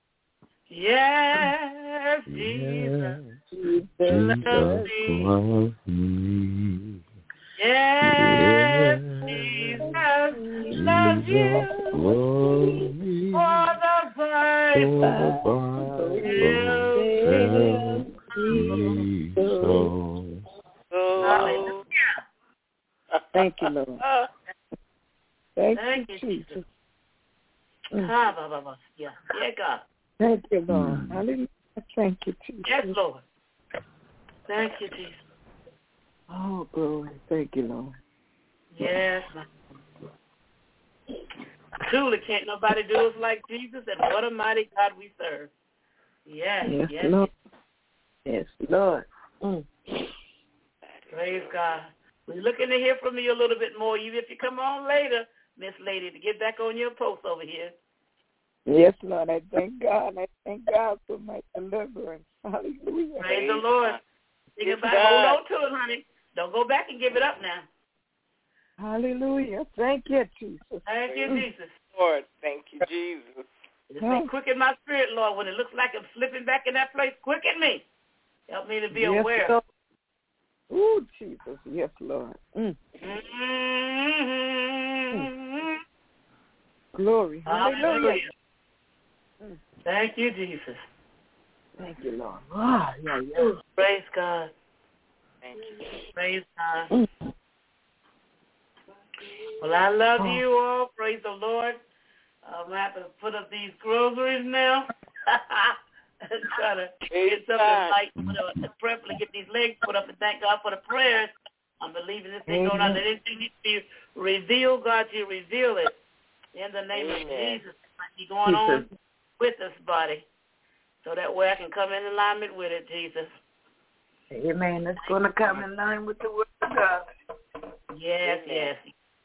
Yes, Jesus loves me. Yes, Jesus loves you. For the Bible tells me so. Hallelujah. Thank you, Lord. Thank you, Jesus. Yeah, God. Thank you, Lord. Hallelujah. Thank you, Jesus. Yes, Lord. Thank you, Jesus. Oh, glory. Thank you, Lord. Yes. Truly, can't nobody do us like Jesus, and what a mighty God we serve. Yes, Lord. Yes, Lord. Praise God. We're looking to hear from you a little bit more, even if you come on later, Miss Lady, to get back on your post over here. Yes, Lord. I thank God. I thank God for my deliverance. Hallelujah. Praise the Lord. Think about it. Hold on to it, honey. Don't go back and give it up now. Hallelujah. Thank you, Jesus. Thank you, Jesus. Lord, thank you, Jesus. Just quicken my spirit, Lord. When it looks like I'm slipping back in that place, quicken me. Help me to be aware. Lord. Oh, Jesus. Yes, Lord. Glory. Hallelujah. Thank you, Jesus. Thank you, Lord. Praise God. Thank you. Praise God. Well, I love you all. Praise the Lord. I'm going to have to put up these groceries now. Try to get something light, prayerfully get these legs put up, and thank God for the prayers. I'm believing this thing going on. That anything needs to be revealed, God, you reveal it. In the name of Jesus, be going on with this body, so that way I can come in alignment with it, Jesus. Amen. It's going to come in line with the word of God. Yes, yes.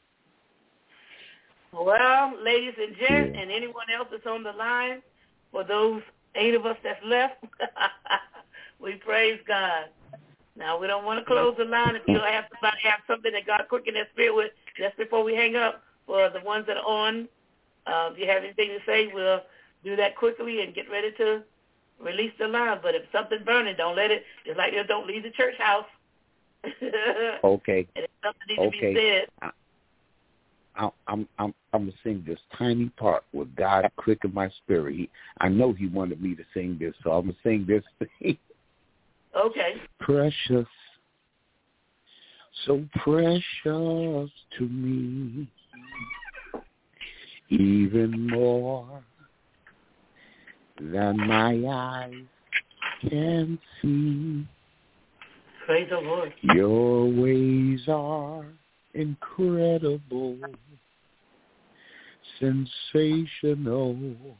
Well, ladies and gents, and anyone else that's on the line, for those 8 of us that's left, we praise God. Now, we don't want to close the line if you don't have something that God quicken their spirit with just before we hang up. For the ones that are on, if you have anything to say, we'll do that quickly and get ready to release the line. But if something's burning, don't let it, just like you don't leave the church house. Okay. And if something needs to be said. I'm gonna sing this tiny part with God quicken my spirit. I know He wanted me to sing this, so I'm gonna sing this thing. Okay. Precious, so precious to me, even more than my eyes can see. Praise the Lord. Your ways are incredible, sensational,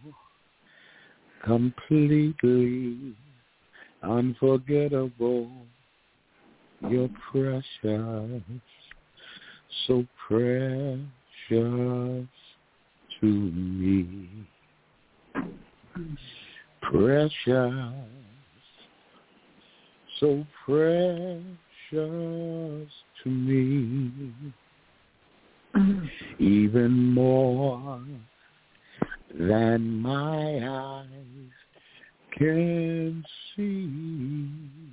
completely unforgettable. You're precious, so precious to me. Precious, so precious to me, even more than my eyes can see.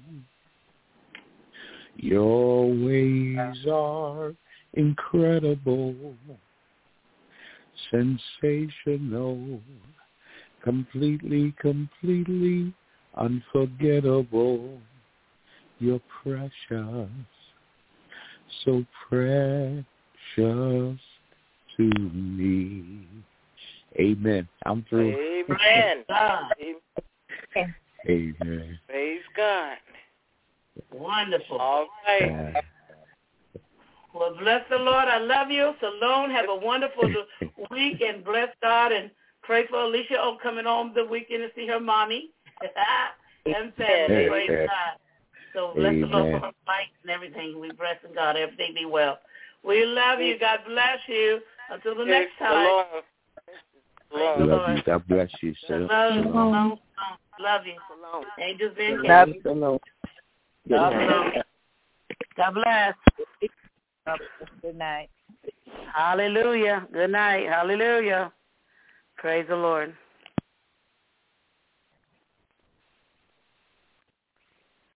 Your ways are incredible, sensational, completely unforgettable. You're precious, so precious to me. Amen. I'm through. Amen. Amen. Praise God. Wonderful. All right. Well, bless the Lord. I love you. Salome, have a wonderful week, and bless God, and pray for Alicia coming home the weekend to see her mommy and family. Praise God. So bless the Lord for her fight and everything. We bless God. Everything be well. We love you. God bless you. Until the next time. Love you. God bless you, sir. Love you. Angels in Love you. God bless. Good night. Hallelujah. Good night. Hallelujah. Praise the Lord.